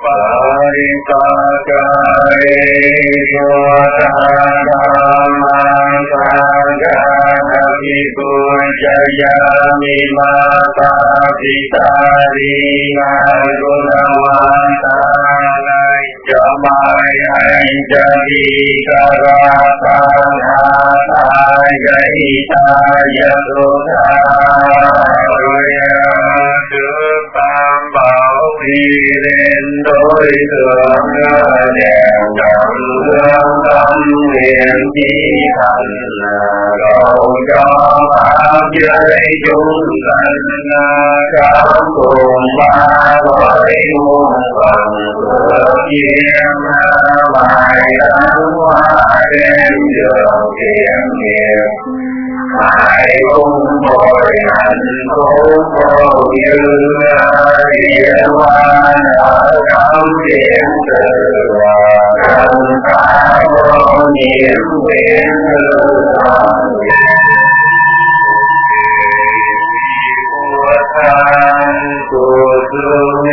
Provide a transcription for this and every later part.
đối tượng đèn đồng hương tâm nguyện chí thành cầu cho pháp giới chúng sanh cảm cùng ba cõi muôn phần phước duyên bài đăng hoa đêm đường thiện nghiệp hãy cùng bồi hạnh phúc vô như địa hoa nở trong điện từ thân ta vô nhiễm nguyện của thân của thương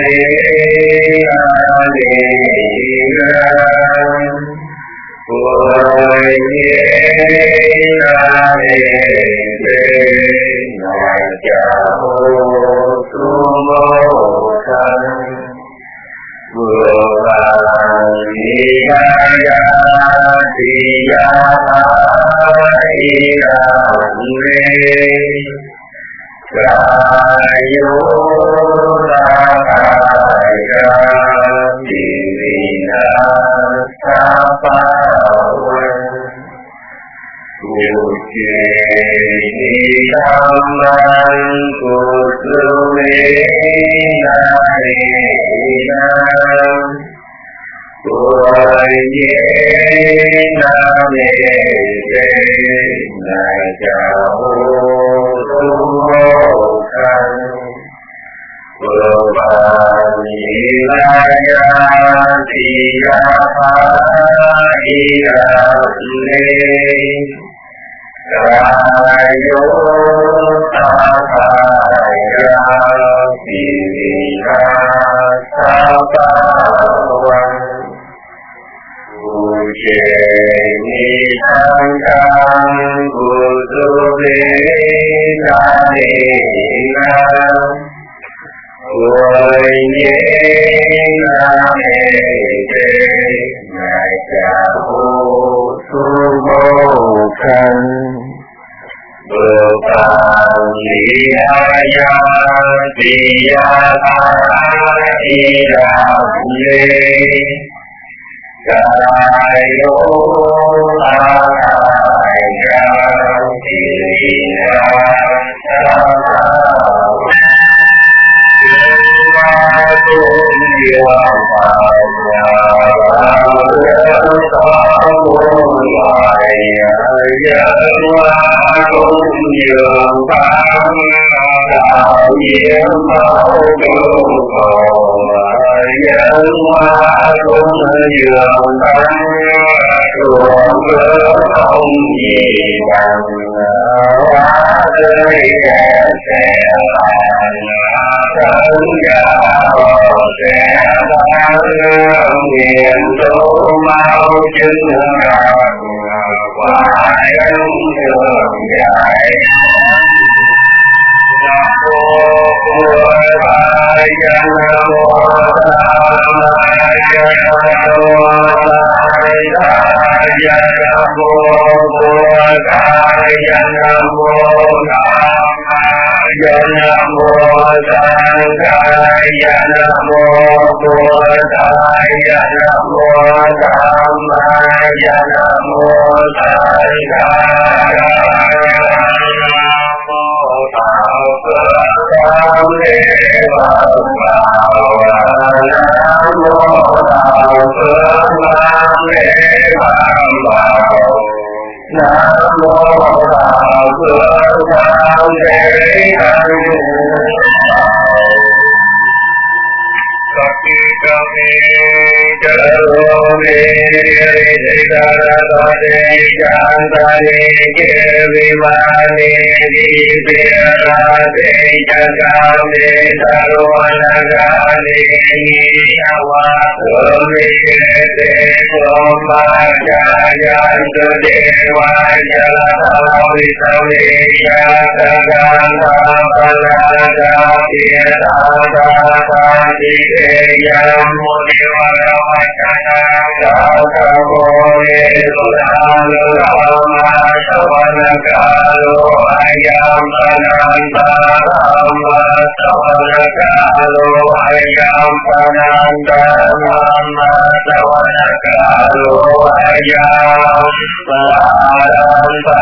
đề chan ta ni ke vi ma ni di pe ra đề cha ca ni ta ro na ga ni ni wa so ni ke te so ma ja ya so de wa ja la ta vi sa ni ya ta ga ta pa la ja ti ta ta ta ti ke ya mo ni wa ra wa cha na ga ta mo ni su la la ma sa wa na ga lo ayam ananta ma sa wa na ga lo ayam ananta ma sa wa na ga lo ayam ananta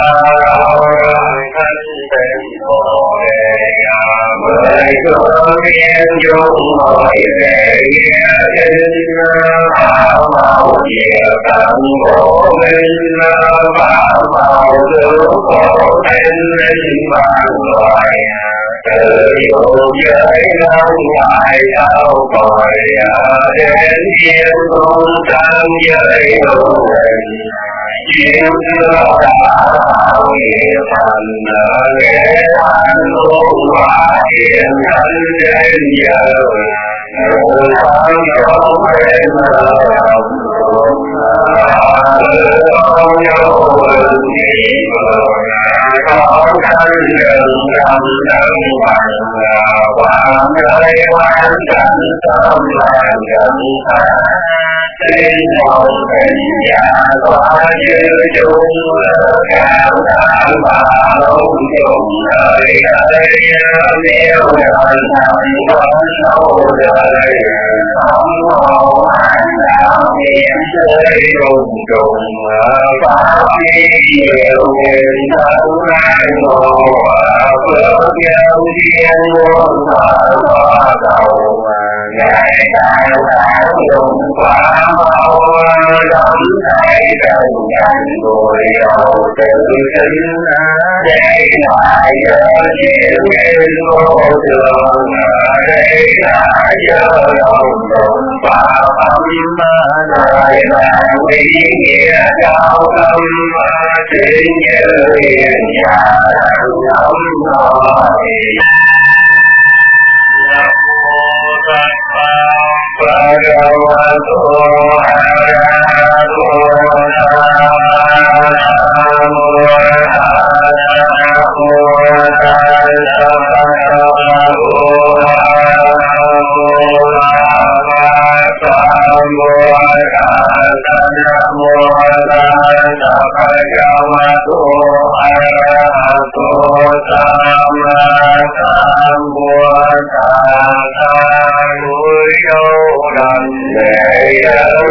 mười phương thiên dung mọi về nghĩa tinh hảo màu diệu tận vô minh pháp màu tướng khổ tinh linh vạn loài từ dục giới long ngoại đau còi đến thiên cung tăng giới hữu hình chiếu chưa đạo nghiệp thành ghé an luôn hòa hiện thân đến giờ người thân trong bên lòng con nhau bình dị có thân rừng rầm đấng bằng quang đời quan cảnh tâm làng gần ta tin hồn tình giả tỏa như chung cao đẳng và lung chung đời đời miêu đời thành con sâu đời không hồn an đạo niệm chơi trùng trùng pháp đi nhiều nghìn thân ai ngộ phước giao thiên muôn thở qua đầu ngài đạo đạo dùng quả màu đắm thấy trần cảnh người đầu tự sinh đây là giờ chịu nguyên vô thường đây là giờ đồng đồng pháp âm đời là quý nghĩa cao tâm xin như hiền nhà âm nói Bhagavato Arahato núi sâu đầm lệ ơn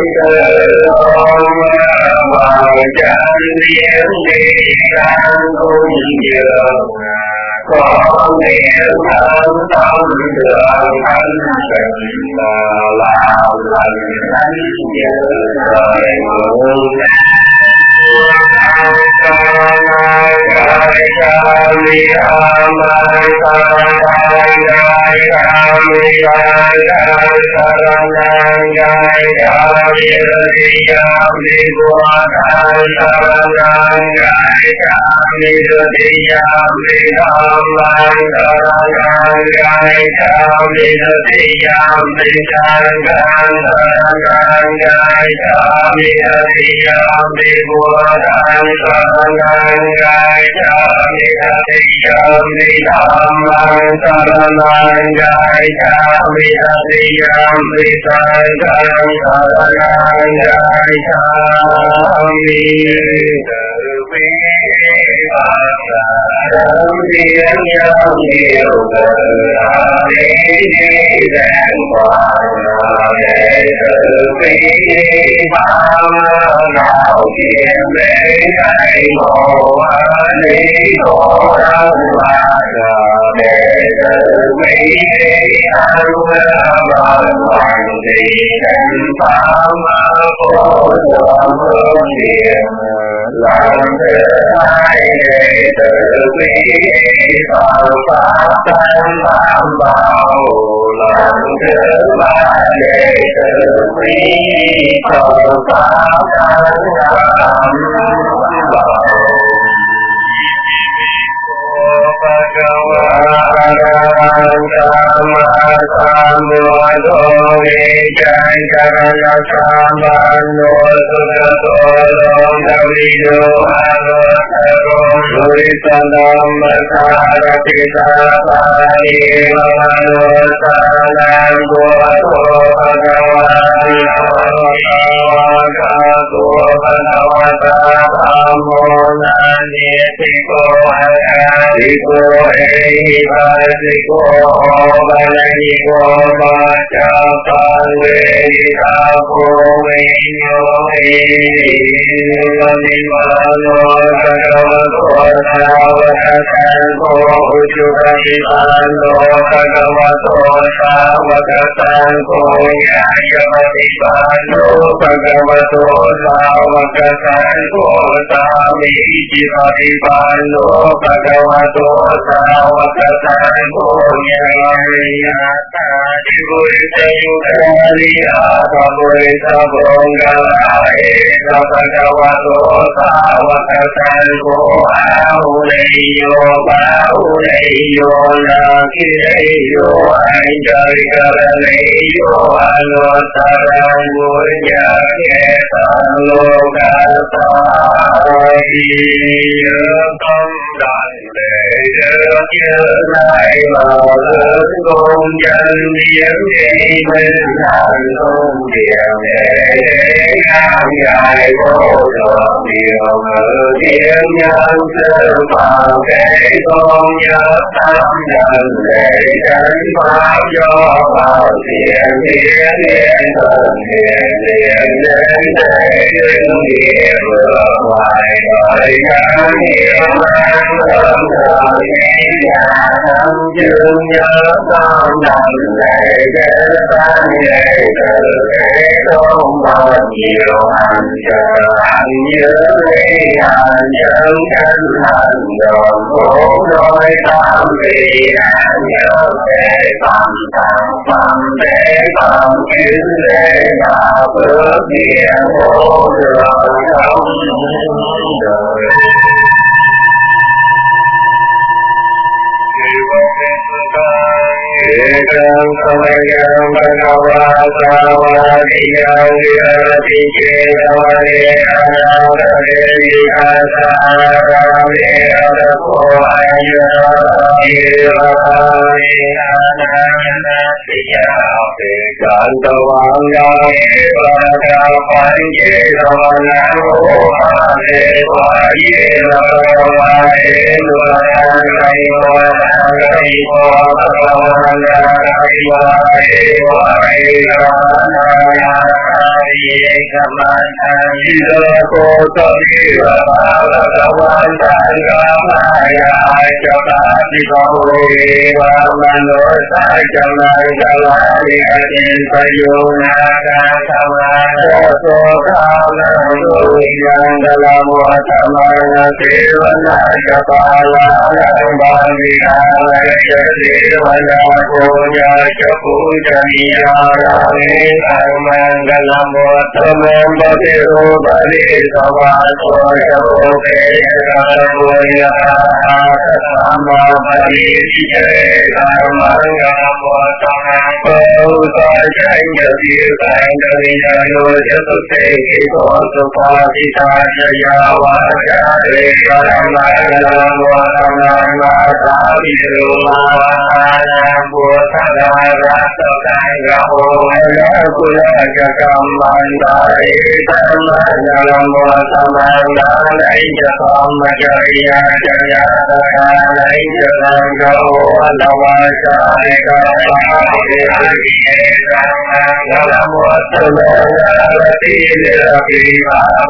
bằng chân điển đi đang cung dường con niệm thân tâm đường thanh tịnh làm lành thánh như trời mưa làm thế hai đệ tử quý Phật pháp tăng tam bảo làm thứ ba đệ tử quý Phật pháp tam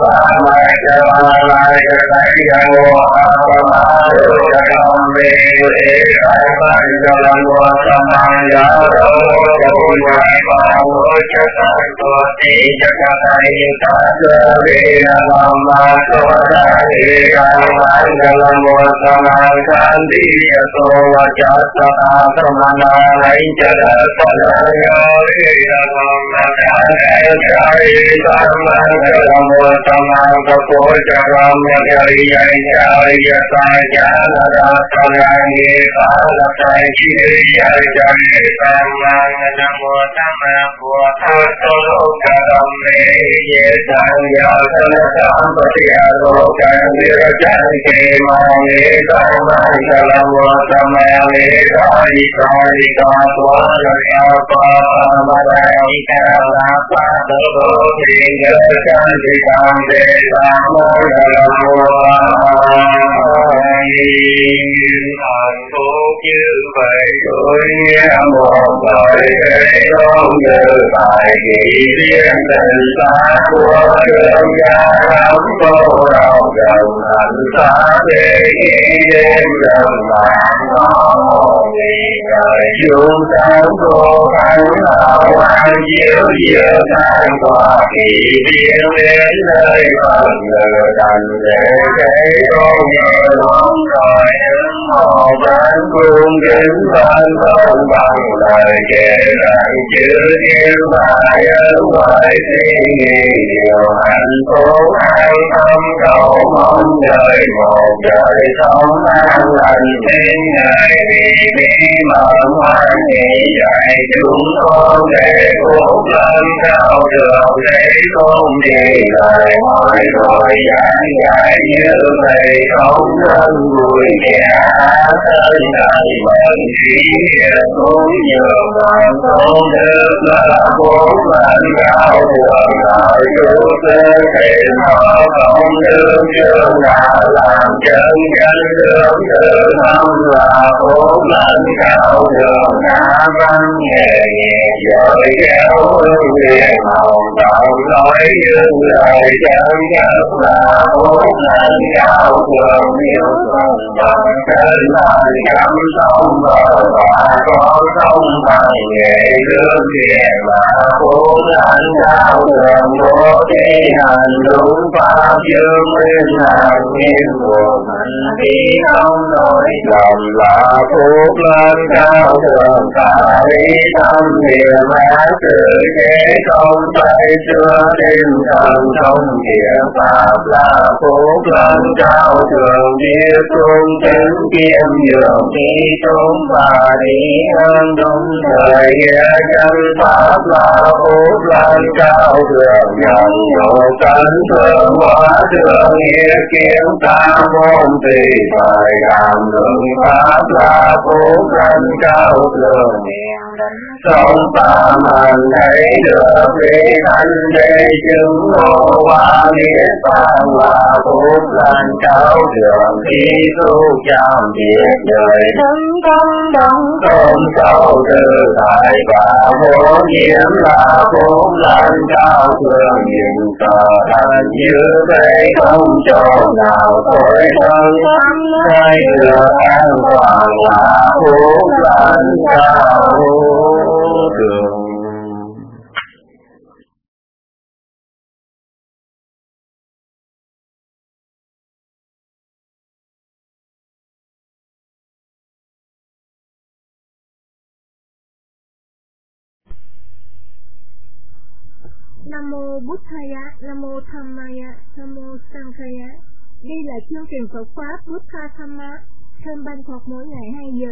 Nam mô Buddhaya, Nam mô Dhammaya, Nam mô Sanghaya. Đây là chương trình Phật pháp Buddha Dhamma, trên ban thuật mỗi ngày 2 giờ.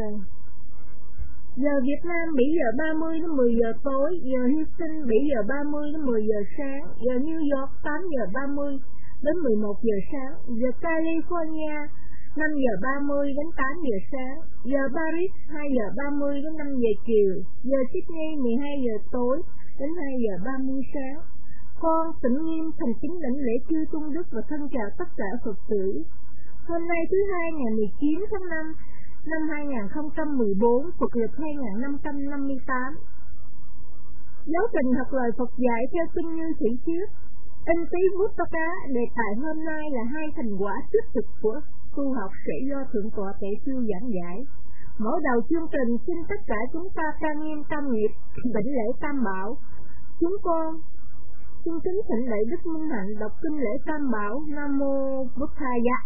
Giờ Việt Nam 7 giờ 30 đến 10 giờ tối, giờ Houston 7 giờ 30 đến 10 giờ sáng, giờ New York 8 giờ 30 đến 11 giờ sáng, giờ California 5 giờ 30 đến 8 giờ sáng, giờ Paris 2 giờ 30 đến 5 giờ chiều, giờ Sydney 12 giờ tối đến 2 giờ 30 sáng. Con Tịnh Nghiêm thành kính đảnh lễ chư tôn đức và thân chào tất cả Phật tử. Hôm nay thứ Hai ngày 19 tháng 5 năm 2014, Phật lịch 2558. Giáo trình thật lời Phật dạy theo kinh như thủy trước. Intipitaka đề tài hôm nay là 2 thành quả thiết thực của tu học sẽ do Thượng tọa Tuệ Siêu giảng giải. Mở đầu chương trình xin tất cả chúng ta trang nghiêm tâm nghiệp, đảnh lễ Tam Bảo. Chúng con xin kính thỉnh lễ Đức Minh Hạnh đọc kinh lễ Tam Bảo. Nam mô Bụt Thaya.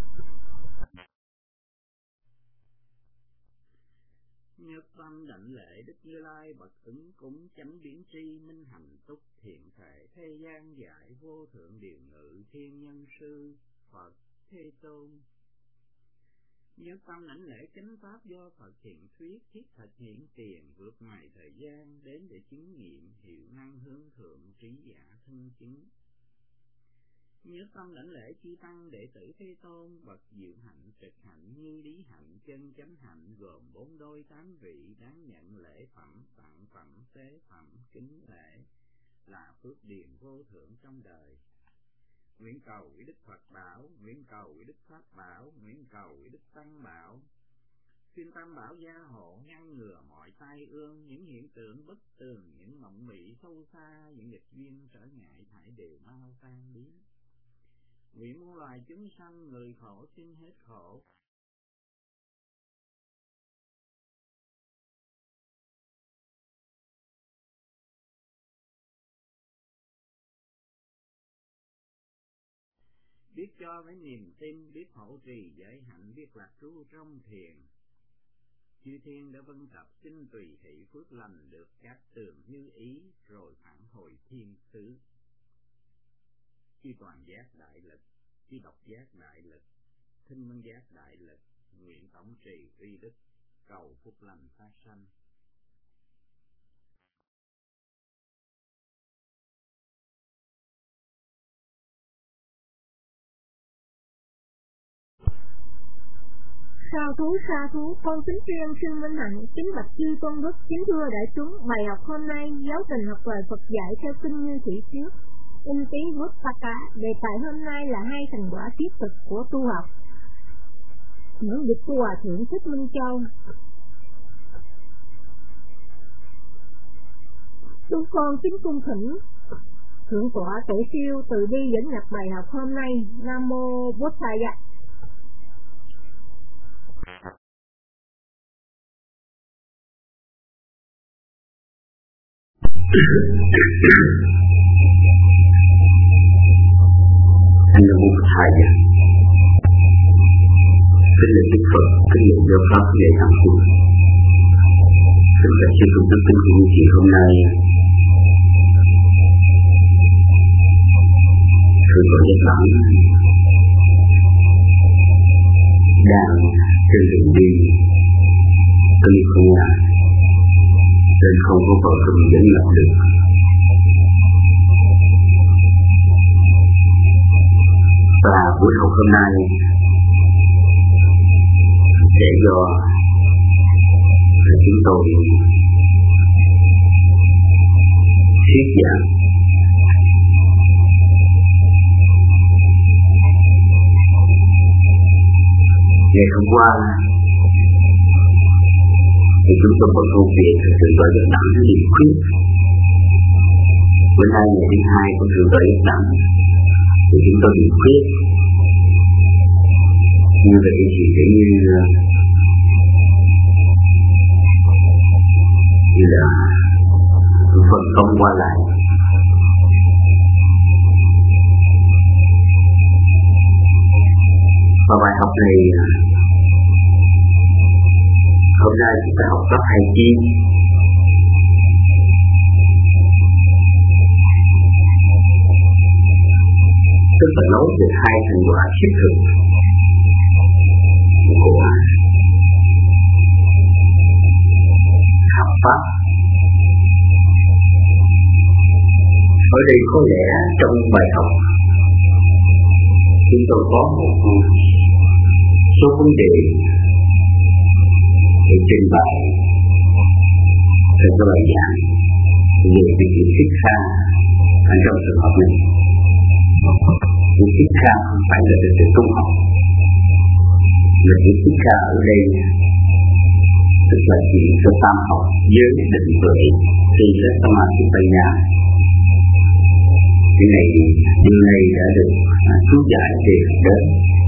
Nhất tâm đảnh lễ Đức Như Lai bậc ứng cúng chánh biến tri minh hạnh túc thiện thể thế gian giải vô thượng điều ngự thiên nhân sư Phật Thế Tôn. Nhất tâm đảnh lễ chánh pháp do Phật hiện thuyết thiết thật hiện tiền vượt ngoài thời gian đến để chứng nghiệm hiệu năng hướng thượng trí giả thân chứng. Nhất tâm đảnh lễ chư tăng đệ tử Thế Tôn bậc diệu hạnh trực hạnh như lý hạnh chân chánh hạnh gồm 4 đôi 8 vị đáng nhận lễ phẩm tặng phẩm tế phẩm kính lễ là phước điền vô thượng trong đời. Nguyện cầu với Đức Phật bảo, nguyện cầu với Đức Pháp bảo, nguyện cầu với Đức Tăng bảo. Xin Tam Bảo gia hộ ngăn ngừa mọi tai ương, những hiện tượng bất tường, những mộng mị sâu xa, những nghịch duyên trở ngại thải đều mau tan biến. Nguyện muôn loài chúng sanh người khổ xin hết khổ. Biết cho với niềm tin, biết hỗ trì giới hạnh, biết lạc trú trong thiền. Chư thiên đã vân tập xin tùy hỷ phước lành được các tường như ý rồi phản hồi thiên xứ. Chư toàn giác đại lực, chư độc giác đại lực, thinh minh giác đại lực, nguyện tổng trì uy đức, cầu phúc lành phát sanh. Sa thú, con kính tri ân sư Minh Hạnh, kính bạch chư tôn đức, kính thưa đại chúng. Bài học hôm nay giáo trình học lời Phật dạy theo kinh như thị trước. Intipitaka đề tài hôm nay là 2 thành quả thiết thực của tu học. Những dịch của Hòa Thượng Thích Minh Châu. Chúng con kính cung thỉnh Thượng tọa Tuệ Siêu từ bi dẫn nhập bài học hôm nay. Nam mô Bụt Thaya. Nam mô Bụt Thaya. Kính lạy Đức Phật, kính lạy giáo pháp, kính lạy thằng Chúa. Kính lạy chư tôn đức, kính của chị hôm nay Thượng tọa Giác Đẳng đang trên đường đi California nên không có vợ cùng đến lập được. Và buổi học hôm nay sẽ do chúng tôi thuyết giảng ngày hôm qua thì chúng tôi có công việc Thượng tọa Giác Đẳng liền khuyết. Bữa nay ngày thứ 2 của Thượng tọa Giác Đẳng thì chúng tôi liền khuyết. Như vậy thì để như là phân công qua lại. Và bài học này hôm nay chúng ta học cấp 2 chi. Tức là nói về 2 thành quả thiết thực của học pháp. Ở đây có lẽ trong bài học chúng tôi có một số vấn đề để trình bày trong cái bài giảng về việc thích kha ở trong trường hợp này. Việc thích kha không phải là từ tu học, mà việc thích kha ở đây tức là chuyện cho tam học giới định tuệ thì là samadhi banya. Điều này đã được chú giải đề đến.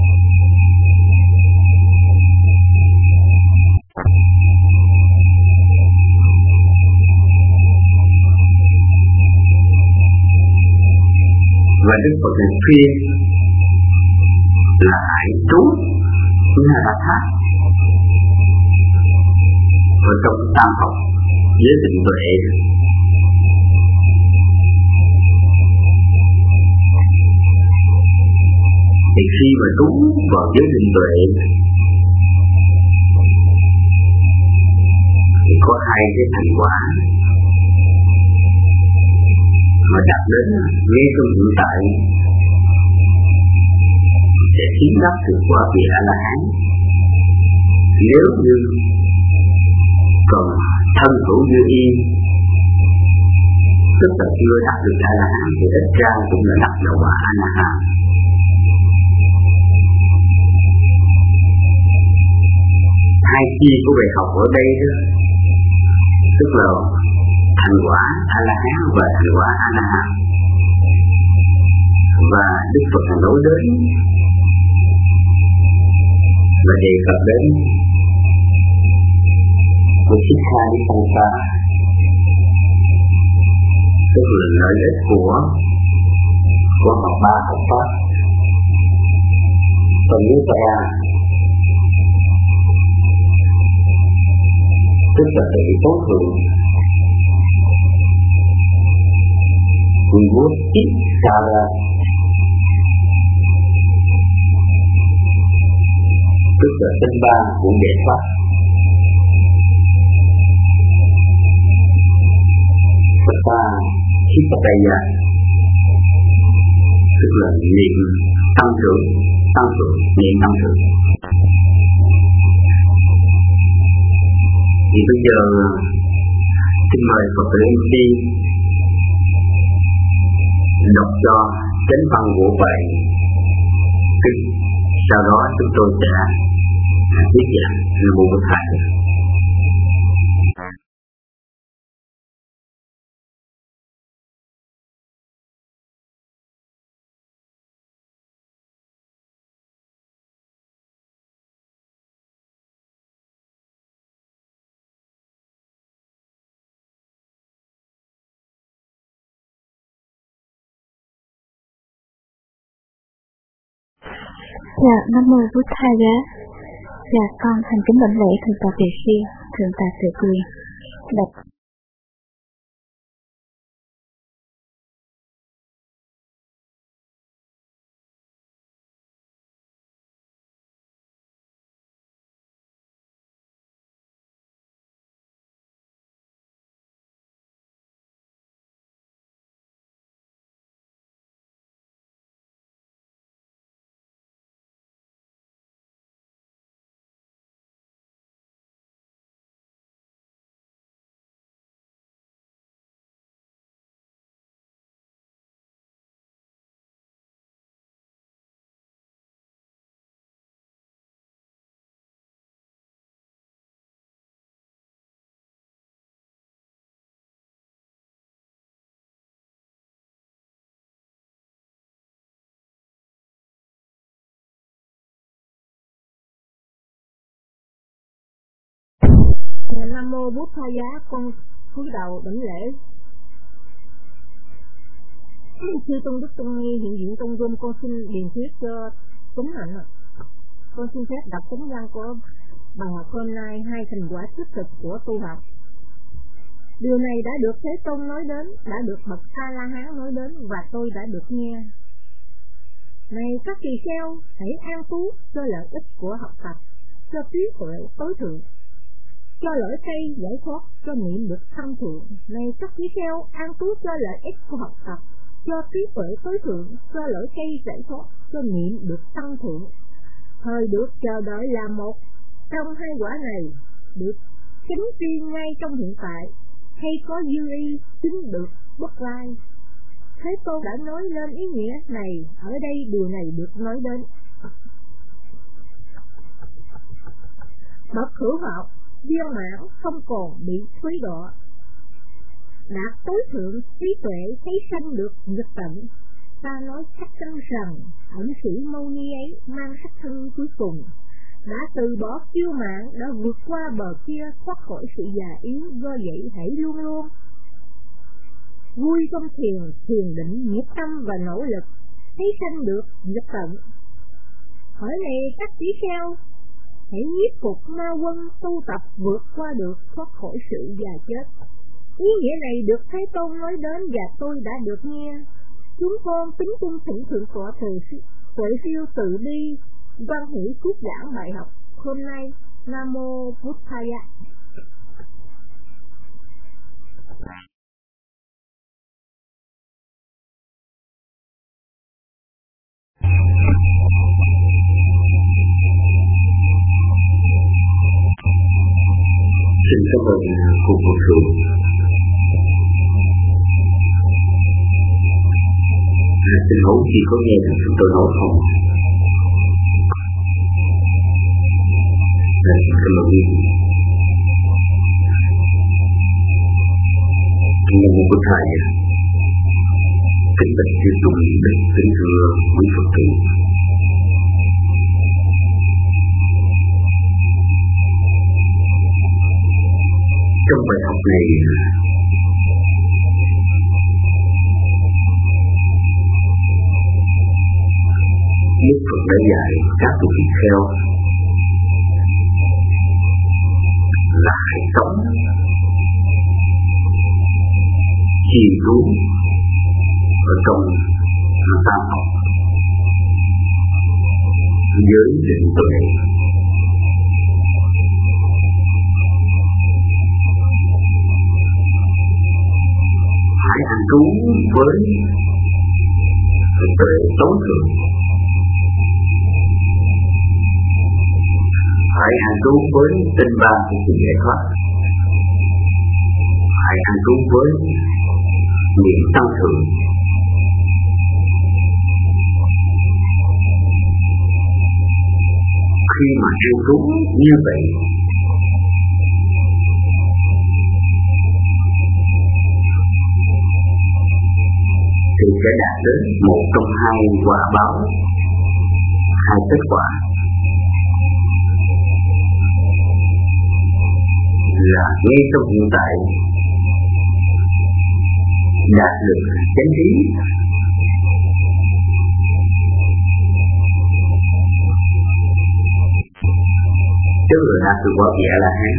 Và Đức Phật khuyên là hãy trú Naratha ở trong tam học với định tuệ. Thì khi mà trú vào giới định tuệ thì có hai cái thành quả mà đạt đến ngay trong hiện tại sẽ khiến đắc được qua vị A-la-hán. Nếu như còn thân hữu như y, tức là chưa đạt được A-la-hán thì ít ra cũng là đạt được quả A-la-hán. Hai chi của bài học ở đây đó, tức là thành quả A-la-hán và thành quả A-la-hán. Và Đức Phật nói đến và đề cập đến của Thích Ca Đi Tăng Sa, tức là lợi ích của học ba học pháp. Phần thứ ba tức là sự tốt thượng Vua Ít Sa Ra, tức là tinh ba của đệ pháp. Thứ ba Chittaya, tức là niệm tăng trưởng, niệm tăng trưởng. Thì bây giờ xin mời Phật tử MC đọc cho chánh văn của bài kinh, sau đó chúng tôi sẽ tiếp giảng Nam Mô Bổn Thầy. Dạ, Nam Mô Bổn Thầy. Dạ, con thành kính đảnh lễ Thượng tọa Việt Sư, Thượng tọa Tự Quyền. Đọc Nam Mô Bút Tha Giá, con cúi đầu đảnh lễ. Chư Tôn Đức Tôn Nghi hiện diện trong room, con xin điền thuyết cho Tuấn Hạnh. Con xin phép đọc chánh văn của bài học hôm nay, hai thành quả thiết thực của tu học. Điều này đã được Thế Tôn nói đến, đã được bậc A-la-hán nói đến và tôi đã được nghe. Này các tỳ kheo, hãy an trú cho lợi ích của học tập, cho trí tuệ tối thượng, cho lợi cây giải thoát, cho niệm được thăng thượng. Này các tỳ kheo, an trú cho lợi ích của học tập, cho trí tuệ tối thượng, cho lợi cây giải thoát, cho niệm được thăng thượng. Thời được chờ đợi là một trong hai quả này, được chính tri ngay trong hiện tại, hay có dư y chính được bất lai. Thế Tôn đã nói lên ý nghĩa này, ở đây điều này được nói đến. Bậc hữu học viên mãn không còn bị thối đọa. đạt tối thượng trí tuệ thấy sanh được diệt tận. Ta nói chắc chắn rằng ẩn sĩ Mâu Ni ấy mang sắc thân cuối cùng, đã từ bỏ kiêu mạn, đã vượt qua bờ kia, thoát khỏi sự già yếu. Do vậy hãy luôn luôn vui trong thiền định, nhiệt tâm và nỗ lực thấy sanh được diệt tận. Hỏi này các tỷ kheo, hãy nhiếp phục ma quân, tu tập vượt qua được, thoát khỏi sự già chết. Ý nghĩa này được Thái Tôn nói đến và tôi đã được nghe. Chúng con kính cung thỉnh thượng tọa Tuệ Siêu từ bi văn hỷ thuyết giảng bài học hôm nay. Nam mô Buddhaya. Xin cảm ơn cô Phật Thượng. Xin hỏi chị có nghe được chúng tôi nói không? Xin cảm ơn quý vị. Nam mô Bụt Thầy. Kính bạch chư tôn đức, kính thưa quý Phật tử. Trong bài học này, Đức Phật đã dạy các vị tỳ kheo là hãy sống chìm đuối ở trong tam học giới định tuệ, hãy an trú với tuệ tối thượng, hãy an trú với tinh ba của sự giải thoát, hãy an trú với niệm tăng thượng. Khi mà an trú như vậy, thì sẽ đạt đến một trong hai quả báo, hai kết quả là ngay trong hiện tại đạt được chánh trí, tức là đạt được quả vị A-la-hán,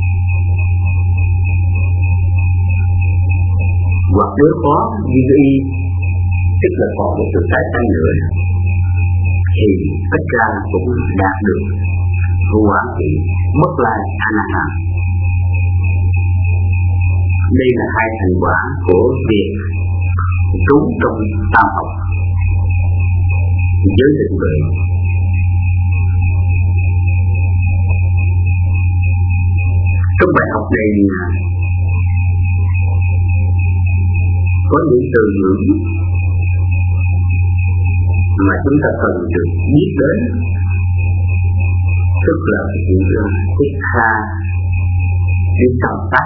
hoặc nếu có duy y, tức là còn một sự tái sanh nữa, thì tất cả cũng đạt được quả vị bất lai A-la-hán. Đây là hai thành quả của việc trú trong tam học giới định tuệ. Trong bài học này có những từ ngữ mà chúng ta cần được biết đến, tức là hiện tượng thích tha, đến trọng tác.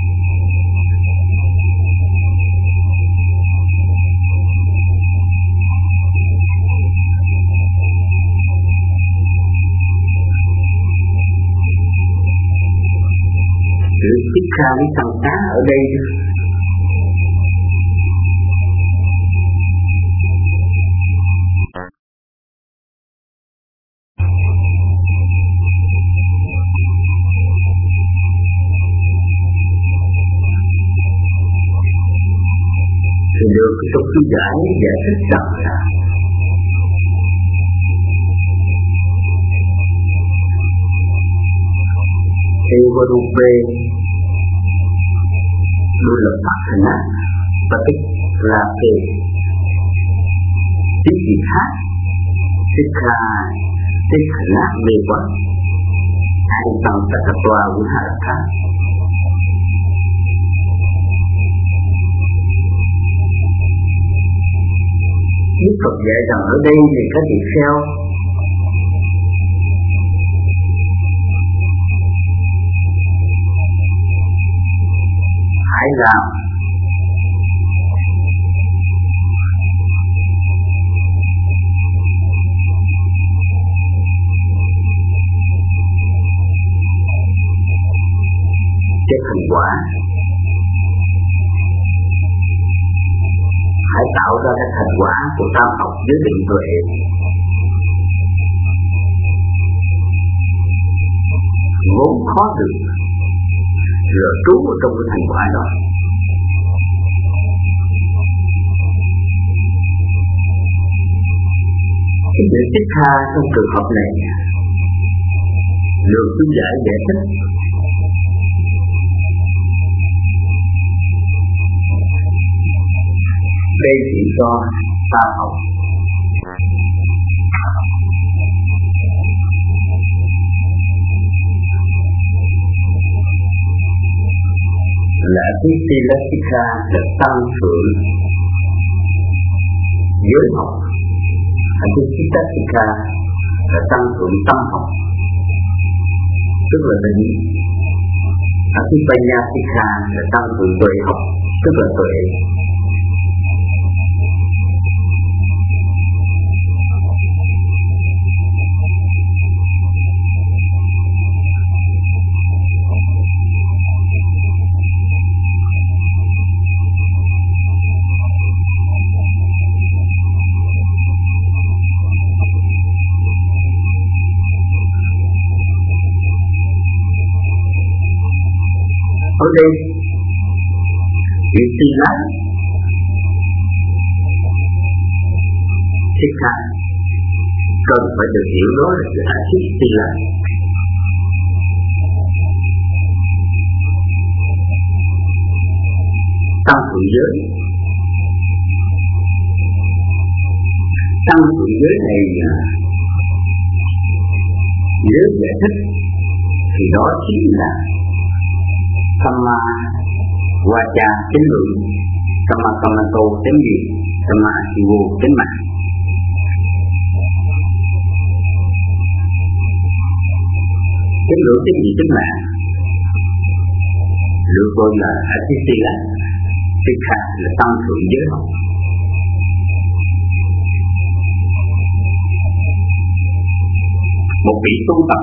Sự thích tha với trọng tác ở đây thì được trong chú giải thích rằng là Evarupe Dula Pakana Patik Rake Tikha Tikha Tikha Veva Thành Tăng Tatatua Vihāraka. Đức Phật dạy rằng ở đây thì các vị kheo hãy làm thành quả. Hãy tạo ra cái thành quả của tam học với định tuệ. Vốn khó được, rồi trú ở trong cái thành quả đó. Cái việc thích tha trong trường hợp này được chú giải giải thích. Đây chỉ do ta học. Là cái Silasika là tăng thượng giới học. Cái Silasika là tăng thượng tâm học, tức là định. Cái Panyasika là tăng thượng tuệ học, tức là tuệ. Ở đây, chữ Sila Sikha cần phải được hiểu đó là sự axis Sila. Tăng thượng giới. Tăng thượng giới này giới giải thích thì đó chính là Samma Vacha chánh ngữ, Samma Kammanto chánh nghiệp, Samma Chivo chánh mạng. Chánh ngữ chánh nghiệp chánh mạng được gọi là Asisila. Sikha là tăng thượng giới học. Một vị tu tập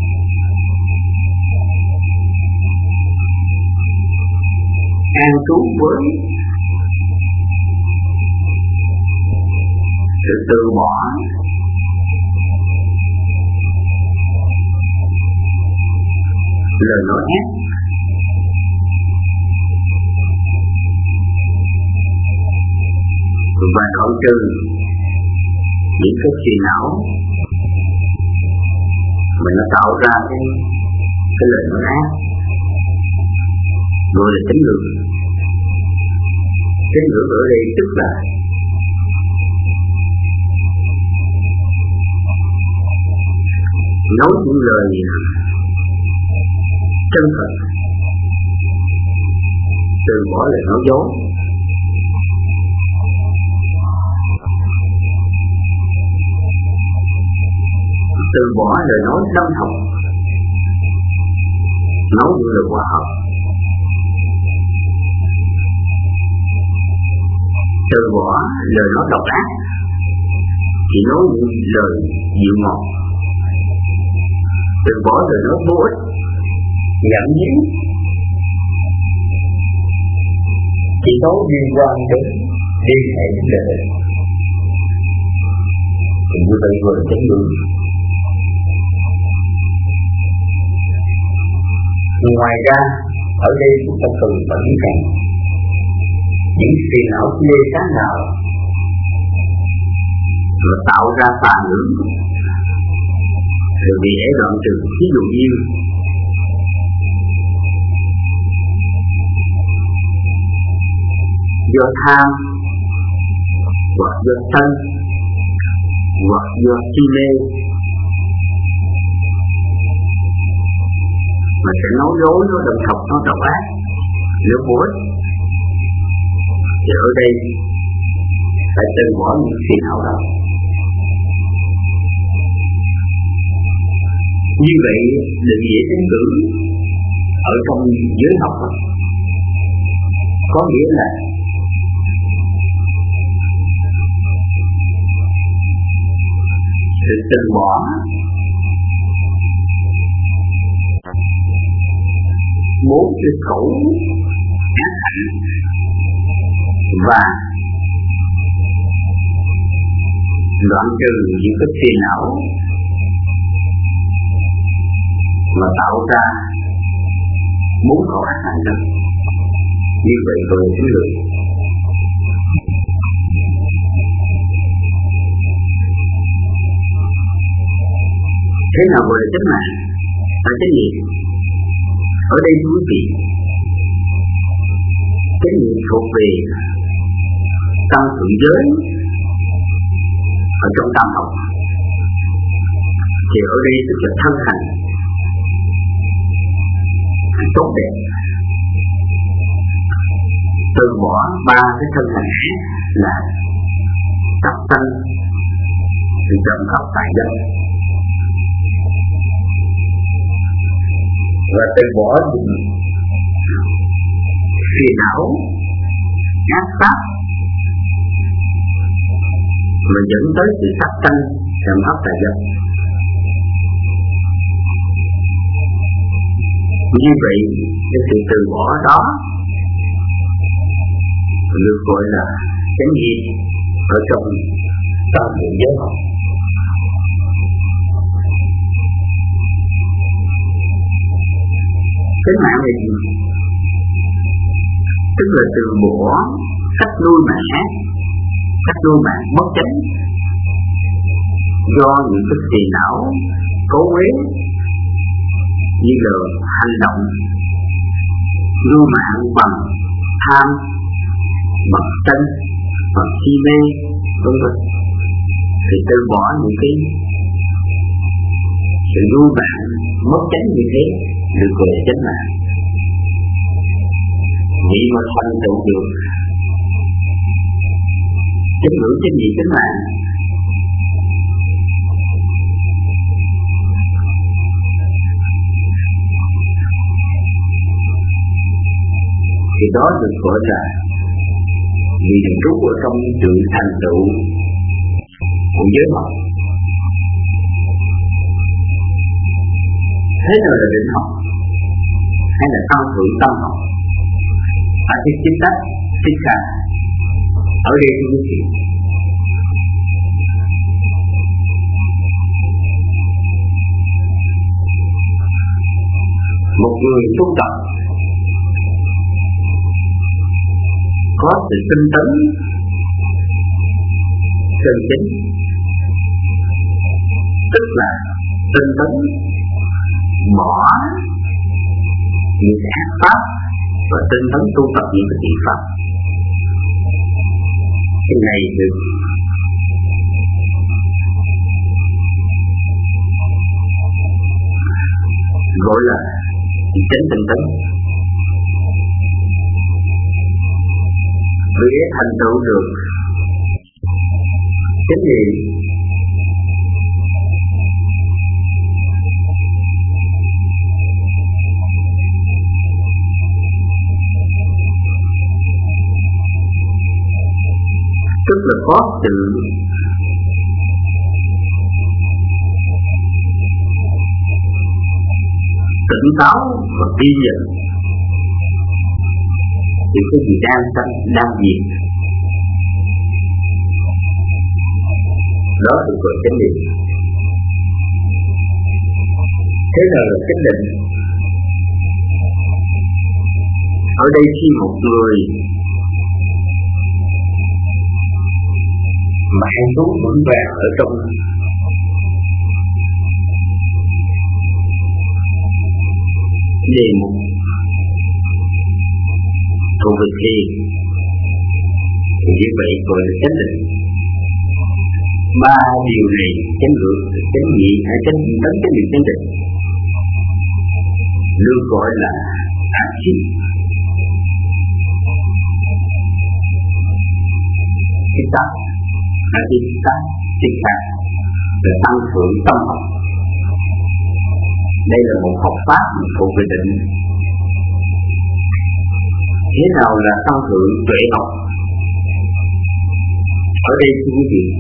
an trú với sự từ bỏ lời nói ác, và đoạn trừ những cái phiền não mà nó tạo ra cái lời nói ác, gọi là chánh ngữ. Chánh ngữ ở đây tức là nói những lời chân thật, từ bỏ lời nói dối, từ bỏ lời nói đâm thọc, nói những lời hòa hợp, từ bỏ lời nói độc ác, chỉ nói những lời dịu ngọt, từ bỏ lời nói vô ích, nhảm nhí, chỉ nói liên quan đến liên hệ đến đời. Thì như vậy gọi là chánh ngữ. Ngoài ra, ở đây chúng ta cần phải biết rằng những phiền não lê sáng nào mà tạo ra tà ngữ rồi bị ế đoạn trừ. Ví dụ như do tham, hoặc do sân, hoặc do si mê mà sẽ nói dối, nó đâm thọc, nó độc ác, nếu vô ích. Thì ở đây phải từ bỏ những phiền não đó. Như vậy định nghĩa chánh ngữ ở trong giới học có nghĩa là sự từ bỏ muốn cái khẩu ác hạnh và đoạn trừ những cái phiền não mà tạo ra muốn khẩu ác hạnh đó. Như vậy rồi cái người thế nào gọi là chánh mạng và chánh niệm? Ở đây quý vị, chánh niệm thuộc về tăng thượng giới ở trong tam học, thì ở đây tức là thân hành tốt đẹp, từ bỏ ba cái thân hành là tập tâm, sự trầm khóc tại dân, và từ bỏ phiền não ác pháp mà dẫn tới sự sát sanh trầm khóc tại dân. Như vậy cái sự từ bỏ đó được gọi là chánh niệm ở trong tam thượng giới học. Chánh mạng là gì? Tức là từ bỏ cách nuôi mạng bất chánh do những cái phiền não cấu uế như là hành động nuôi mạng bằng tham, bằng sân, bằng si mê, vân vân. Thì từ bỏ những cái sự nuôi mạng mất chánh như thế được gọi là chánh mạng. Vậy mà thành tựu được chánh ngữ chánh niệm chánh mạng thì đó được gọi là vì định trú ở trong sự thành tựu của giới học. Thế nào là định học hay là tăng thượng tâm học? Phải biết chính xác, chính xác. Ở đây thưa quý vị, một người tu tập có sự tinh tấn chân chính, tức là tinh tấn bỏ những ác pháp và tinh tấn tu tập những cái thiện pháp. Cái này được gọi là chánh tinh tấn. Để thành tựu được chánh niệm tức là có sự tỉnh táo và ghi nhận những cái gì đang sanh, đang diệt. Đó được gọi chánh niệm. Thế nào là chánh định? Ở đây khi một người mà hay trú vững vàng ở trong đề mục thuộc về thiền thì như vậy gọi là chánh định. Ba điều này chánh ngữ, chánh niệm hay chánh tấn, chánh niệm, chánh định được gọi là ác khí. Cái ta là cái ta chính xác để tăng thượng tâm học. Đây là một học pháp thuộc về định. Thế nào là tăng thượng tuệ học? Ở đây thưa quý vị,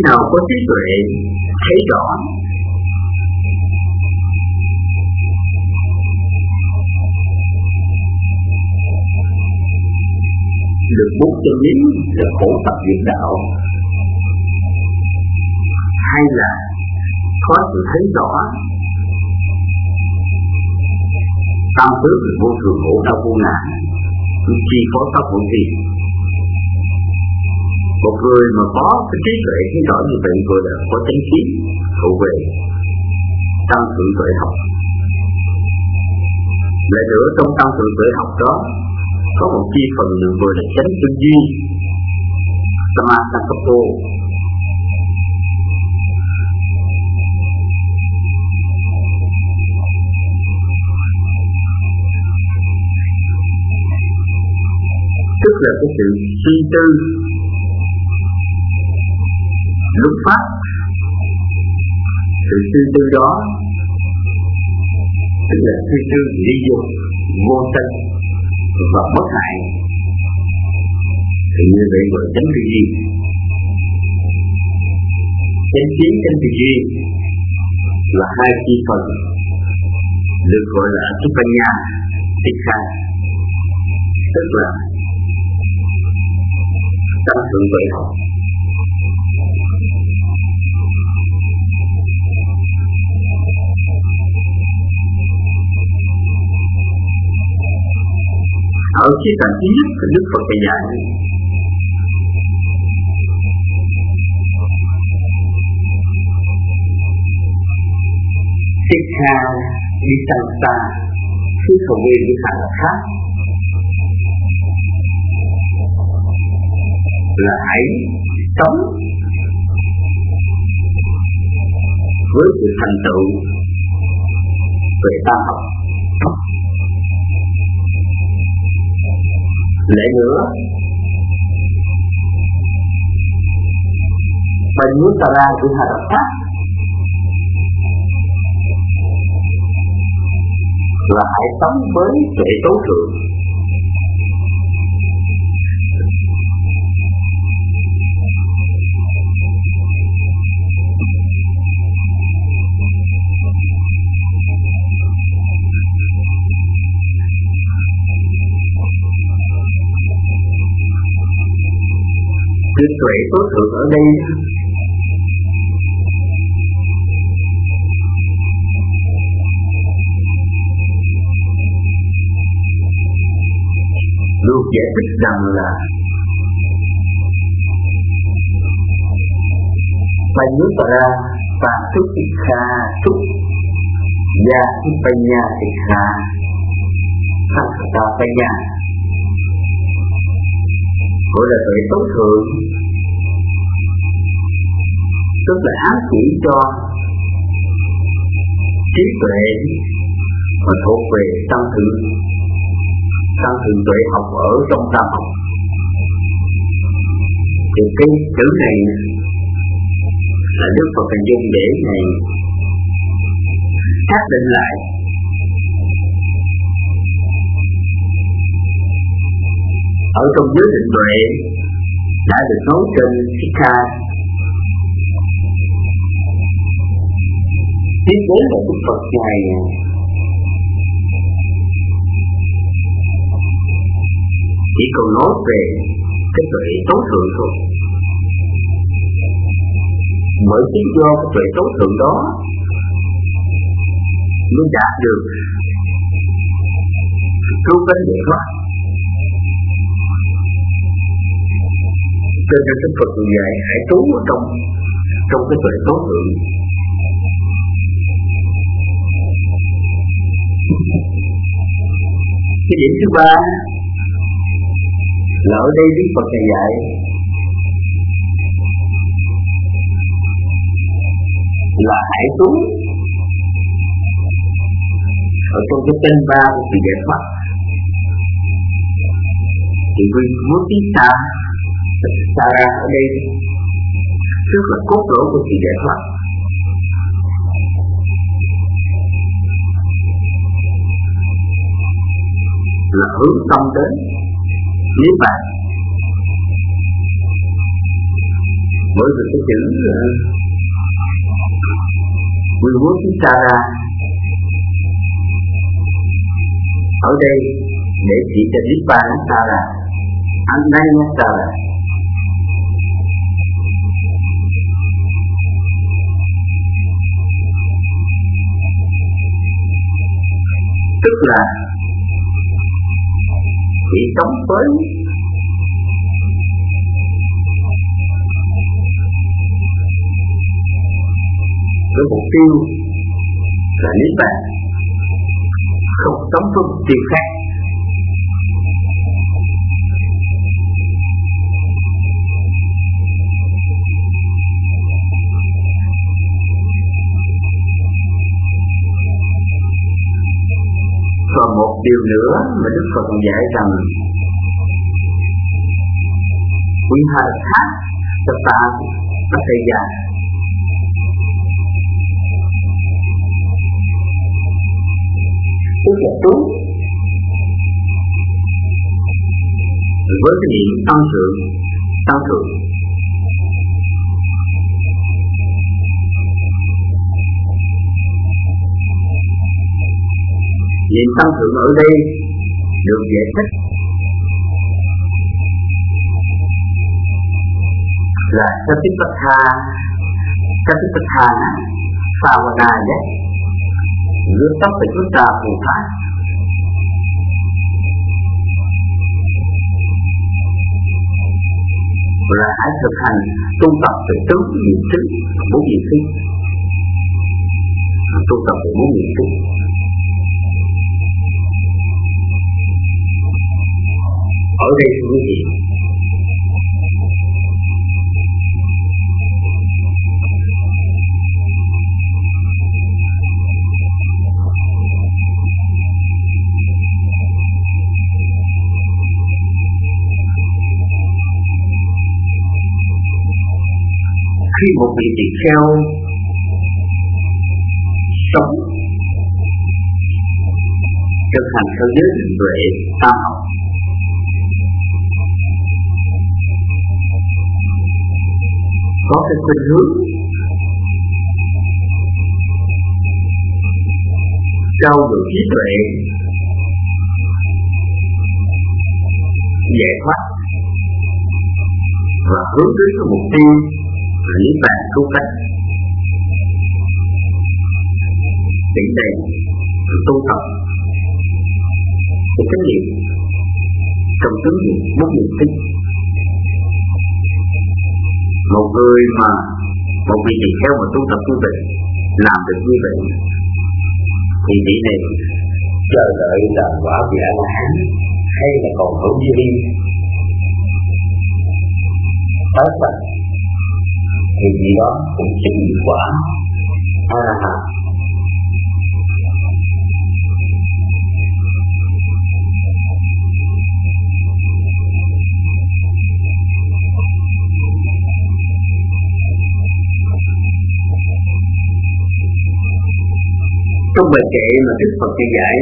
nào có trí tuệ thấy rõ được bốn chân lý là khổ tập luyện đạo, hay là có sự thấy rõ tam giới vô thường khổ đau vô ngã chi phối pháp hữu vi. Một người mà có cái trí tuệ thấy rõ như vậy gọi là có chánh kiến thuộc về tăng thượng tuệ học. Lại nữa trong tăng thượng tuệ học đó có một chi phần nữa gọi là chánh tư duy Samatakapo. Tức là cái sự suy tư lúc phát, sự suy tư đó tức là suy tư lý dục vô sanh và bất hại, thì như vậy gọi chánh tư duy. Chánh kiến, chánh tư duy là hai chi phần được gọi là Supanya Tikha, tức là tăng thượng tuệ học. Ở khía cạnh thứ nhất thì Đức Phật dạy Tikha đi sang xa, chứ không nên đi sang khác, là hãy sống với sự thành tựu về tam học. Lẽ nữa, phần muốn ta ra của hạ độc pháp là hãy sống với tuệ tối thượng. Sự tuệ tối thượng ở đây được giải thích rằng là Panyutara Patutikha Trúc Gia Panya Tikha Sakata Panya, gọi là tuệ tối thượng, tức là ám chỉ cho trí tuệ mà thuộc về tăng thượng tuệ học ở trong tam học. Thì cái chữ này là Đức Phật dùng để này xác định lại ở trong giới định tuệ đã được nói trên Sikha. Tiếp đến là Đức Phật Ngài chỉ còn nói về cái tuệ tối thượng thôi. Bởi chính do cái tuệ tối thượng đó mới đạt được cứu cánh giải thoát. Cho nên Đức Phật dạy hãy trú ở trong cái tuệ tối thượng. Cái điểm thứ ba là ở đây Đức Phật dạy là hãy trú ở trong cái tên ba của sự giải thoát. Thì vì muốn tí xa ra ở đây rất là cốt lõi của sự giải thoát. Là hướng tâm đến niết bàn. Mới được cái chữ quy quốc xa ra ở đây để chỉ cho Niết Bàn xa ra, anh nay xa ra. Tức là chỉ sống với cái mục tiêu là Niết Bàn, không sống với mục tiêu khác. Còn một điều nữa mà Đức Phật dạy rằng quy hài khác cho ta có thể dạy. Tức là tu với cái niệm tăng thượng, niệm tăng thượng ở đây được giải thích là Satipatthana Bhavana đấy, nguyên tắc để chúng ta phù hợp là hãy thực hành tu tập về tứ niệm xứ, bốn niệm xứ, tu tập về bốn niệm xứ. Ở đây thưa quý vị, khi một vị tỳ kheo sống thực hành theo giới định tuệ tam học, có cái khuynh hướng trao dồi trí tuệ, giải thoát và hướng đến cái mục tiêu là Niết Bàn cứu cánh. Tỉnh đây tu tập cái chánh niệm trong tứ niệm bốn niệm xứ. Một vị tỳ kheo mà tu tập như vậy, làm được như vậy, thì vị này chờ đợi là quả vị A-la-hán hay là còn hữu duyên tái sanh, thì vị đó cũng chứng được quả A-la-hán. Trong bài kệ mà Đức Phật dạy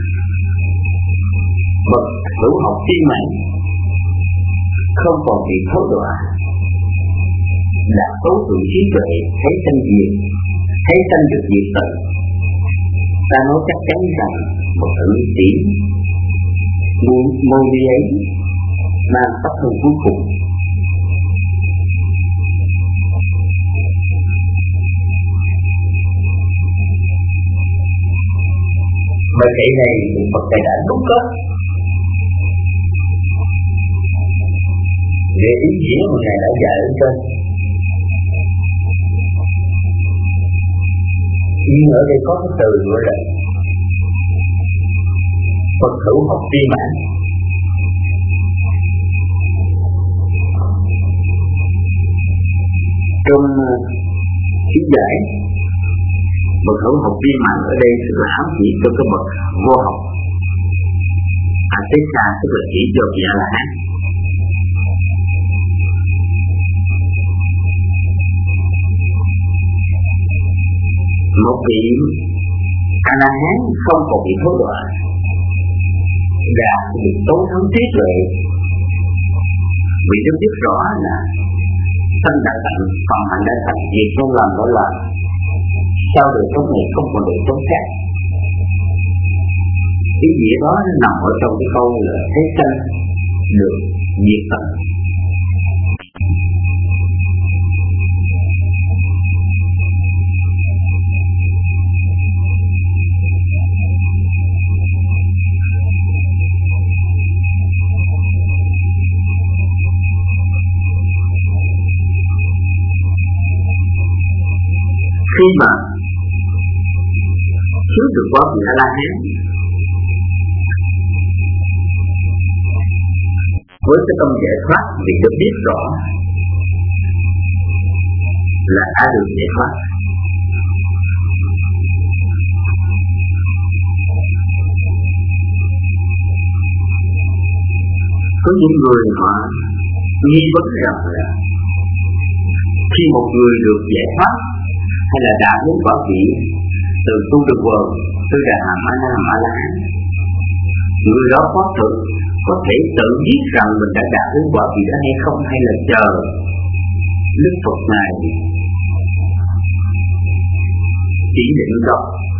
bậc hữu học viên mãn không còn bị thối đọa, là tố thượng trí tuệ, thấy sanh diệt, thấy sanh được diệt tận. Ta nói chắc chắn rằng bậc hữu tiến môn đi ấy mang pháp thân cuối cùng. Bài kệ này Đức Phật Thầy đã đúc kết về ý nghĩa mà Ngài đã dạy ở trên. Nhưng ở đây có cái từ nữa là Phật hữu học viên mãn. Trong thuyết giải, bậc hữu học viên mãn ở đây tức là ám chỉ cho cái bậc vô học. Atesa tức là chỉ cho vị A-la-hán. Một vị A-la-hán không còn bị thối đọa, và được tố thắng trí tuệ, vì nó biết rõ là tâm đã tận, còn hành đã tận. Việc con làm đó là sau đời sống này không còn đời sống khác. Ý nghĩa đó nằm ở trong cái câu là thế sanh được diệt tận. Khi mà chiếu được qua vị A-la-hán với cái tâm giải thoát, vì được biết rõ là đã được giải thoát. Có những người họ nghi vấn rằng là khi một người được giải thoát hay là đạt đến quả vị từ tu được vờ tới đà hàm A-la-hán, người đó có thể tự biết rằng mình đã đạt đến quả vị đó hay không, hay là chờ Đức Phật này chỉ định đó.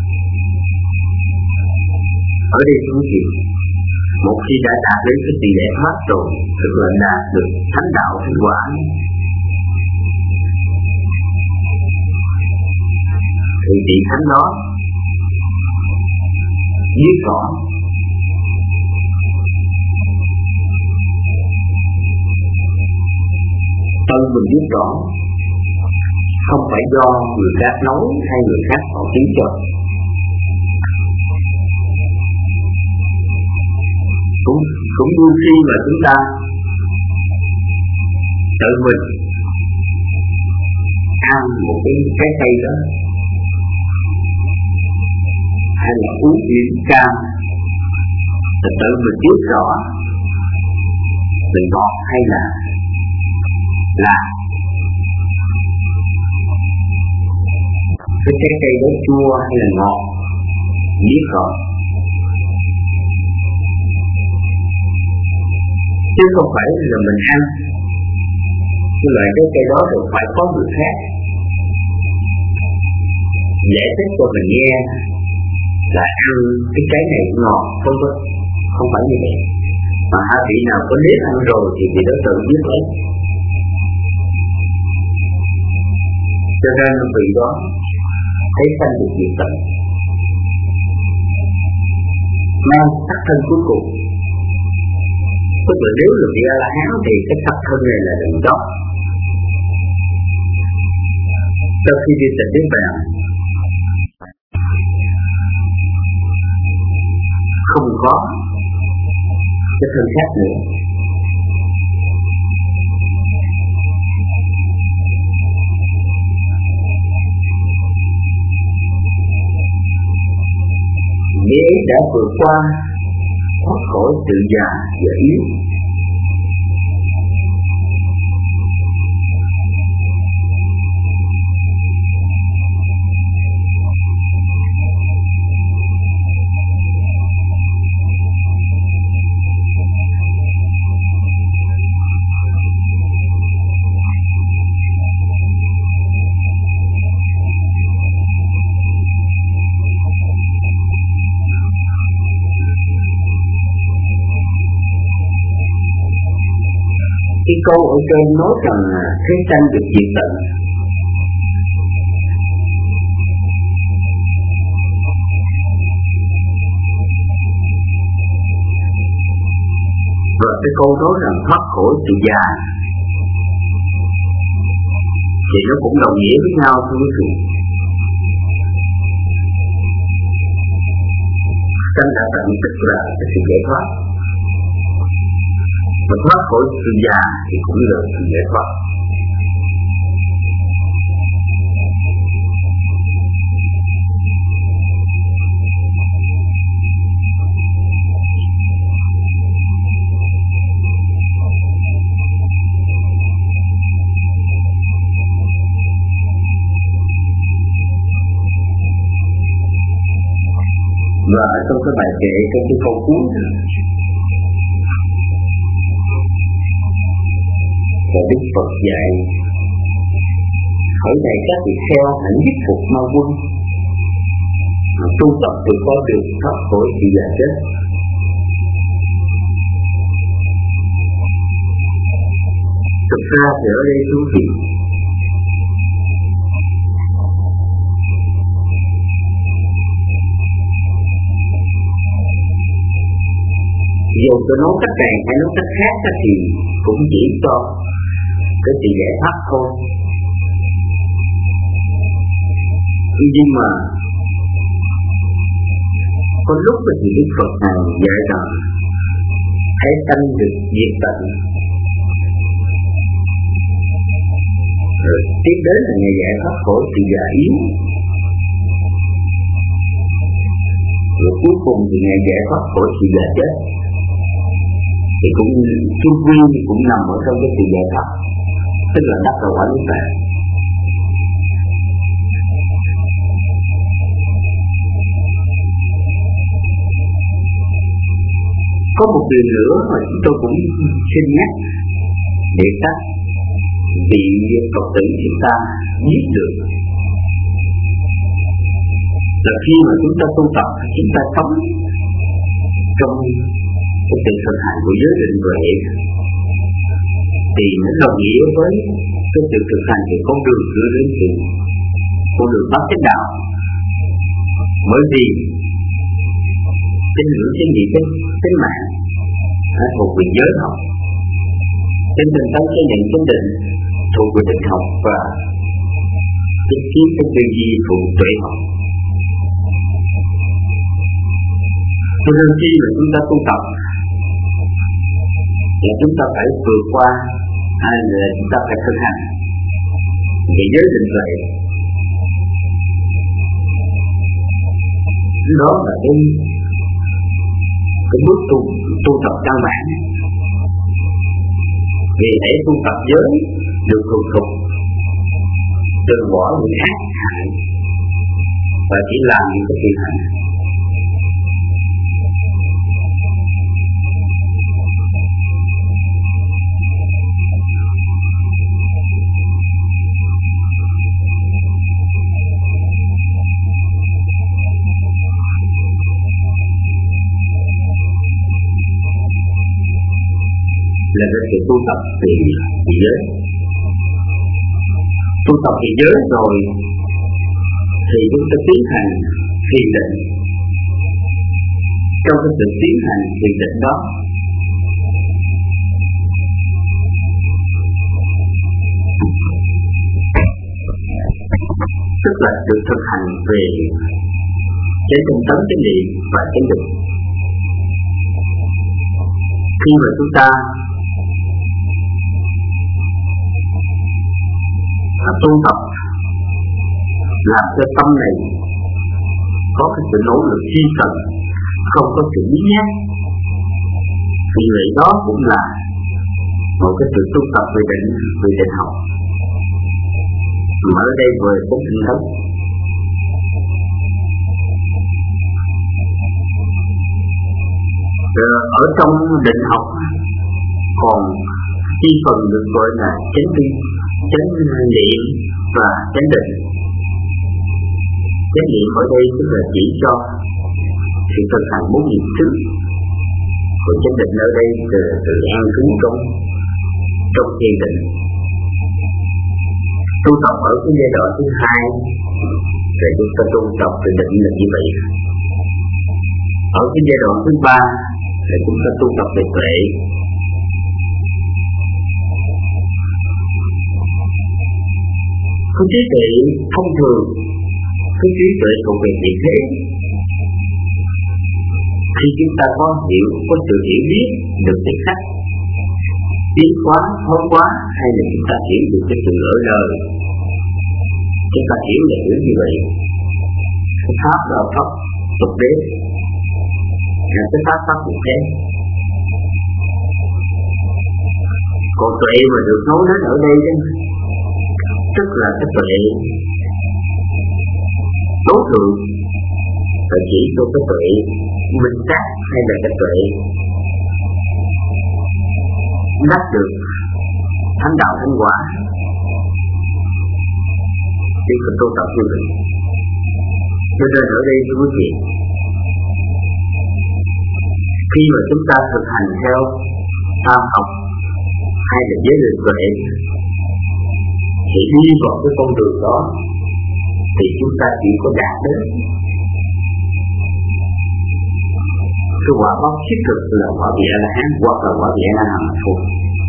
Ở đây chúng chị, một khi đã đạt đến cái tỷ lệ thoát rồi, tức là đạt được thánh đạo thành quả, thì vị thánh đó biết rõ tâm mình biết rõ, không phải do người khác nói hay người khác họ tiếng cho. Cũng như khi mà chúng ta tự mình ăn một cái cây đó, hay là uống miếng cam, thì tự mình biết rõ mình ngọt hay là cái trái cây đó chua hay là ngọt, biết rõ. Chứ không phải là mình ăn cái loại trái cây đó rồi phải có người khác giải thích cho mình nghe là ăn cái trái này ngọt, không phải như vậy. Mà hai vị nào có nếm ăn rồi thì vị đó tự biết lấy. Cho nên vị đó thấy sanh được diệt tận, mang sắc thân cuối cùng. Tức là nếu là vị A-la-hán thì cái sắc thân này là đừng đó. Sau khi đi tịnh Niết Bàn không có cái thân khác nữa. Nghĩa ấy đã vượt qua thoát khỏi sự già và yếu. Cái câu ở trên nói rằng thế sanh được diệt tận, và cái câu nói rằng thoát khỏi sự già, thì nó cũng đồng nghĩa với nhau thưa quý vị. Sanh đã tận tức là cái sự giải thoát, mà thoát khỏi sự già thì cũng là sự giải thoát. Và trong cái bài kệ trong cái câu cuối và Đức Phật dạy Ở đây các vị kheo hãy nhất phục ma quân, tu tập từ con đường thoát khỏi sự già chết. Thực ra thì ở đây thú vị, dù tôi nói cách này hay nói cách khác thì cũng chỉ cho cái sự giải thoát thôi. Nhưng mà có lúc thì Đức Phật này dạy rằng hãy sanh được diệt tận, rồi tiếp đến là ngày giải thoát khỏi sự già yếu, rồi cuối cùng thì ngày giải thoát khỏi sự già chết. Thì cũng chung quy cũng nằm ở trong cái sự giải thoát, tức là đắc đạo quả niết bàn. Có một điều nữa mà chúng tôi cũng xin nhắc để các vị Phật tử chúng ta biết được, là khi mà chúng ta tu tập, chúng ta sống trong cái sự thực hành của giới định tuệ thì nó đồng nghĩa với cái sự thực hành của con đường đưa đến sự con đường bát chánh đạo. Bởi vì tín ngưỡng chính trị tính mạng thuộc về giới học, tinh thần tánh cái nhận chánh định thuộc về định học, và chính kiến cái tư duy thuộc tuệ học. Cho nên khi mà chúng ta tu tập thì chúng ta phải vượt qua hay là chúng ta phải thực hành về giới định tuệ. Đó là cái bước tu tập căn bản. Vì để tu tập giới được thuần thục, từ bỏ những ác hại và chỉ làm những cái thiện hạnh. Là cái sự tu tập về giới. Tu tập về giới rồi thì chúng ta tiến hành thiền định. Trong cái sự tiến hành thiền định đó, tức là sự thực hành về chánh tinh tấn, chánh niệm và chánh định. Khi mà chúng ta tu tập làm cho tâm này có cái sự nỗ lực hy cần, không có sự nhí nhác, thì vậy đó cũng là một cái sự tu tập về định học. Mà ở đây về chánh tinh tấn, ở trong định học còn chi phần được gọi là chánh niệm và chánh định. Chánh niệm ở đây tức là chỉ cho sự thực hành 4 niệm xứ, còn chánh định ở đây là sự an trú trong thiền định. Tu tập ở cái giai đoạn thứ 2 rồi chúng ta tu tập về định là như vậy. Ở cái giai đoạn thứ 3 là chúng ta tu tập về tuệ. Cái trí tuệ thông thường, cái trí tuệ thuộc về vị thế. Khi chúng ta có sự hiểu biết được cái cách tiến hóa, thoát hóa, hay là chúng ta hiểu được cái sự ở đời, chúng ta hiểu là hiểu như vậy. Cái pháp là pháp tục đế, là cái pháp tục đế. Còn tuệ mà được nói đến ở đây đó, tức là cái tuệ đối tượng, là chỉ cho cái tuệ minh sát hay là cái tuệ đắc được thánh đạo thánh quả. chỉ cần tu tập như vậy. Cho nên ở đây thưa quý vị, khi mà chúng ta thực hành theo tam học hay là giới định tuệ thì đi vào cái con đường đó thì chúng ta chỉ có đạt đến cái quả báo thiết thực là quả vị A-la-hán hoặc là quả vị A-la-hán mà thôi.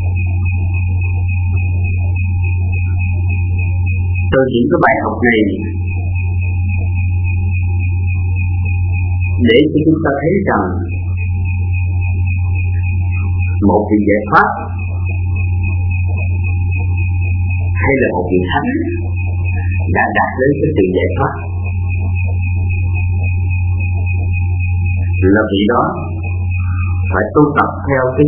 Từ những cái bài học này để cho chúng ta thấy rằng một vị giải pháp hay là một vị thánh đã đạt đến cái sự giải thoát là vị đó phải tu tập theo cái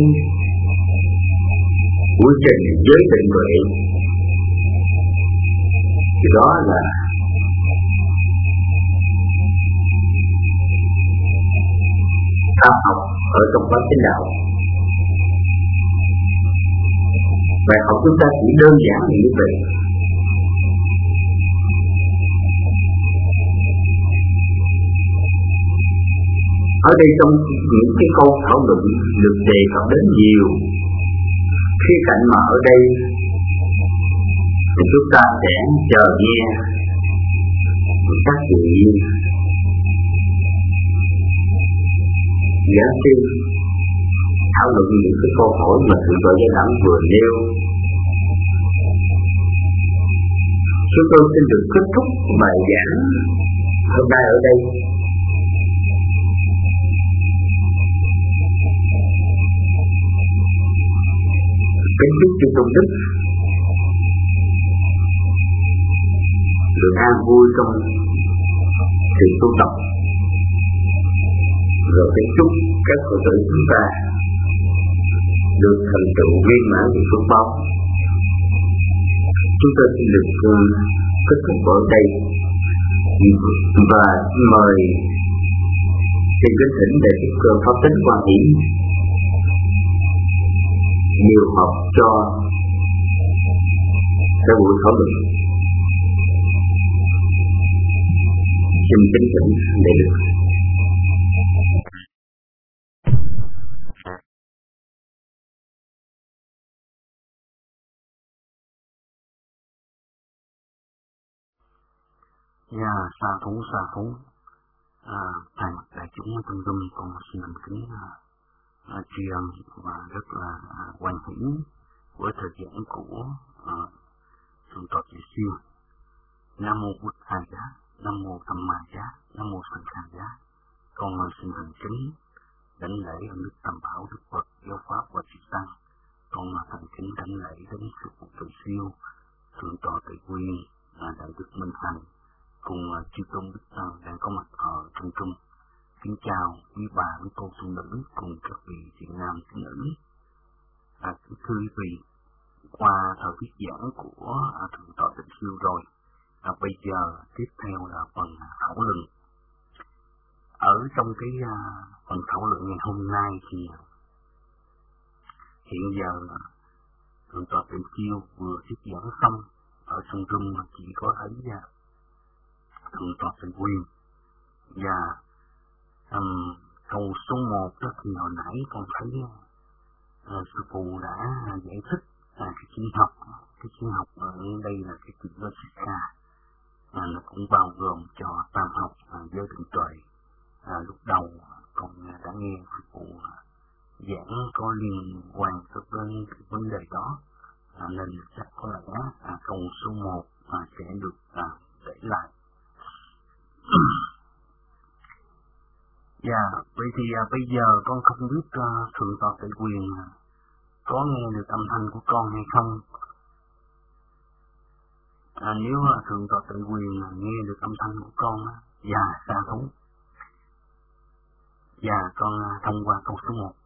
quy trình giới định tuệ. Thì đó là tam học ở trong quá trình đạo. Bài học chúng ta chỉ đơn giản như vậy. Ở đây trong những cái câu thảo luận được đề cập đến nhiều khía cạnh mà ở đây thì chúng ta sẽ chờ nghe các vị giảng sư thảo luận những cái câu hỏi mà Thượng tọa Gia Đẳng vừa nêu. Chúng tôi xin được kết thúc bài giảng hôm nay ở đây. Kính chúc chư tôn đức được an vui trong sự tu tập, rồi kính chúc các Phật tử chúng ta được thành tựu viên mãn về phước báo. Chúng tôi xin được kết thúc ở đây và mời xin kính thỉnh để Đức Cơ Pháp Tính Quan Hiển điều học cho cái buổi thảo luận. Xin kính thỉnh để được. Sa thú. Thay mặt đại chúng trong rung con xin thành kính tri ân và rất là hoan hỷ với thời gian của Thượng tọa Trị Siêu. Nam mô Bụt Thầy Giá, Nam mô Tham Ma Giá, Nam mô Sanh Khai Giá. Con xin thành kính đảnh lễ ơn đức Tam Bảo Đức Phật Giáo Pháp và Chư Tăng. Con thành kính đảnh lễ đến sư phụ Trị Siêu, Thượng tọa Tây Nguyên, Đại đức Minh Thành cùng chư tôn đức tăng đang có mặt ở trong trung. Kính chào quý bà, quý cô tu nữ cùng các vị thiện nam thiện nữ. Thưa quý vị, qua thời tiết giảng của Thượng tọa Tịnh Siêu rồi, bây giờ tiếp theo là phần thảo luận. Ở trong cái phần thảo luận ngày hôm nay thì hiện giờ Thượng tọa Tịnh Siêu vừa thuyết giảng xong, ở trong room chỉ có thấy Thượng tọa Tịnh Nguyên và câu số 1 đó thì hồi nãy con thấy sư phụ đã giải thích cái sinh học ở đây là cái chuyện Vajika, nó cũng bao gồm cho tam học giới định tuệ. Lúc đầu con đã nghe sư phụ giảng có liên quan tới cái vấn đề đó, nên chắc có lẽ câu số 1 sẽ được để lại. Vậy thì bây giờ con không biết Thượng tọa Tịnh Quyền có nghe được âm thanh của con hay không. Nếu Thượng tọa Tịnh Quyền nghe được âm thanh của con, sa thú. Con thông qua câu số 1.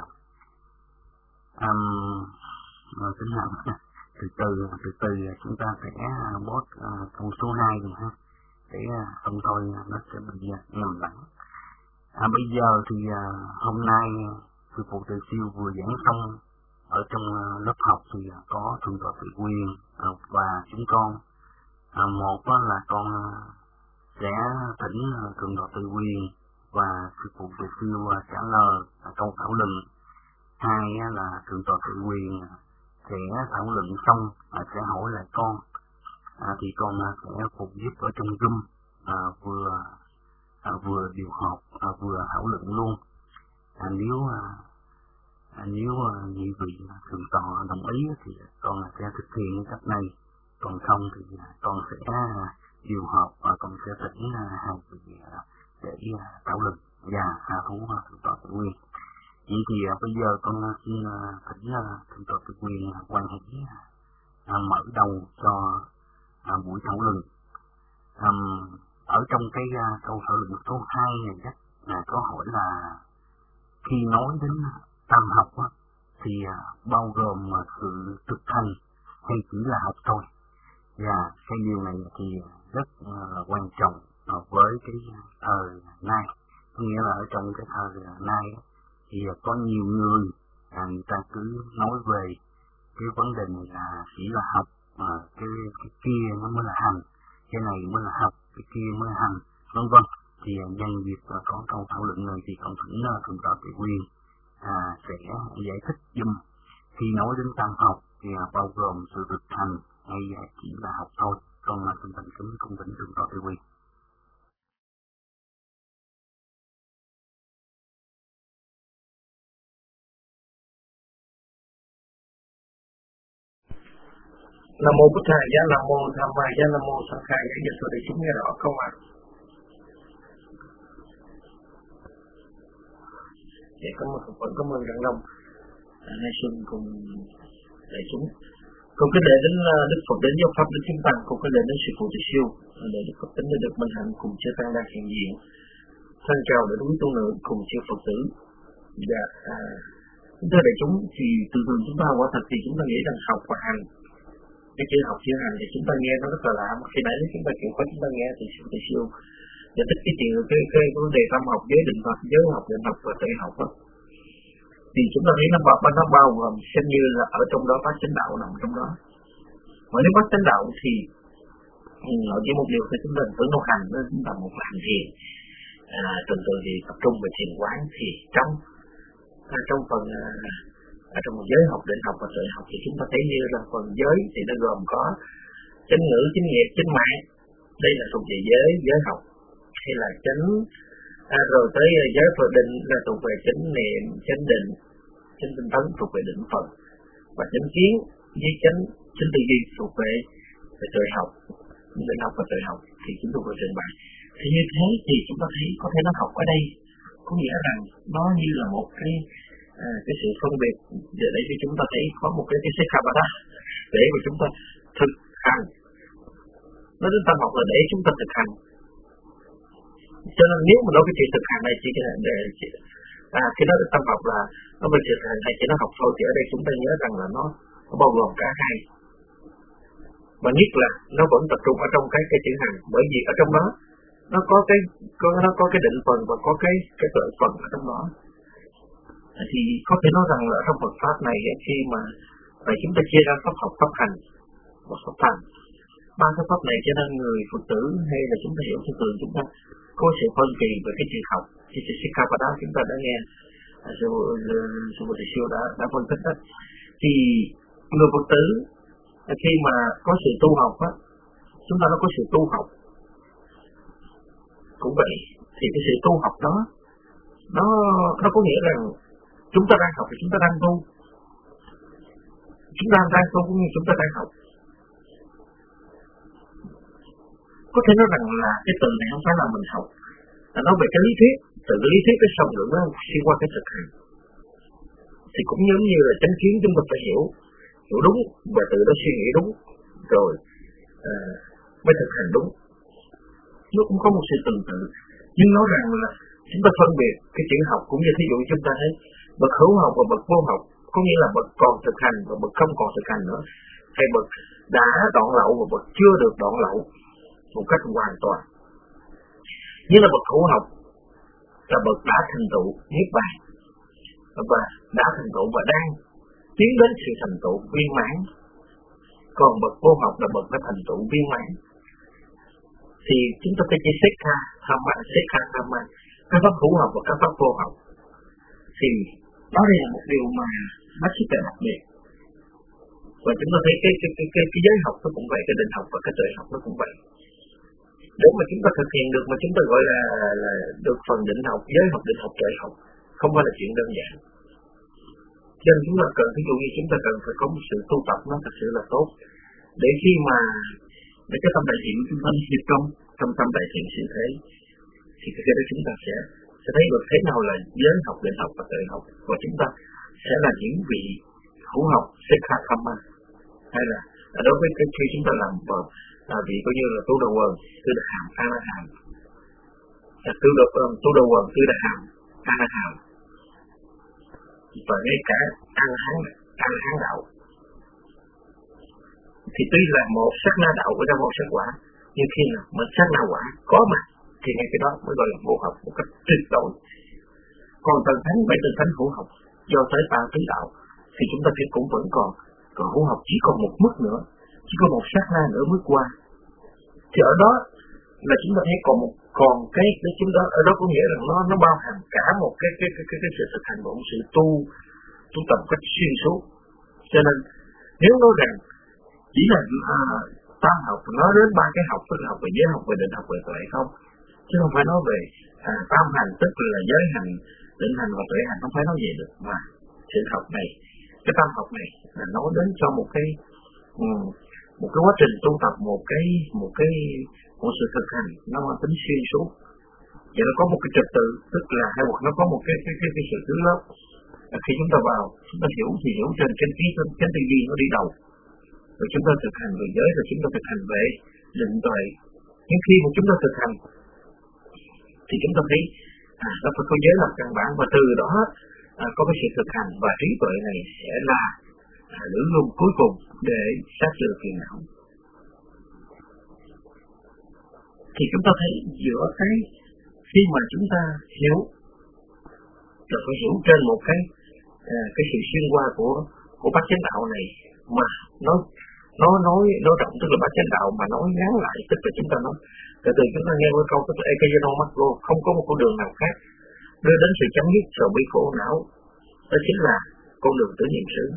Tính nào từ từ chúng ta sẽ bớt câu số 2 rồi ha, để không thôi nó sẽ bị nhầm lẫn. Bây giờ thì hôm nay sư phụ Tịnh Siêu vừa giảng xong ở trong lớp học thì có Thượng tọa Tịnh Quyền và chúng con Một là con sẽ thỉnh Thượng tọa Từ Quyền và sư phụ Từ Siêu trả lời câu thảo luận. Hai là Thượng tọa Từ Quyền sẽ thảo luận xong sẽ hỏi lại con, thì con sẽ phụ giúp ở trong Zoom, vừa điều họp vừa thảo luận luôn. Nếu nhị vị Thượng tọa đồng ý thì con sẽ thực hiện cách này, còn không thì con sẽ điều họp và con sẽ thỉnh hai vị để thảo luận và hạ thủ Thượng tọa Từ Quyền. Vậy thì bây giờ con xin thỉnh Thượng tọa Từ Quyền quan hệ mở đầu cho buổi thảo luận. Ở trong cái câu thảo luận số 2 này có hỏi là khi nói đến tam học thì bao gồm sự thực hành hay chỉ là học thôi, và cái điều này thì rất là quan trọng với cái thời nay. Nghĩa là ở trong cái thời nay thì có nhiều người ta cứ nói về cái vấn đề này là chỉ là học, cái kia nó mới là hành, cái này mới là học, cái kia mới là hành, vân vân. Thì nhân dịp có câu thảo luận này thì con thỉnh Thượng tọa Từ Quyền sẽ giải thích giùm khi nói đến tam học thì bao gồm sự thực hành hay chỉ là học thôi. Con xin thành kính cung thỉnh Thượng tọa Từ Quyền. Nam mô Bụt Thầy Giá, Nam mô Tham Ma Giá, Nam mô Sang Khai Giá. Dịch để chúng nghe rõ câu ạ. Để cảm ơn Đặng Long Hai Xuân cùng đại chúng. Cùng kính lễ đến Đức Phật, đến giáo pháp, đến chúng tăng, cùng kính lễ đến sư phụ Từ Siêu, để Đức Phật tính để được minh hạnh cùng chư tăng đang hiện diện. Thân chào để đối tu nữ cùng chư Phật tử. Và chúng ta đại chúng thì từ từ chúng ta quả thật thì chúng ta nghĩ rằng học và hành, cái chữ học chữ hành thì chúng ta nghe nó rất là lạ, mà khi nãy nếu chúng ta chịu khó chúng ta nghe thì sư Từ Siêu giải thích cái vấn đề tâm học, giới định học, giới học, định học và tự học đó. Thì chúng ta thấy nó bao gồm xem như là ở trong đó bát chánh đạo nằm trong đó. Mà nếu bát chánh đạo thì ở chỉ một điều thì chúng ta tưởng đâu hành, nó chúng ta một là hành thiền, từ từ thì tập trung về thiền quán. Thì trong phần trong một giới học, định học và tự học thì chúng ta thấy như là phần giới thì nó gồm có chánh ngữ, chánh nghiệp, chánh mạng. Đây là thuộc về giới học. Hay là chánh rồi tới giới Phật định là thuộc về chánh niệm, chánh định, chánh tinh tấn thuộc về định phần, và chánh kiến với chánh tư duy thuộc về tự học, định học và tự học thì chúng tôi vừa trình bày. Thì như thế thì chúng ta thấy có thể nó học ở đây có nghĩa rằng nó như là một cái sự phân biệt để cho chúng ta thấy có một cái Sikhapada để mà chúng ta thực hành. Nói đến tâm học là để chúng ta thực hành. Cho nên nếu mà nói cái chuyện thực hành này chỉ để khi nói đến tâm học là nó về thực hành hay chỉ nó học thôi, thì ở đây chúng ta nhớ rằng là nó bao gồm cả hai. Và nhất là nó vẫn tập trung ở trong cái chữ hành, bởi vì ở trong đó nó có cái định phần và có cái tự phần ở trong đó. Thì có thể nói rằng là trong Phật pháp này khi mà chúng ta chia ra pháp học, pháp hành và pháp thành, ba cái pháp này cho nên người Phật tử hay là chúng ta hiểu thường thường chúng ta có sự phân kỳ về cái chữ học. Thì sự Sikhapada chúng ta đã nghe sư phụ Từ Siêu đã phân tích đó. Thì người Phật tử khi mà có sự tu học á, chúng ta nó có sự tu học cũng vậy. Thì cái sự tu học đó nó có nghĩa rằng chúng ta đang học thì chúng ta đang tu, chúng ta đang tu cũng như chúng ta đang học. Có thể nói rằng là cái từ này không phải là mình học, là nói về cái lý thuyết, từ cái lý thuyết cái xong rồi nó xuyên qua cái thực hành. Thì cũng giống như là chánh kiến chúng ta phải hiểu đúng và từ đó suy nghĩ đúng rồi mới thực hành đúng. Nó cũng có một sự tương tự, nhưng nói rằng là chúng ta phân biệt cái chữ học cũng như thí dụ chúng ta thấy bậc hữu học và bậc vô học, có nghĩa là bậc còn thực hành và bậc không còn thực hành nữa, hay bậc đã đoạn lậu và bậc chưa được đoạn lậu một cách hoàn toàn. Như là bậc hữu học là bậc đã thành tựu niết bàn và đã thành tựu và đang tiến đến sự thành tựu viên mãn, còn bậc vô học là bậc đã thành tựu viên mãn thì chúng ta phải chỉ Sikha Thamma, các pháp hữu học và các pháp vô học. Thì đó đây là một điều mà nó rất là đặc biệt. Và chúng ta thấy cái giới học nó cũng vậy, cái định học và cái tuệ học nó cũng vậy. Để mà chúng ta thực hiện được mà chúng ta gọi là được phần định học, giới học, định học, tuệ học, không phải là chuyện đơn giản. Cho nên chúng ta cần, ví dụ như chúng ta cần phải có một sự tu tập nó thật sự là tốt, để khi mà để cái tâm đại thiện chúng ta hiệp trong tâm đại thiện sự thế, thì cái đó chúng ta sẽ thấy được thế nào là giới học, định học và tuệ học, và chúng ta sẽ là những vị hữu học Sikha Thamma, hay là đối với cái khi chúng ta làm vị coi như là tu đầu quần, tư đà hàm, a la hàm, tu đầu quần, tư đà hàm, a la hàm, và ngay cả a la hán đạo, thì tuy là một sát na đạo của trong một sát quả, nhưng khi nào mà sát na quả có mặt thì ngay cái đó mới gọi là vô học một cách tuyệt đối. Còn tầng thánh, 7 tầng thánh hữu học do tới 3 tứ đạo thì chúng ta cũng vẫn còn hữu học chỉ còn một mức nữa, chỉ có một sát na nữa mới qua. Thì ở đó là chúng ta thấy còn cái để chúng ta ở đó có nghĩa là nó bao hàm cả một cái sự thực hành, một sự tu tập cách xuyên suốt. Cho nên nếu nói rằng chỉ là tam học, nói đến 3 cái học, tức là học về giới học, về định học, về tuệ không, chứ không phải nói về tam hành, tức là giới hành, định hành và tuệ hành, không phải nói vậy được. Mà sự học này, cái tam học này là nói đến cho một cái quá trình tu tập, một sự thực hành nó mang tính xuyên suốt. Vậy nó có một cái trật tự, tức là hay hoặc nó có một cái sự thứ lớp. Khi chúng ta vào, chúng ta hiểu thì hiểu trên cái tư duy nó đi đầu, rồi chúng ta thực hành về giới, rồi chúng ta thực hành về định tuệ. Nhưng khi mà chúng ta thực hành thì chúng ta thấy nó phải có giới làm căn bản, và từ đó có cái sự thực hành, và trí tuệ này sẽ là lưỡi luân cuối cùng để sát trừ phiền não. Thì chúng ta thấy giữa cái khi mà chúng ta hiểu, rồi phải hiểu trên một cái sự xuyên qua của bát chánh đạo này, mà nó rộng, tức là bát chánh đạo mà nói ngắn lại, tức là chúng ta nói từ từ chúng ta nghe một câu tức là Ekayano Maklo, không có một con đường nào khác đưa đến sự chấm dứt sầu bi khổ não, đó chính là con đường tử niệm xứ.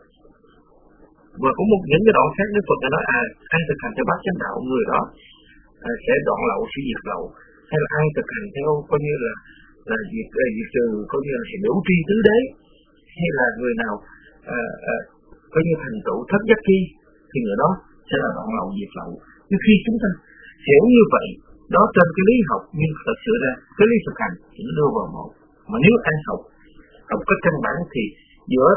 Và có những cái đoạn khác Đức Phật đã nói ai thực hành theo bát chánh đạo, người đó sẽ đoạn lậu, sẽ diệt lậu, hay là ai thực hành theo coi như là diệt trừ, coi như là sẽ đủ tri tứ đế, hay là người nào coi như thành tựu thất giác chi thì người đó sẽ là đoạn lậu, diệt lậu. Nhưng khi chúng ta hiểu như vậy đó trên cái lý học, nhưng thật sự ra cái lý thực hành thì nó đưa vào một. Mà nếu ai học cái căn bản thì giữa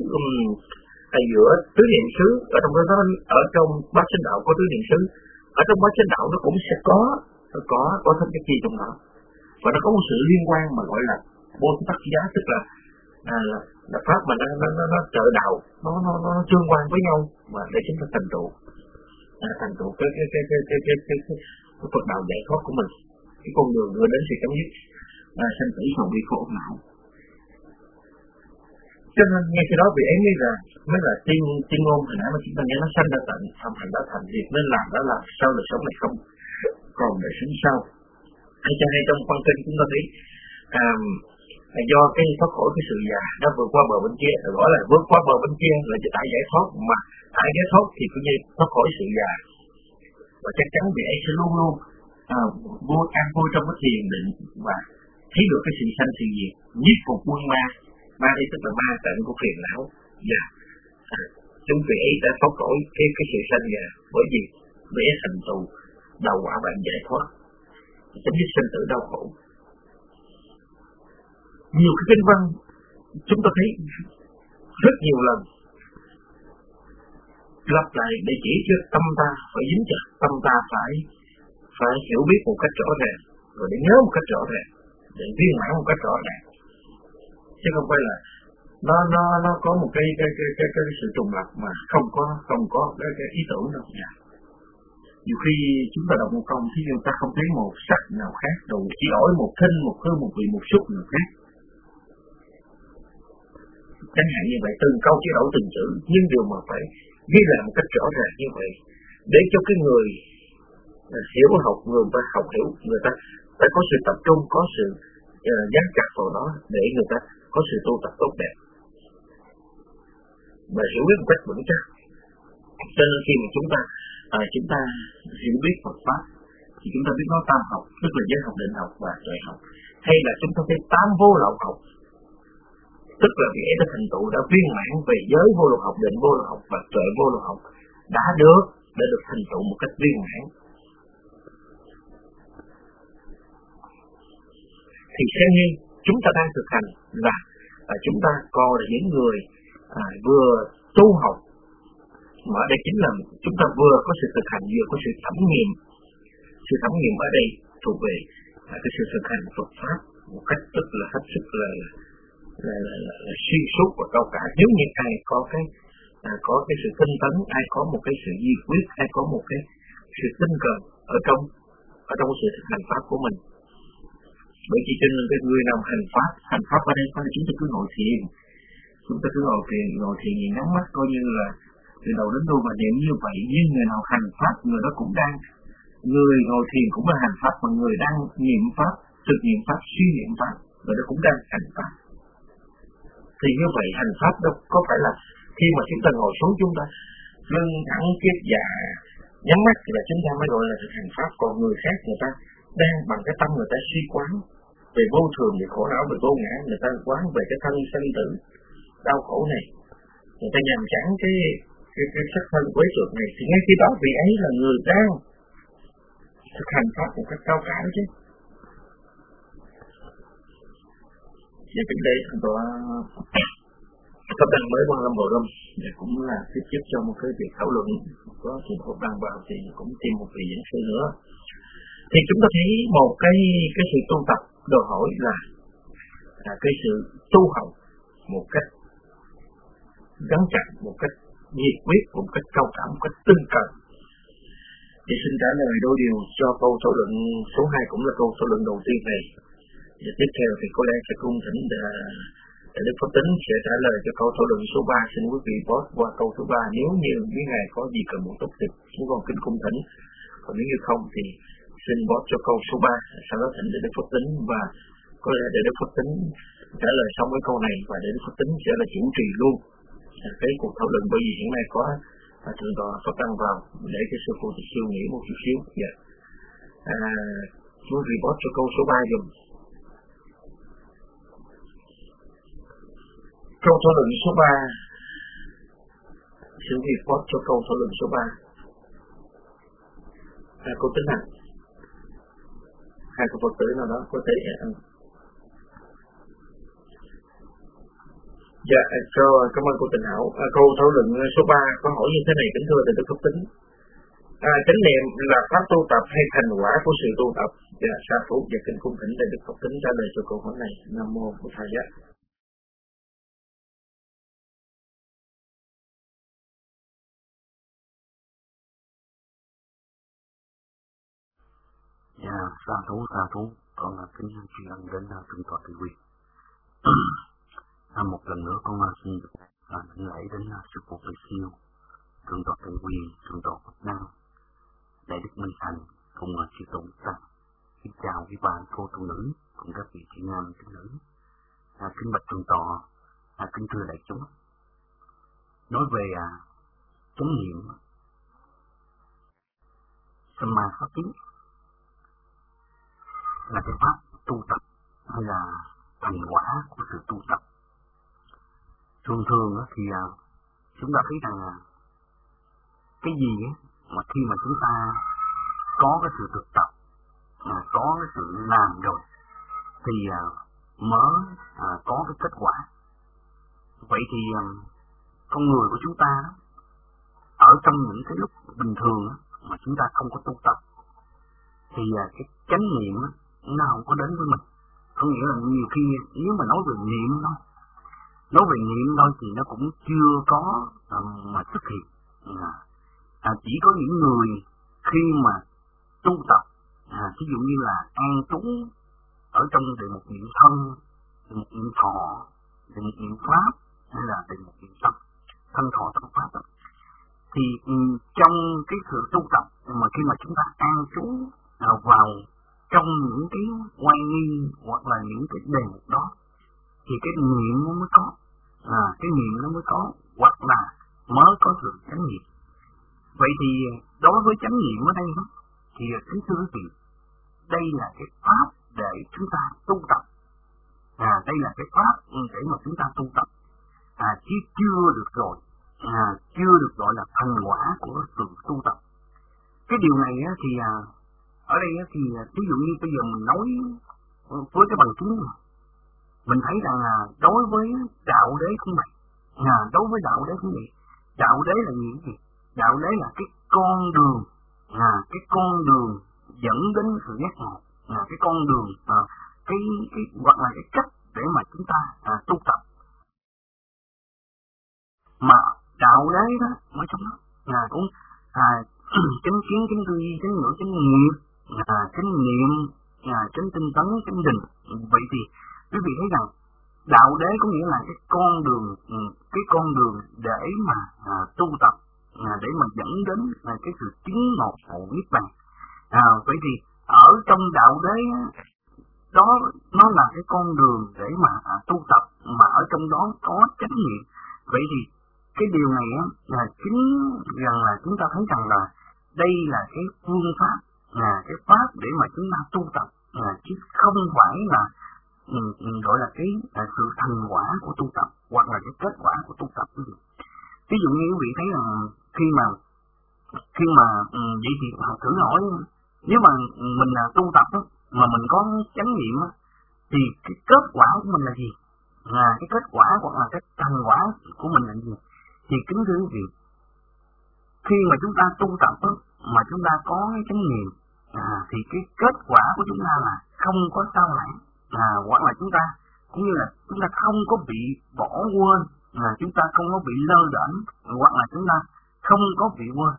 tứ niệm xứ, ở trong bát chánh đạo có tứ niệm xứ, ở trong bát chánh đạo nó cũng sẽ có thất giác chi trong đó, và nó có một sự liên quan mà gọi là vô tắc giá, tức là pháp mà nó trợ đạo, nó tương quan với nhau mà để chúng ta thành tựu cái Phật đạo giải thoát của mình, cái con đường đưa đến sự chấm dứt sanh tử sầu bi khổ não. Cho nên nghe cái đó vị ấy mới là tiên ngôn hồi nãy mà chúng ta nghe nó sanh ra tận, tham hành đã thành, việc nên làm đã làm, sau đời sống này không còn đời sống sau. Hay cho hay trong quan kinh chúng ta thấy do cái thoát khỏi cái sự già nó vượt qua bờ bên kia, gọi là vượt qua bờ bên kia là đã giải thoát, mà đã giải thoát thì cũng như thoát khỏi sự già, và chắc chắn vị ấy sẽ luôn an vui trong cái thiền định và thấy được cái sự sanh sự diệt, nhiếp phục quân ma đây tức là ma tận của phiền não, và chúng vị ấy đã thoát khỏi cái sự sanh già, bởi vì vị ấy thành tựu đầu quả bạn giải thoát, chấm dứt sinh tử đau khổ. Nhiều cái kinh văn chúng ta thấy rất nhiều lần lặp lại để chỉ cho tâm ta phải dính chặt, tâm ta phải hiểu biết một cách rõ ràng, rồi để nhớ một cách rõ ràng, để viên mãn một cách rõ ràng, chứ không phải là nó có một cái sự trùng lập mà không có cái ý tưởng đâu. Nhiều khi chúng ta đọc một câu thì chúng ta không thấy một sắc nào khác, rồi chỉ đổi một thinh, một hương, một vị, một xúc nào khác. Chẳng hạn như vậy, từng câu chỉ đổi từng chữ, nhưng điều mà phải ghi lại một cách rõ ràng như vậy, để cho cái người hiểu học, người ta học hiểu, người ta phải có sự tập trung, có sự dán chặt vào đó để người ta có sự tu tập tốt đẹp và hiểu biết một cách vững chắc. Cho nên khi mà chúng ta hiểu biết Phật pháp thì chúng ta biết nói tam học, tức là giới học, định học và tuệ học, hay là chúng ta thấy tám vô lậu học, tức là nghĩa đã thành tựu, đã viên mãn về giới vô lậu học, định vô lậu học và tuệ vô lậu học đã được thành tựu một cách viên mãn. Thì xem như chúng ta đang thực hành là chúng ta coi là những người vừa tu học, mà ở đây chính là chúng ta vừa có sự thực hành, vừa có sự thẩm nghiệm. Sự thẩm nghiệm ở đây thuộc về cái sự thực hành Phật pháp một cách rất là hết sức là xuyên suốt và cao cả. Nếu như ai có cái sự tinh tấn, ai có một cái sự nhiệt quyết, ai có một cái sự tinh cần ở trong sự thực hành pháp của mình. Bởi vì cho nên cái người nào hành pháp ở đây có là chúng ta cứ ngồi thiền, ngồi thiền nhắm mắt coi như là từ đầu đến đuôi mà niệm như vậy. Nhưng người nào hành pháp, người đó cũng đang, người ngồi thiền cũng là hành pháp, mà người đang niệm pháp, thực niệm pháp, suy niệm pháp, người đó cũng đang hành pháp. Thì như vậy hành pháp đâu có phải là khi mà chúng ta ngồi xuống chúng ta lưng thẳng kiết dạ nhắm mắt thì là chúng ta mới gọi là thực hành pháp. Còn người khác người ta đang bằng cái tâm người ta suy quán về vô thường, về khổ não, về vô ngã, người ta quán về cái thân sanh tử đau khổ này, người ta nhằm chán cái sắc thân quấy trượt này, thì ngay khi đó vị ấy là người đang thực hành pháp một cách cao cả chứ. Và đến đây chúng tôi có đăng mới Quan Lâm Bồ Râm để cũng là tiếp giúp cho một cái việc thảo luận. Có trường hợp đăng vào thì cũng tìm một vị diễn sư nữa. Thì chúng ta thấy một cái sự tu tập đòi hỏi là cái sự tu học một cách gắn chặt, một cách nhiệt quyết, một cách cao cả, một cách tinh cần. Thì xin trả lời đôi điều cho câu thảo luận số 2 cũng là câu thảo luận đầu tiên này. Và tiếp theo thì có lẽ sẽ cung thỉnh Đức Pháp Tính sẽ trả lời cho câu thảo luận số 3. Xin quý vị post qua câu số 3 nếu như quý ngài có gì cần một tốt thì chúng con kính cung thỉnh. Còn nếu như không thì xin post cho câu số 3, sau đó thỉnh Đức Pháp Tính, và có lẽ để Đức Pháp Tính trả lời xong cái câu này và để Đức Pháp Tính sẽ là chủ trì luôn cái cuộc thảo luận, bởi vì hiện nay có thượng tọa Pháp Đăng vào để cái sư phụ thì suy nghĩ một chút xíu. Chú report cho câu số 3 dùm. Câu thảo luận số 3, xin report cho câu thảo luận số 3. Cô Tính Hạnh, hai cô Phật tử nào đó có thể Dạ, cảm ơn cô Tình Hảo. Câu thảo luận số 3 có hỏi như thế này, kính thưa Thầy Đức Pháp Tính. Chánh niệm là pháp tu tập hay thành quả của sự tu tập? Dạ, sa thú và kính cung thỉnh Thầy Đức Pháp Tính trả lời cho câu hỏi này. Nam mô Bổn Thầy Giác. Dạ, sa thú, con kính tri ân đến Thượng tọa Kỳ Quy. Một lần nữa con xin được thỉnh lễ đến sư phụ Kỳ Siêu, Thượng tọa Kỳ Quy, Thượng tọa Phật Năng, Đại đức Minh Thành cùng sư tổ Tăng. Kính chào quý bạn cô tu nữ cùng các vị chị nam tu nữ. Kính bạch Thượng tọa, kính thưa đại chúng. Nói về chánh niệm, Samma pháp tín là cái pháp tu tập hay là thành quả của sự tu tập. Thường thì chúng ta thấy rằng cái gì mà khi mà chúng ta có cái sự thực tập, có cái sự làm rồi thì mới có cái kết quả. Vậy thì con người của chúng ta ở trong những cái lúc bình thường mà chúng ta không có tu tập thì cái chánh niệm nó không có đến với mình. Có nghĩa là nhiều khi nếu mà nói về niệm thôi thì nó cũng chưa có mà xuất hiện. Chỉ có những người khi mà tu tập, ví dụ như là an trú ở trong đề mục niệm thân, đề mục niệm thọ, đề mục niệm pháp hay là đề mục niệm thân thọ tâm pháp, thì trong cái sự tu tập mà khi mà chúng ta an trú vào trong những cái oai nghi hoặc là những cái đề mục đó thì cái niệm nó mới có, cái niệm nó mới có, hoặc là mới có sự chánh niệm. Vậy thì đối với chánh niệm ở đây đó thì kính thưa quý vị, đây là cái pháp để chúng ta tu tập, đây là cái pháp để mà chúng ta tu tập, chứ chưa được rồi, chưa được gọi là thành quả của sự tu tập. Cái điều này thì ở đây thì ví dụ như bây giờ mình nói với cái bằng chứng này, mình thấy rằng đối với đạo đế cũng vậy, đối với đạo đế cũng vậy. Đạo đế là gì? Đạo đế là cái con đường, cái con đường dẫn đến sự giác ngộ, cái con đường, cái hoặc là cái cách để mà chúng ta tu tập. Mà đạo đế đó ở trong đó cũng chánh kiến, chánh tư duy, chánh ngữ, chánh nghiệp, chánh niệm, chánh tinh tấn, chánh định. Vậy thì quý vị thấy rằng đạo đế có nghĩa là cái con đường để mà tu tập, để mà dẫn đến cái sự chứng ngộ niết bàn. Vậy thì ở trong đạo đế đó nó là cái con đường để mà tu tập, mà ở trong đó có chánh niệm. Vậy thì cái điều này là chính rằng là chúng ta thấy rằng là đây là cái phương pháp, cái pháp để mà chúng ta tu tập, chứ không phải là gọi là cái sự thành quả của tu tập hoặc là cái kết quả của tu tập. Ví dụ như quý vị thấy rằng khi mà vậy thì thử hỏi, nếu mà mình là tu tập đó, mà mình có chánh niệm đó, thì cái kết quả của mình là gì? Cái kết quả hoặc là cái thành quả của mình là gì? Thì kính thưa quý vị, khi mà chúng ta tu tập đó, mà chúng ta có cái chánh niệm, thì cái kết quả của chúng ta là không có sao lãng, hoặc là chúng ta cũng như là chúng ta không có bị bỏ quên, chúng ta không có bị lơ đễnh, hoặc là chúng ta không có bị quên.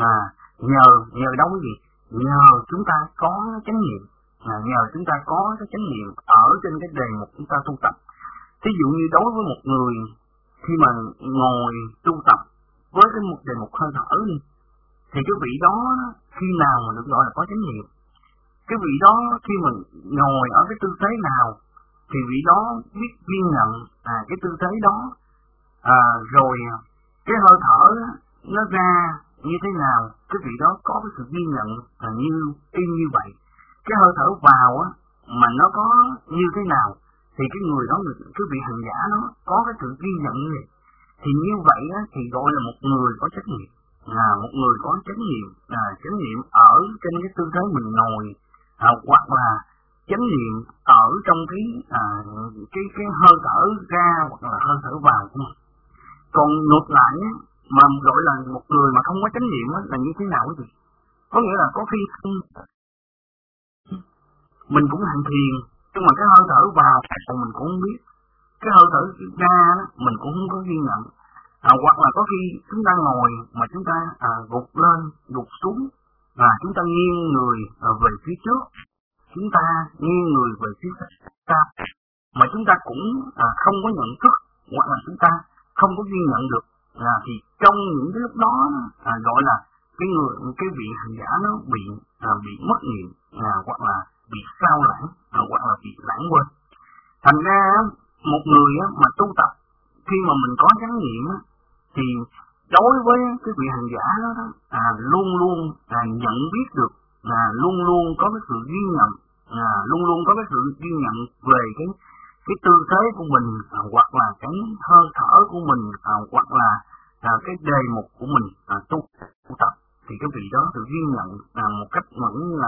Nhờ đâu cái gì? Nhờ chúng ta có chánh niệm, nhờ chúng ta có cái chánh niệm ở trên cái đề mục chúng ta tu tập. Ví dụ như đối với một người khi mà ngồi tu tập với cái một đề mục hơi thở đi, thì cái vị đó khi nào mà được gọi là có chánh niệm? Cái vị đó khi mình ngồi ở cái tư thế nào thì vị đó biết ghi nhận cái tư thế đó, rồi cái hơi thở nó ra như thế nào, cái vị đó có cái sự ghi nhận như vậy. Cái hơi thở vào mà nó có như thế nào thì cái người đó, cái vị hành giả đó có cái sự ghi nhận như vậy. Thì như vậy thì gọi là một người có trách nhiệm, một người có trách nhiệm ở trên cái tư thế mình ngồi, hoặc là chánh niệm ở trong cái hơi thở ra hoặc là hơi thở vào của mình. Còn ngược lại mà gọi là một người mà không có chánh niệm là như thế nào quý vị? Có nghĩa là có khi mình cũng hành thiền, nhưng mà cái hơi thở vào mình cũng không biết, cái hơi thở ra mình cũng không có ghi nhận. Hoặc là có khi chúng ta ngồi mà chúng ta gục lên, gục xuống, chúng ta nghiêng người về phía trước, chúng ta nghiêng người về phía sau, mà chúng ta cũng không có nhận thức, hoặc là chúng ta không có ghi nhận được, thì trong những cái lúc đó gọi là cái vị hành giả nó bị mất niệm, hoặc là bị sao lãng, hoặc là bị lãng quên. Thành ra một người mà tu tập khi mà mình có chánh niệm thì đối với cái vị hành giả đó luôn luôn nhận biết được, luôn luôn có cái sự ghi nhận, luôn luôn có cái sự ghi nhận về cái tư thế của mình, hoặc là cái hơi thở của mình, hoặc là cái đề mục của mình tu tập, thì cái vị đó tự ghi nhận một cách mà cũng như là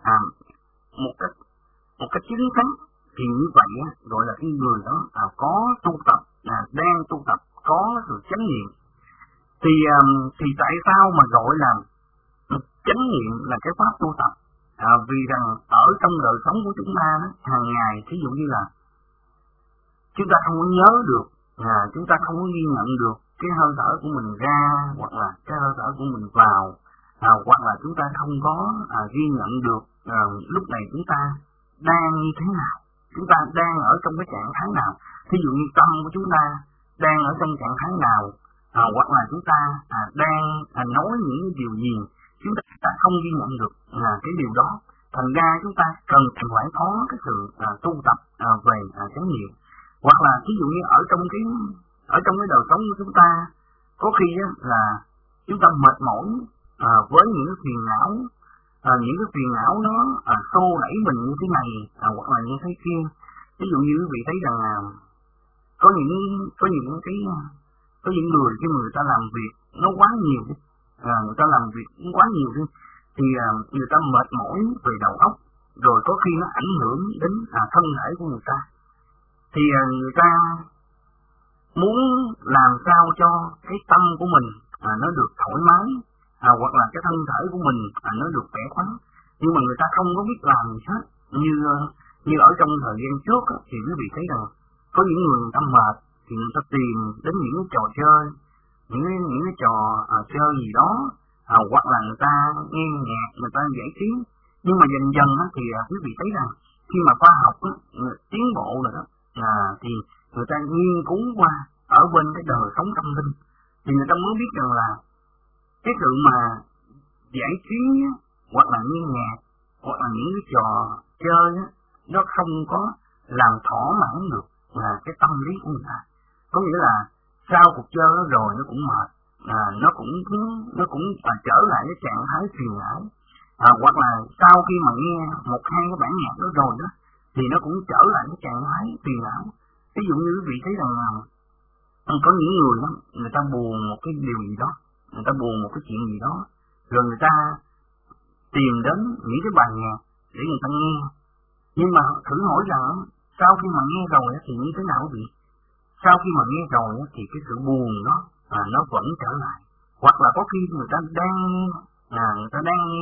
một cách chính xác. Thì như vậy gọi là cái người đó có tu tập, đang tu tập, có sự chánh niệm. Thì tại sao mà gọi là chánh niệm là cái pháp tu tập? Vì rằng ở trong đời sống của chúng ta hàng ngày, ví dụ như là chúng ta không có nhớ được, chúng ta không có ghi nhận được cái hơi thở của mình ra, hoặc là cái hơi thở của mình vào, hoặc là chúng ta không có ghi nhận được lúc này chúng ta đang như thế nào, chúng ta đang ở trong cái trạng thái nào. Ví dụ như tâm của chúng ta đang ở trong trạng thái nào, hoặc là chúng ta đang nói những điều gì, chúng ta không ghi nhận được cái điều đó. Thành ra chúng ta cần phải có cái sự tu tập về chánh niệm. Hoặc là ví dụ như ở trong cái đời sống của chúng ta, có khi là chúng ta mệt mỏi với những cái phiền não, nó xô đẩy mình như thế này hoặc là như thế kia. Ví dụ như quý vị thấy rằng có những người khi mà người ta làm việc nó quá nhiều, người ta làm việc quá nhiều thì người ta mệt mỏi về đầu óc, rồi có khi nó ảnh hưởng đến thân thể của người ta. Thì người ta muốn làm sao cho cái tâm của mình nó được thoải mái, hoặc là cái thân thể của mình nó được khỏe khoắn, nhưng mà người ta không có biết làm gì hết. Như ở trong thời gian trước thì quý vị thấy rằng có những người ta mệt thì người ta tìm đến những cái trò chơi, những cái trò chơi gì đó, hoặc là người ta nghe nhạc, người ta giải trí. Nhưng mà dần dần thì quý vị thấy rằng khi mà khoa học tiến bộ rồi đó, thì người ta nghiên cứu qua ở bên cái đời sống tâm linh, thì người ta mới biết rằng là cái sự mà giải trí hoặc là nghe nhạc hoặc là những cái trò chơi nó không có làm thỏa mãn được cái tâm lý của người ta. Có nghĩa là sau cuộc chơi đó rồi nó cũng mệt, nó cũng trở lại cái trạng thái phiền não, hoặc là sau khi mà nghe một hai cái bản nhạc đó rồi đó thì nó cũng trở lại cái trạng thái phiền não. Ví dụ như quý vị thấy rằng có những người đó, người ta buồn một cái điều gì đó, người ta buồn một cái chuyện gì đó, rồi người ta tìm đến những cái bài nhạc để người ta nghe. Nhưng mà thử hỏi rằng sau khi mà nghe rồi thì như thế nào quý vị? Sau khi mà nghe rồi thì cái sự buồn đó nó vẫn trở lại. Hoặc là có khi người ta đang nghe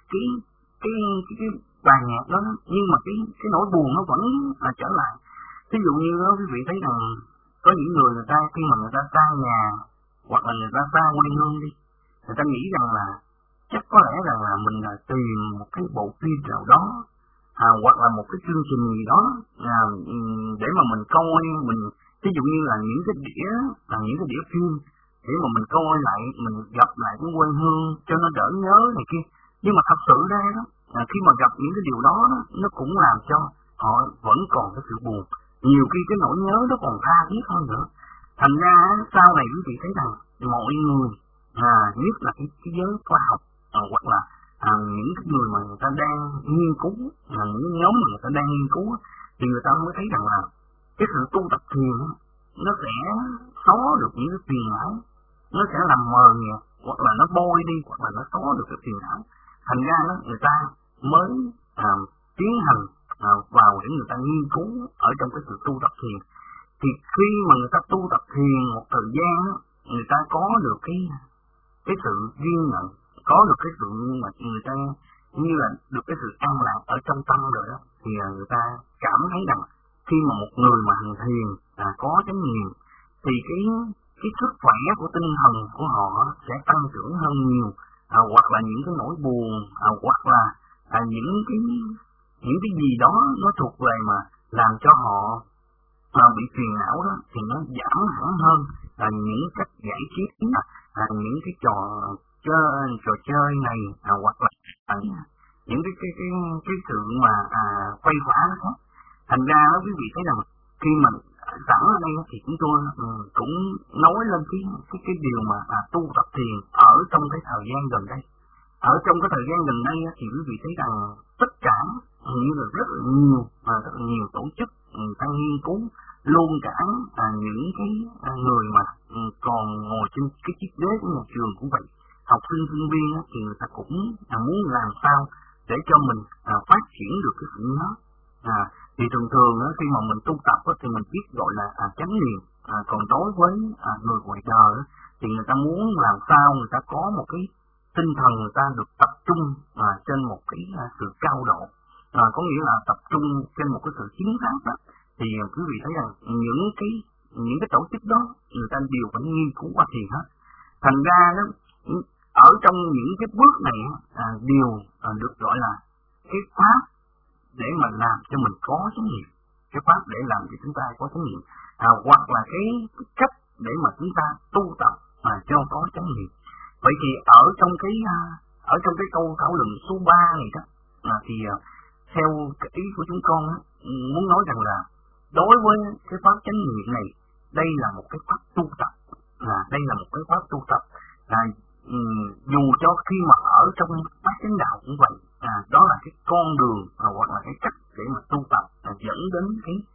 cái bài nhạc đó, nhưng mà cái nỗi buồn nó vẫn trở lại. Ví dụ như đó, quý vị thấy rằng có những người ta khi mà người ta xa nhà hoặc là người ta xa quê hương đi, người ta nghĩ rằng là chắc có lẽ rằng là mình tìm một cái bộ phim nào đó, hoặc là một cái chương trình gì đó để mà mình coi, ví dụ như là những cái đĩa phim để mà mình coi lại, mình gặp lại cái quê hương cho nó đỡ nhớ này kia. Nhưng mà thật sự ra đó, khi mà gặp những cái điều đó nó cũng làm cho họ vẫn còn cái sự buồn, nhiều khi cái nỗi nhớ nó còn tha thiết hơn nữa. Thành ra sau này quý vị thấy rằng mọi người, nhất là cái giới khoa học, hoặc là những cái người mà người ta đang nghiên cứu, những nhóm mà người ta đang nghiên cứu, thì người ta mới thấy rằng là cái sự tu tập thiền nó sẽ xóa được những cái phiền não, nó sẽ làm mờ nhạt, hoặc là nó bôi đi, hoặc là nó xóa được cái phiền não. Thành ra đó người ta mới tiến hành vào để người ta nghiên cứu ở trong cái sự tu tập thiền. Thì khi mà người ta tu tập thiền một thời gian, người ta có được cái sự ghi nhận, có được cái sự mà người ta như là được cái sự an lạc ở trong tâm rồi đó, thì người ta cảm thấy rằng khi mà một người mà hành thiền có chánh niệm thì cái sức khỏe của tinh thần của họ sẽ tăng trưởng hơn nhiều, hoặc là những cái nỗi buồn, hoặc là những cái gì đó nó thuộc về mà làm cho họ bị phiền não đó thì nó giảm hẳn hơn. Những cách giải trí, những cái trò chơi này, hoặc là những cái sự mà quay khỏa đó. Thành ra đó quý vị thấy rằng khi mà sẵn ở đây thì chúng tôi cũng nói lên cái điều mà tu tập thiền ở trong cái thời gian gần đây. Ở trong cái thời gian gần đây thì quý vị thấy rằng tất cả như là rất là nhiều tổ chức ta nghiên cứu, luôn cả những cái người mà còn ngồi trên cái chiếc ghế của nhà trường cũng vậy, học sinh sinh viên thì người ta cũng muốn làm sao để cho mình phát triển được cái sự nhớ. Thì thường khi mà mình tu tập thì mình biết gọi là chánh niệm, còn đối với người ngoài đời thì người ta muốn làm sao người ta có một cái tinh thần người ta được tập trung trên một cái sự cao độ, có nghĩa là tập trung trên một cái sự chính xác đó. Thì quý vị thấy rằng những cái tổ chức đó người ta đều phải nghiên cứu qua thiền hết. Thành ra đó, ở trong những cái bước này đều được gọi là cái pháp để mà làm cho mình có chánh niệm, cái pháp để làm cho chúng ta có chánh niệm, hoặc là cái cách để mà chúng ta tu tập mà cho có chánh niệm. Vậy thì ở ở trong cái câu thảo luận số 3 này đó thì theo cái ý của chúng con muốn nói rằng là đối với cái pháp chánh niệm này, đây là một cái pháp tu tập, đây là một cái pháp tu tập dù cho khi mà ở trong bát chánh đạo cũng vậy, đó là cái con đường hoặc là cái cách để mà tu tập dẫn đến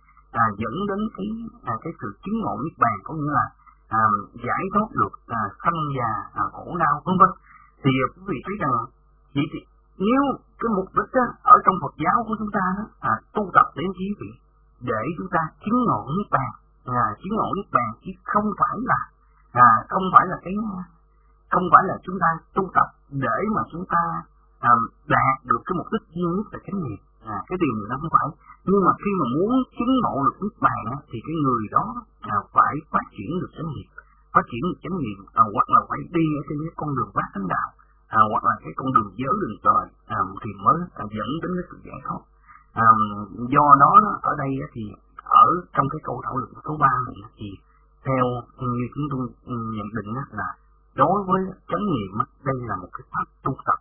cái sự chứng ngộ niết bàn, có nghĩa là giải thoát được sanh già khổ đau vân vân. Thì quý vị thấy rằng chỉ nếu cái mục đích ở trong Phật giáo của chúng ta tu tập đến quý vị để chúng ta chứng ngộ niết bàn, chứng ngộ niết bàn chứ không phải là chúng ta tu tập để mà chúng ta đạt được cái mục đích duy nhất là chánh niệm. Cái điều này nó không phải. Nhưng mà khi mà muốn chứng ngộ được niết bàn thì cái người đó phải phát triển được chánh niệm, hoặc là phải đi ở trên cái con đường bát chánh đạo, hoặc là cái con đường giới đường trời thì mới dẫn đến cái sự giải thoát. Do đó ở đây thì ở trong cái câu thảo luận số 3 này thì theo như chúng tôi nhận định là đối với chánh niệm đây là một cái pháp tu tập,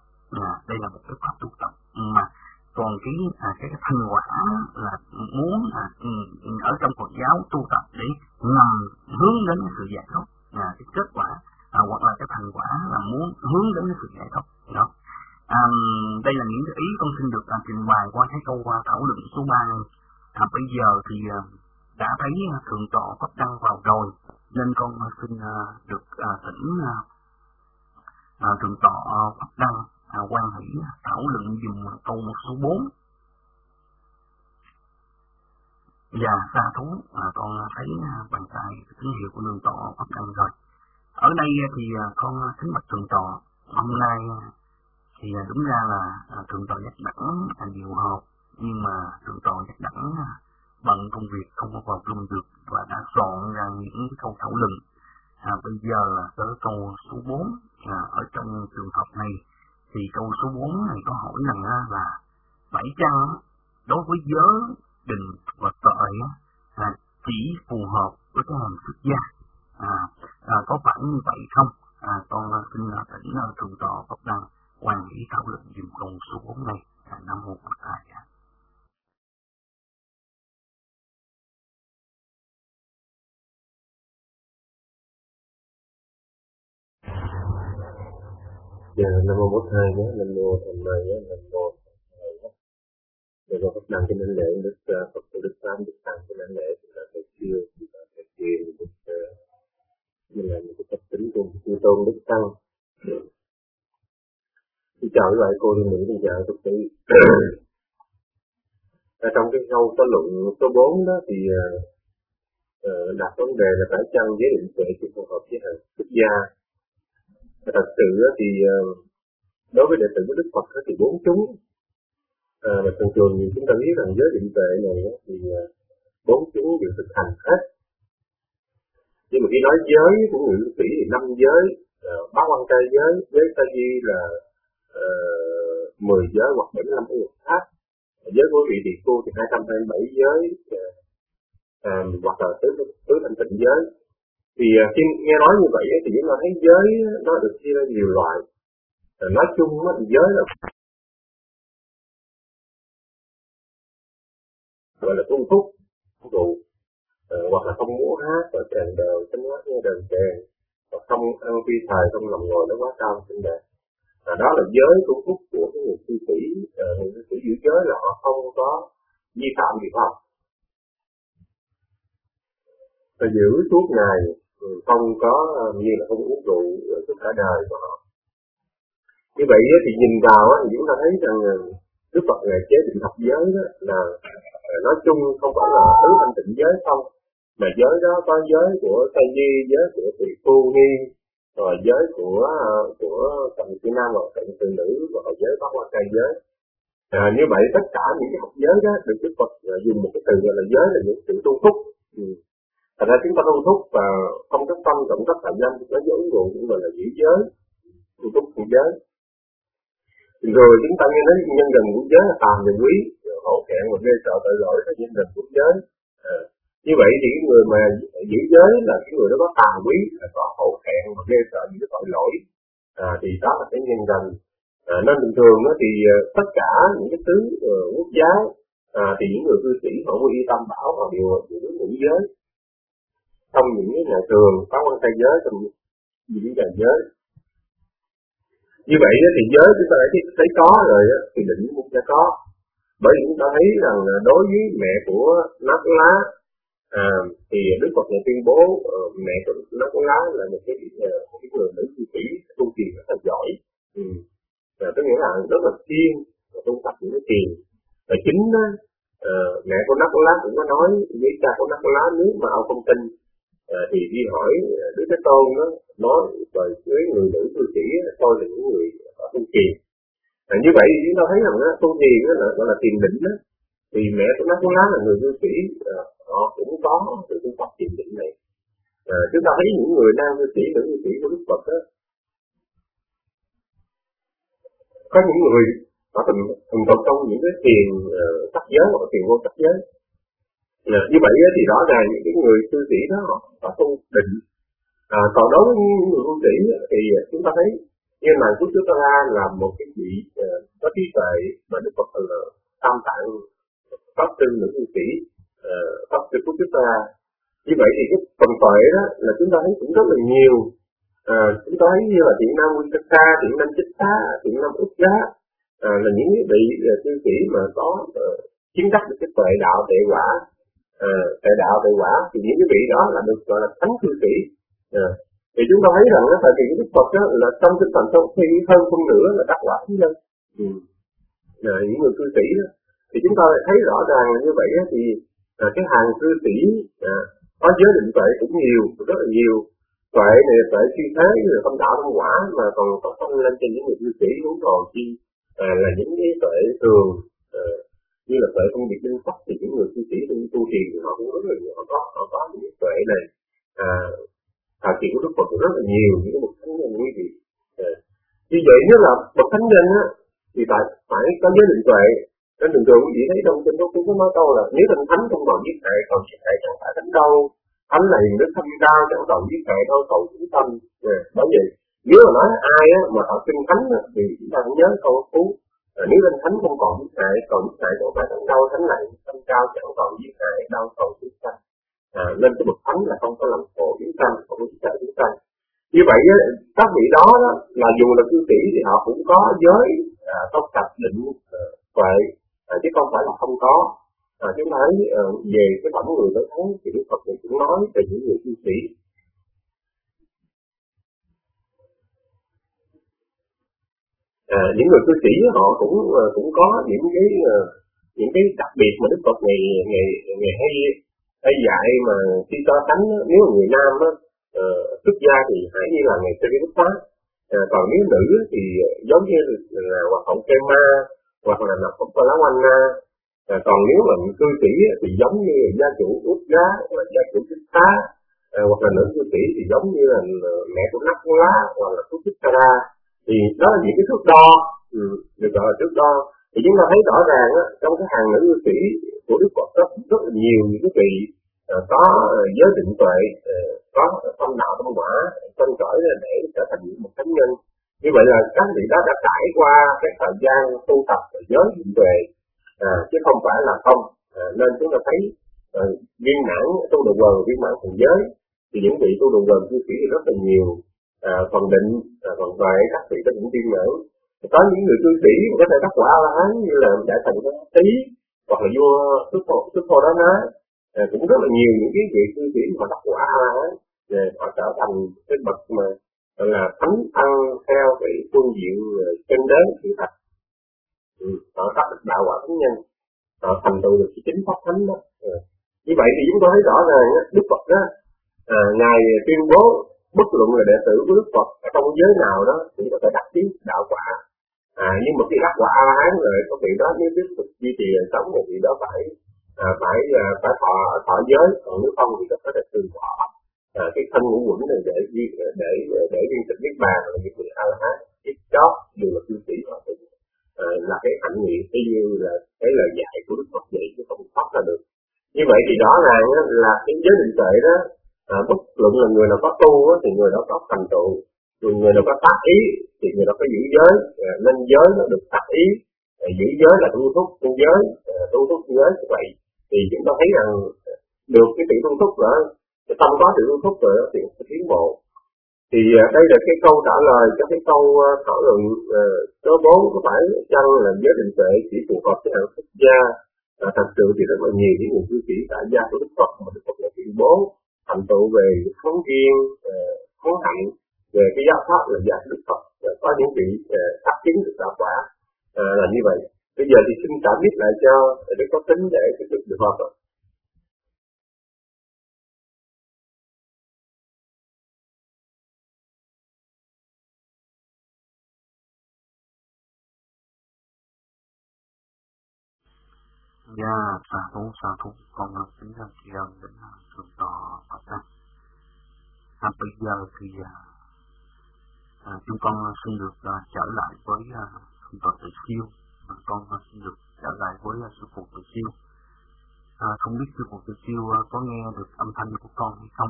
mà còn cái thành quả là muốn ở trong Phật giáo tu tập để nhằm hướng đến cái sự giải thoát, cái kết quả hoặc là cái thành quả là muốn hướng đến cái sự giải thoát đó. Đây là những cái ý con xin được trình bày qua cái câu thảo luận số 3 này. Bây giờ thì đã thấy thượng tọa Pháp Đăng vào rồi, nên con xin được thỉnh thượng tọa Pháp Đăng quan hỷ thảo luận dùm câu số 4. Và xa thú con thấy bàn tay tín hiệu của thượng tọa Pháp Đăng rồi. Ở đây thì con kính bạch thượng tọa, hôm nay thì đúng ra là thượng tọa Giác Đẳng nhiều họp, nhưng mà thượng tọa Giác Đẳng bận công việc không có vào luôn được và đã soạn ra những cái câu thảo luận. Bây giờ là tới câu số 4. Ở trong trường hợp này thì câu số 4 này có hỏi rằng là phải chăng đối với giới, định và tuệ chỉ phù hợp với cái hành xuất gia, có phải như vậy không? Con xin thỉnh thượng tọa Pháp Đăng quan hỷ thảo luận dùm câu số 4 này. Nam mô Bổn Thầy. Nam mô Bổn Thầy nhé, Nam mô Tham Ma nhé, Nam mô Thầy nhé. Để có Pháp Đăng trên anh lễ Đức Phật của Đức Tam Đức Tăng trên anh lễ chúng ta phải chưa chúng ta phải truyền được như là một cái cách tính của chư tôn Đức Tăng. Xin chào các bạn cô đi Mỹ, xin chào các vị. Trong cái câu có luận số 4 đó thì đặt vấn đề là phải chăng giới định tuệ chỉ phù hợp với hành xuất gia. Thật sự thì đối với đệ tử của Đức Phật thì 4 chúng mà thường chúng ta biết rằng giới định tuệ này thì 4 chúng đều thực hành hết. Nhưng mà khi nói giới của người cư sĩ thì 5 giới, bá quan trai giới sa di là 10 giới hoặc 75 cái luật pháp. Giới của vị tỳ phu thì 227 giới hoặc là tứ thanh tịnh giới. Thì khi nghe nói như vậy thì chúng ta thấy giới nó được chia ra nhiều loại. Nói chung thì giới là gọi là tu thúc, trụ, hoặc là không múa hát, và tràn đều, chấm hát nghe đờn tràng, hoặc không ăn phi thời, không nằm ngồi nó quá cao xinh đẹp. Đó là giới tu thúc của cái người cư sĩ. Người cư sĩ giữ giới là họ không có vi phạm việc học, và giữ suốt ngày, không có như là không uống rượu suốt cả đời của họ. Như vậy thì nhìn vào thì chúng ta thấy rằng Đức Phật ngày chế định học giới đó là nói chung không phải là tứ thanh tịnh giới không, mà giới đó có giới của sa di, giới của tỳ phu ni, rồi giới của cận sĩ nam và cận sĩ nữ, và giới bát quan trai giới. Như vậy tất cả những cái học giới đó được Đức Phật dùng một cái từ gọi là giới là những sự tu thúc. Thành ra chúng ta tu thúc và không chấp tâm, trọng chấp thành danh, nó giống nguồn cũng gọi là giữ giới, tu thúc của giới. Rồi chúng ta nghe nói nhân gần của giới là tàm và quý, hổ thẹn và ghê sợ tội lỗi là nhân gần của giới. Như vậy thì cái người mà giữ giới là cái người đó có tàm quý, là có hổ thẹn và ghê sợ những cái tội lỗi. Thì đó là cái nhân gần. Nên thường thường thì tất cả những cái thứ quốc giáo thì những người cư sĩ họ quy y tam bảo họ đều ngũ giới trong những cái ngày thường, phá quan trai giới, trong những ngày giới. Như vậy thì giới chúng ta đã thấy có rồi thì định cũng sẽ có. Bởi vì chúng ta thấy rằng đối với mẹ của Nát Lá thì Đức Phật này tuyên bố mẹ của Nát Lá là một cái người nữ cư sĩ tu trì rất là giỏi. Tức nghĩa là rất là siêng tu tập những cái thiền. Và chính mẹ của Nát Lá cũng có nói với cha của Nát Lá, nếu mà ông không tin thì đi hỏi Đức Thế Tôn đó, nói về với người nữ cư sĩ tôi là những người ở tu thiền. Như vậy thì chúng ta thấy rằng tu thiền gọi là thiền định đó, thì mẹ của Nát Lá là người cư sĩ, họ cũng có sự tu tập thiền định này. Chúng ta thấy những người nam cư sĩ, nữ cư sĩ của Đức Phật đó, có những người họ từng tập trong những cái thiền sắc giới hoặc thiền vô sắc giới. Như vậy thì rõ ràng những cái người cư sĩ đó họ tu định. Còn đối với những người cư sĩ thì chúng ta thấy như là Kuchutara là một cái vị có trí tuệ mà Đức Phật là tam tạng pháp sư nữ cư sĩ pháp sư Kuchutara. Như vậy thì cái phần tuệ đó là chúng ta thấy cũng rất là nhiều. Chúng ta thấy như là Thiện Nam Nguyên-Sa, Thiện Nam Chích Xá, Thiện Nam Úc Giá là những vị cư sĩ mà có chứng đắc được cái tuệ đạo tệ quả. Tuệ đạo tệ quả thì những cái vị đó là được gọi là thánh cư sĩ. Thì chúng ta thấy rằng tại vì Đức Phật đó là trong tinh thần sau khi hơn phân nửa là đắc quả thánh nhân. Những người cư sĩ đó thì chúng ta thấy rõ ràng là như vậy thì cái hàng cư sĩ có giới định tuệ cũng nhiều, rất là nhiều. Tuệ này tuệ suy thế rồi tâm đạo tâm quả mà còn có tăng lên trên những người cư sĩ đúng còn chi là những cái tuệ thường như là tuệ phân biệt linh sắc thì những người cư sĩ tu trì thì họ cũng rất là nhiều, họ có những cái tuệ này. Thời kỳ của Đức Phật rất là nhiều những cái bậc thánh nhân quý vị. Như vậy nếu là bậc thánh nhân thì phải có giới định tuệ. Nên thường thường quý vị thấy trong kinh có nói câu là nếu thành thánh không còn giết hại, còn giết hại chẳng phải thánh đâu. Thánh là hiền đức thanh cao, chẳng còn giết hại đâu, cầu chúng tâm. Bởi vậy nếu mà nói ai mà họ xưng thánh thì chúng ta cũng nhớ câu phú. Nếu thành thánh không còn giết hại, còn giết hại chẳng phải thánh đâu, thánh là thanh cao, chẳng còn giết hại đâu, cầu chúng tâm. Nên cái bậc thánh là không có làm khổ chúng sanh, không có giết hại chúng sanh. Như vậy các vị đó là dù là cư sĩ thì họ cũng có giới tu tập định tuệ, chứ không phải là không có. Chúng ta thấy về cái phẩm người tới thánh thì Đức Phật này cũng nói về những người cư sĩ. Những người cư sĩ họ cũng có những cái đặc biệt mà Đức Phật ngày hay dạy mà khi so sánh. Nếu mà người nam xuất gia thì hãy như là ngày Sariputta, còn nếu nữ thì giống như là hoạt động Kema hoặc là nạp Phật Lá Wanna. Còn nếu mà cư sĩ thì giống như là gia chủ Úc Giá hoặc là gia chủ Chích Xá, hoặc là nữ cư sĩ thì giống như là mẹ của Nát Lá hoặc là Kuchutara. Thì đó là những cái thước đo, được gọi là thước đo. Thì chúng ta thấy rõ ràng trong cái hàng nữ cư sĩ của Đức Phật rất là nhiều những cái vị có giới định tuệ, có tâm đạo tâm quả, phân cởi để trở thành một thánh nhân. Như vậy là các vị đó đã trải qua cái thời gian tu tập giới định tuệ, chứ không phải là không. Nên chúng ta thấy viên mãn tu đồ quần, viên mãn thành giới thì những vị tu đồ quần cư sĩ rất là nhiều. Phần định, phần tuệ các vị có những viên mãn. Có những người cư sĩ có thể đắc quả A-la-hán như là Đại Thành Tý hoặc là vua Xuất Phô Đó Ná. Cũng rất là nhiều những cái vị cư sĩ mà đắc quả A-la-hán, họ trở thành cái bậc mà gọi là thánh tăng theo cái phương diện chân đế sự thật. Họ đắc được đạo quả thánh nhân, họ thành tựu được cái chính pháp thánh đó. Như vậy thì chúng tôi thấy rõ ràng Đức Phật đó, ngài tuyên bố bất luận là đệ tử của Đức Phật ở trong giới nào đó cũng có thể đắc tiến đạo quả. Nhưng mà khi đắc quả A-la-hán rồi có vị đó nếu tiếp tục duy trì đời sống thì vị đó phải thọ giới, còn nếu không thì có thể từ bỏ cái thân ngũ quẩn này để viên tịch niết bàn là những vị A-la-hán tiếp chót dù là cư sĩ họ cũng là cái hạnh nguyện y như là cái lời dạy của Đức Phật vậy chứ không thoát ra được. Như vậy thì rõ ràng là cái giới định tuệ đó, bất luận là người nào có tu thì người đó có thành tựu, người nào có tác ý thì thì người đó có giữ giới, nên giới nó được tác ý, giữ giới là tu thúc tu giới, tu thúc tu giới như vậy thì chúng ta thấy rằng được cái sự tu thúc rồi, cái tâm có sự tu thúc rồi thì sẽ tiến bộ. Thì đây là cái câu trả lời cho cái câu thảo luận số 4 có phải chăng là giới định tuệ chỉ phù hợp với hạng xuất gia. Thật sự thì rất là nhiều những người cư sĩ tại gia của Đức Phật mà Đức Phật là tuyên bố thành tựu về khống duyên, khống hạnh, về cái giáo pháp là gia của Đức Phật, có những vị đắc chứng được đạo quả là như vậy. Bây giờ thì xin trả biết lại cho Đức Có Tính để tiếp tục được hoạt động. Dạ, sa thú, con kính thưa chị ơn đến thượng tọa Phật Đăng. Bây giờ thì chúng con xin được trở lại với thượng tọa Tự Siêu, con xin được trở lại với sư phụ Tự Siêu. Không biết sư phụ Tự Siêu có nghe được âm thanh của con hay không?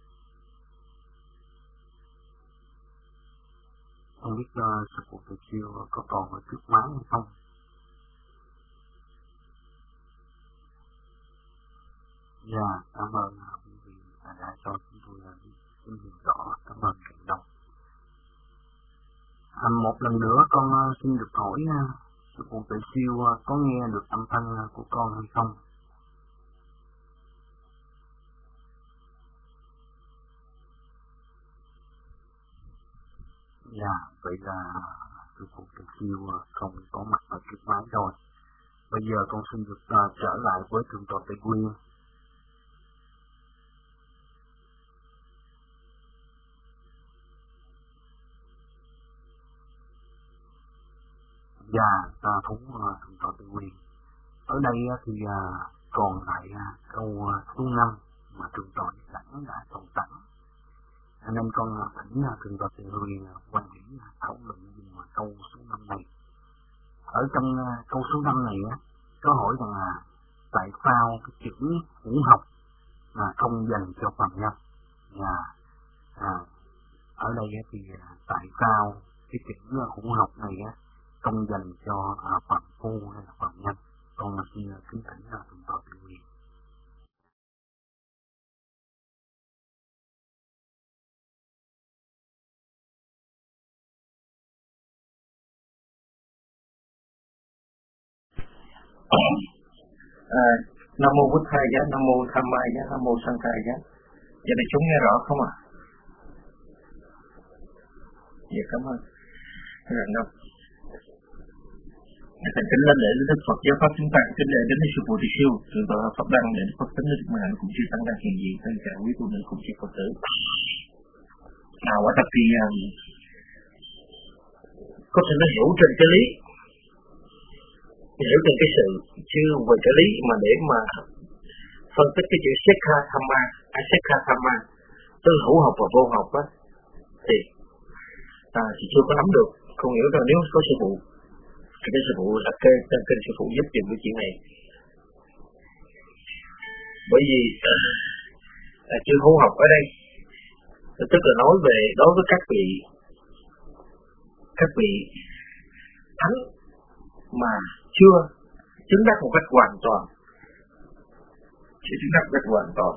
Không biết sư phụ Tự Siêu có còn ở trước máy hay không? Dạ, cảm ơn quý vị đã cho chúng tôi xin hiểu rõ, cảm ơn cộng đồng. Một lần nữa con xin được hỏi sư phụ Tự Siêu có nghe được âm thanh của con hay không? Dạ, vậy là sư phụ Tự Siêu không có mặt ở trước máy rồi. Bây giờ con xin được trở lại với thượng tọa Tây Nguyên. Dạ, thú thượng tọa Tây Nguyên. Ở đây thì còn lại câu số 5 mà thượng tọa Đẳng đã tồn tặng. Nên con thỉnh thượng tọa Tây Nguyên quan điểm thảo luận về câu số 5 này. Ở trong câu số 5 này có hỏi rằng là tại sao cái chữ hữu học mà không dành cho phàm nhân. Ở đây thì tại sao cái chữ hữu học này không dành cho phàm phu hay là phàm nhân. Con xin kính thỉnh thượng tọa Tây Nguyên. Nam mô Bụt Thầy giá, Nam mô Tham Mai giá, Nam mô Sang Thầy giá. Giờ này chúng nghe rõ không ạ? Dạ cảm ơn. Thành kính lên lễ Đức Phật giáo pháp chúng ta, kính lễ đến sư phụ Tỳ Siêu, thượng tọa Pháp Đăng để Phật tính được mà hạnh cũng chưa tăng đa hiện diện, tất cả quý tu nữ cũng chưa Phật tử. Quả thật thì có thể nó hiểu trên cái lý, hiểu trên cái sự, chứ về cái lý mà để mà phân tích cái chữ Sekha Thamma, tức hữu học và vô học á, thì chưa có nắm được. Không hiểu rằng nếu có sư phụ, cái sư phụ là kênh sư phụ giúp dùm cái chuyện này. Bởi vì chữ hữu học ở đây tức là nói về đối với các vị thánh mà chưa chứng đắc một cách hoàn toàn, chưa chứng đắc một cách hoàn toàn.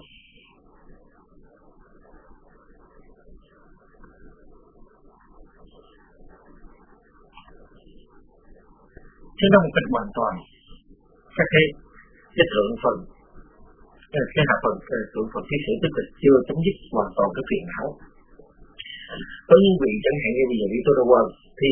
Chứng đắc một cách hoàn toàn, các cái thượng phần, cái hạ phần, thượng phần cái sự tức là chưa chấm dứt hoàn toàn cái phiền não. Có những vị chẳng hạn như bây giờ đi tôi đâu quên thì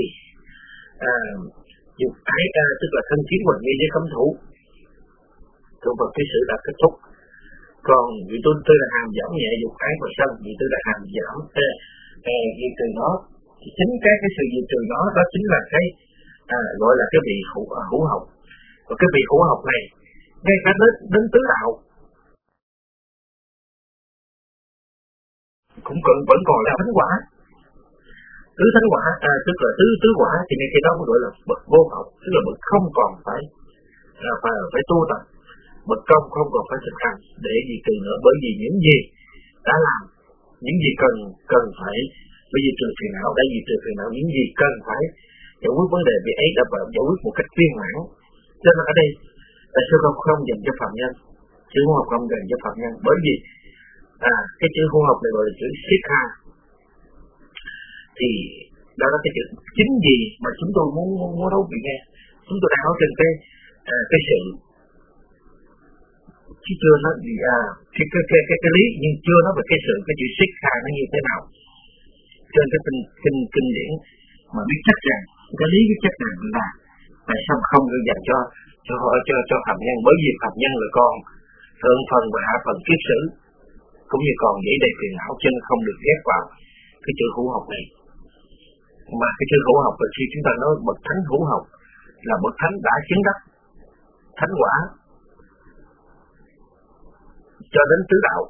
dục ái tức là thân kiến hoài nghi với cấm thủ, thượng phần cái sự đã kết thúc. Còn vị tôi là hàm giảm nhẹ dục ái và sân, vị tôi là hàm giảm diệt trừ nó, thì chính cái sự diệt trừ nó đó chính là cái gọi là cái vị hữu học. Và cái vị hữu học này ngay cả đến tứ đạo cũng vẫn còn là thánh quả. Tứ thánh quả tức là tứ quả thì ngay cái đó mới gọi là bậc vô học, tức là bậc không còn phải tu tập, bậc công không còn phải thực hành để gì từ nữa. Bởi vì những gì đã làm, những gì cần phải Bởi vì trừ phiền não, đã diệt trừ phiền não, những gì cần phải giải quyết vấn đề về ấy đã giải quyết một cách viên mãn. Cho nên ở đây tại sao không dành cho phạm nhân, chữ hô học không dành cho phạm nhân, bởi vì cái chữ hô học này gọi là chữ Sikha, thì đó là cái chữ chính gì mà chúng tôi muốn nói vị nghe. Chúng tôi đang nói trên cái sự, chứ chưa nói gì cái lý, nhưng chưa nói về cái sự, cái chữ Sikha nó như thế nào. Trên cái kinh điển mà biết chắc rằng cái lý biết chắc rằng là tại sao không được dành cho phạm nhân, bởi vì phạm nhân là còn thượng phần và hạ phần kiết sử, cũng như còn dễ đầy phiền não, cho nên không được ghép vào cái chữ hữu học này. Mà cái chữ hữu học là khi chúng ta nói bậc thánh hữu học là bậc thánh đã chứng đắc thánh quả cho đến tứ đạo,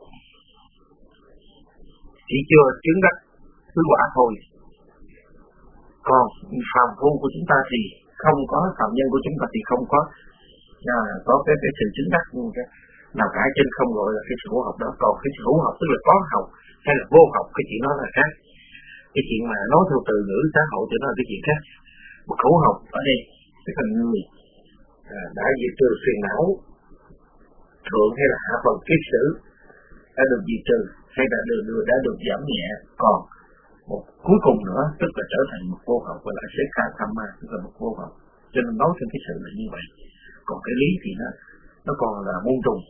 chỉ chưa chứng đắc tứ quả thôi. Còn phàm phu của chúng ta thì không có, phạm nhân của chúng ta thì không có cái sự chứng đắc nào cả, trên không gọi là cái sự hữu học đó. Còn cái sự hữu học tức là có học hay là vô học, cái chuyện đó là khác. Cái chuyện mà nói theo từ ngữ xã hội thì nó là cái chuyện khác. Một hữu học ở đây tức là người đã diệt trừ phiền não thượng hay là hạ phần kiết sử đã được diệt trừ hay đã được giảm nhẹ. Còn một cuối cùng nữa tức là trở thành một vô học, gọi là Sikha Thamma, tức là một vô học. Cho nên nói trên cái sự là như vậy. Còn cái lý thì nó còn là muôn trùng.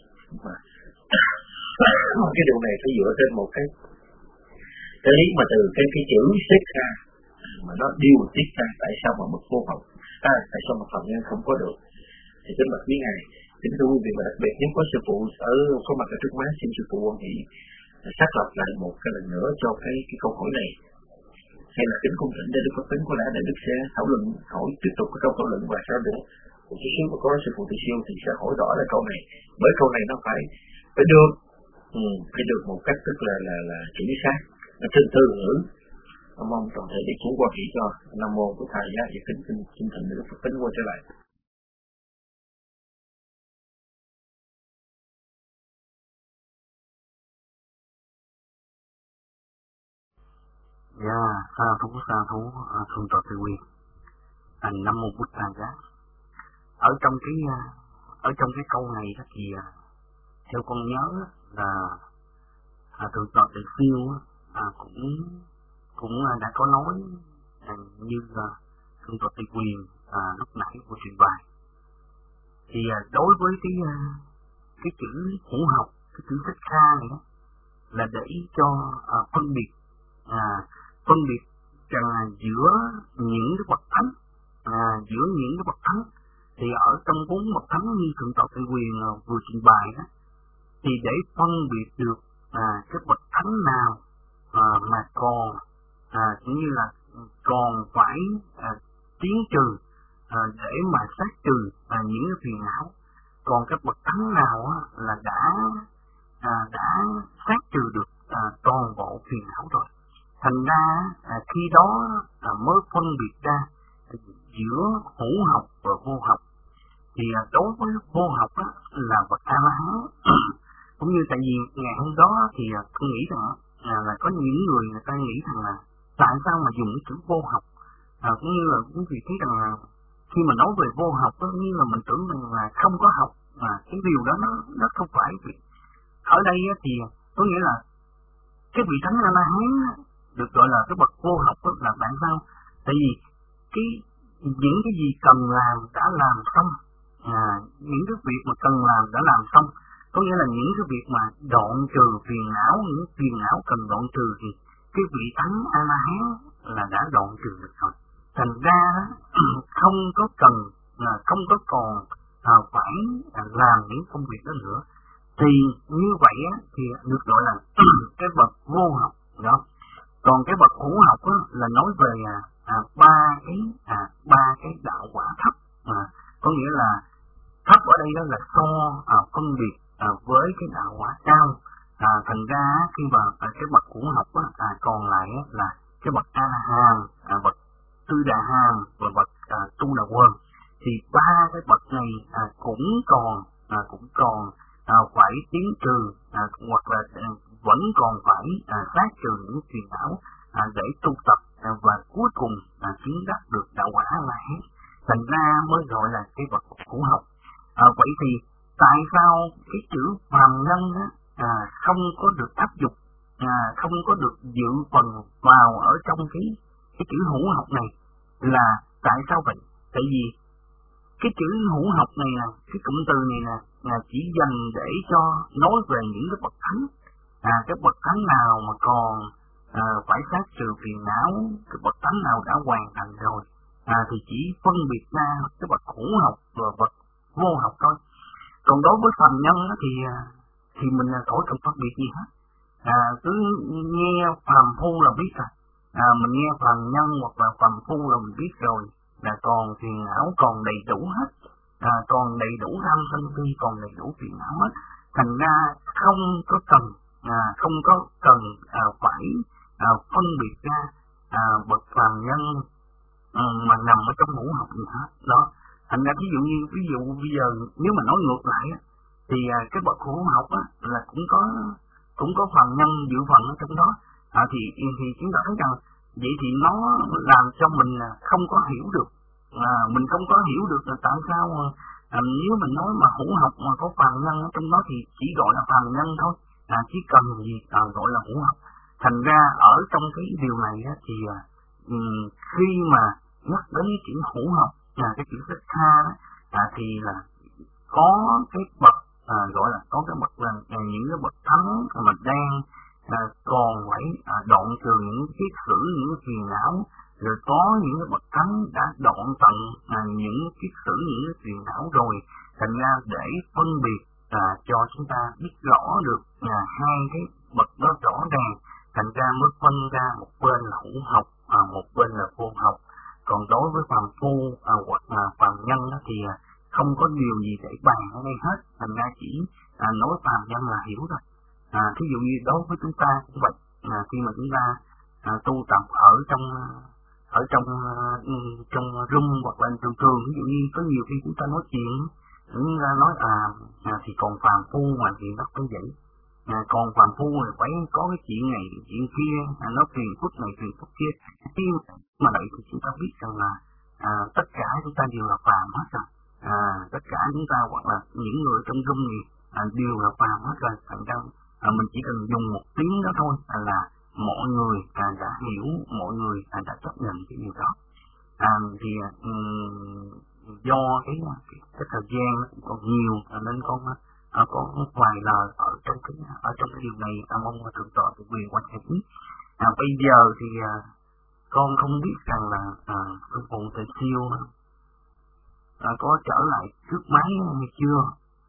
Cái điều này phải dựa trên một cái lý mà từ cái chữ Sikha mà nó điều tiết ra tại sao mà bậc vô học, tại sao mà phạm nhân không có được. Thì kính bạch quý ngài, kính thưa quý vị, và đặc biệt nếu có sư phụ có mặt ở trước má, xin sư phụ quan hệ xác lập lại một cái lần nữa cho cái câu hỏi này. Hay là kính cung thỉnh để Đức Phật tính có lẽ để Đức sẽ thảo luận, hỏi tiếp tục cái câu thảo luận và sau đó một chút xíu mà có sư phụ Từ Siêu thì sẽ hỏi rõ lại câu này. Bởi câu này nó phải được một cách tức là chính xác, trên từ ngữ. Mong toàn thể đi cũng qua kỹ cho Nam Mô của Thầy Giá và kính thỉnh Đức Phật tính quay trở lại. Dạ, sa thú thượng tọa Tây Nguyên. Nam Mô Bụt Thầy Giá. Ở trong cái câu này đó thì theo con nhớ là thượng tọa Tây Siêu cũng đã có nói như thượng tọa Tây Nguyên lúc nãy của trình bày. Thì đối với cái chữ hữu học, cái chữ Sikha này đó, là để cho phân biệt rằng giữa những cái bậc thánh, thì ở trong 4 bậc thánh như thượng tọa Tây Quyền vừa trình bày đó, thì để phân biệt được cái bậc thánh nào mà còn cũng như là còn phải tiến trừ để mà sát trừ những cái phiền não, còn các bậc thánh nào là đã sát trừ được toàn bộ phiền não rồi. Thành ra khi đó mới phân biệt ra giữa hữu học và vô học. Thì đối với vô học là bậc A La Hán. Cũng như tại vì ngày hôm đó thì tôi nghĩ rằng là có những người ta nghĩ rằng là tại sao mà dùng cái chữ vô học, cũng như là quý vị thấy rằng là khi mà nói về vô học đó, như là mình tưởng rằng là không có học, mà cái điều đó nó không phải. Ở đây thì có nghĩa là cái vị thánh A La Hán được gọi là cái bậc vô học đó, là tại sao? Tại vì những cái gì cần làm đã làm xong, những cái việc mà cần làm đã làm xong, có nghĩa là những cái việc mà đoạn trừ phiền não, những phiền não cần đoạn trừ thì cái vị thánh A La Hán là đã đoạn trừ được rồi. Thành ra không có cần, không có còn phải làm những công việc đó nữa. Thì như vậy thì được gọi là cái bậc vô học đó. Còn cái bậc hữu học là nói về ba cái đạo quả thấp, có nghĩa là thấp ở đây đó là so phân biệt với cái đạo quả cao. Thành ra khi mà cái bậc hữu học còn lại là cái bậc A La Hán, bậc Tư Đà Hán và bậc Tu Đà Quân. Thì ba cái bậc này cũng còn phải tiến trừ, hoặc là vẫn còn phải sát trừ những phiền não để tu tập và cuối cùng chứng đắc được đạo quả là hết. Thành ra mới gọi là cái bậc hữu học. Vậy thì tại sao cái chữ phàm nhân không có được áp dụng, không có được dự phần vào ở trong cái chữ hữu học này, là tại sao vậy? Tại vì cái chữ hữu học này nè, cái cụm từ này nè, chỉ dành để cho nói về những cái bậc thánh, cái bậc thánh nào mà còn phải sát trừ phiền não, cái bậc thánh nào đã hoàn thành rồi, thì chỉ phân biệt ra cái bậc hữu học và bậc vô học thôi. Còn đối với phàm nhân thì mình khỏi cần phân biệt gì hết, cứ nghe phàm phu là biết rồi, mình nghe phàm nhân hoặc là phàm phu là mình biết rồi, là còn phiền não còn đầy đủ hết, còn đầy đủ tham sân si, còn đầy đủ phiền não hết. Thành ra không có cần phải phân biệt ra bậc phàm nhân mà nằm ở trong hữu học gì hết đó. Thành ra ví dụ bây giờ nếu mà nói ngược lại thì cái bậc hữu học là cũng có phàm nhân dự phần ở trong đó, thì chúng ta thấy rằng vậy thì nó làm cho mình không có hiểu được, mình không có hiểu được là tại sao nếu mình nói mà hữu học mà có phàm nhân ở trong đó thì chỉ gọi là phàm nhân thôi, chỉ cần gì gọi là hữu học. Thành ra ở trong cái điều này thì khi mà nhắc đến chữ hữu học, cái chữ thích tha thì là có cái bậc gọi là có cái bậc là những cái bậc thánh mà đang còn phải đoạn trừ những kiết sử, những phiền não, rồi có những cái bậc thánh đã đoạn tận những kiết sử, những cái phiền não rồi. Thành ra để phân biệt cho chúng ta biết rõ được hai cái bậc đó rõ ràng, thành ra mới phân ra một bên là hữu học, một bên là vô học. Còn đối với phàm phu hoặc là phàm nhân thì không có điều gì để bàn ở đây hết, thành ra chỉ nói phàm nhân là hiểu rồi. Thí dụ như đối với chúng ta cũng vậy, khi mà chúng ta tu tập ở trong room hoặc là trong trường, ví dụ như có nhiều khi chúng ta nói chuyện, chúng ta nói thì còn phàm phu mà thì nó phải vậy, còn phàm phu thì phải có cái chuyện này chuyện kia, nó phiền phức này phiền phức kia. Khi mà vậy thì chúng ta biết rằng là tất cả chúng ta đều là phàm hết rồi, tất cả chúng ta hoặc là những người trong room này đều là phàm hết rồi. Thành ra mình chỉ cần dùng một tiếng đó thôi là mọi người đã hiểu, mọi người đã chấp nhận cái điều đó. Thì do cái thời gian nó cũng còn nhiều nên con có vài lời ở trong cái điều này, mong thượng tọa của quyền quan hệ. Bây giờ thì con không biết rằng là sư phụ Tề Siêu có trở lại trước máy hay chưa.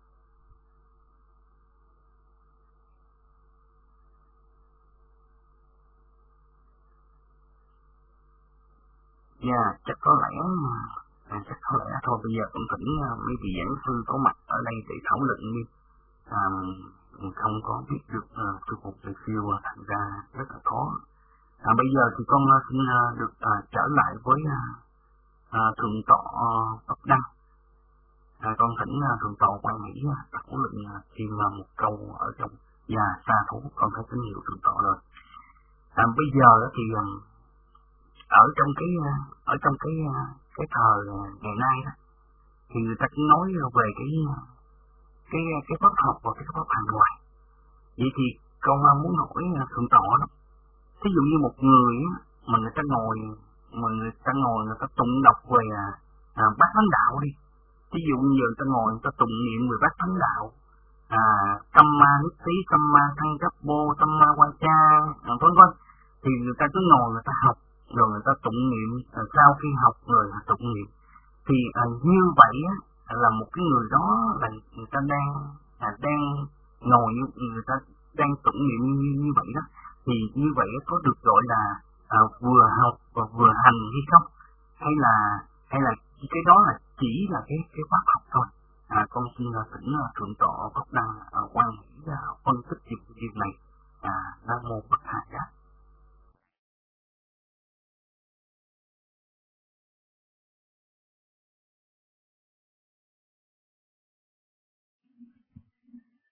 Chắc có lẽ thôi bây giờ cũng thỉnh mấy vị giảng sư có mặt ở đây để thảo luận đi. Không có biết được sư phụ Tề Siêu, thành ra rất là khó. Bây giờ thì con xin được trở lại với thượng tọa Pháp Đăng. Con thỉnh thượng tọa Quan Mỹ thảo luận thêm một câu ở trong xa thú. Con thấy tín hiệu thượng tọa rồi. Bây giờ thì ở trong cái thời ngày nay đó, thì người ta cũng nói về cái pháp học và cái pháp hành ngoài. Vậy thì con muốn hỏi thượng tọa đó, ví dụ như một người mà người ta ngồi người ta tụng đọc về bát thánh đạo đi. Ví dụ như người ta ngồi người ta tụng niệm về bát thánh đạo, Kamma Nitti, Kamma Sankappo, Kamma Vacha, vân vân, thì người ta cứ ngồi người ta học rồi người ta tụng niệm, sau khi học rồi tụng niệm, thì như vậy là một cái người đó là người ta đang ngồi như người ta đang tụng niệm như vậy đó, thì như vậy có được gọi là vừa học và vừa hành hay không, hay là cái đó là chỉ là cái pháp học thôi. Con xin thỉnh thượng tọa Pháp Đăng Quan Mỹ phân tích điều này. Nam mô Bổn Thầy.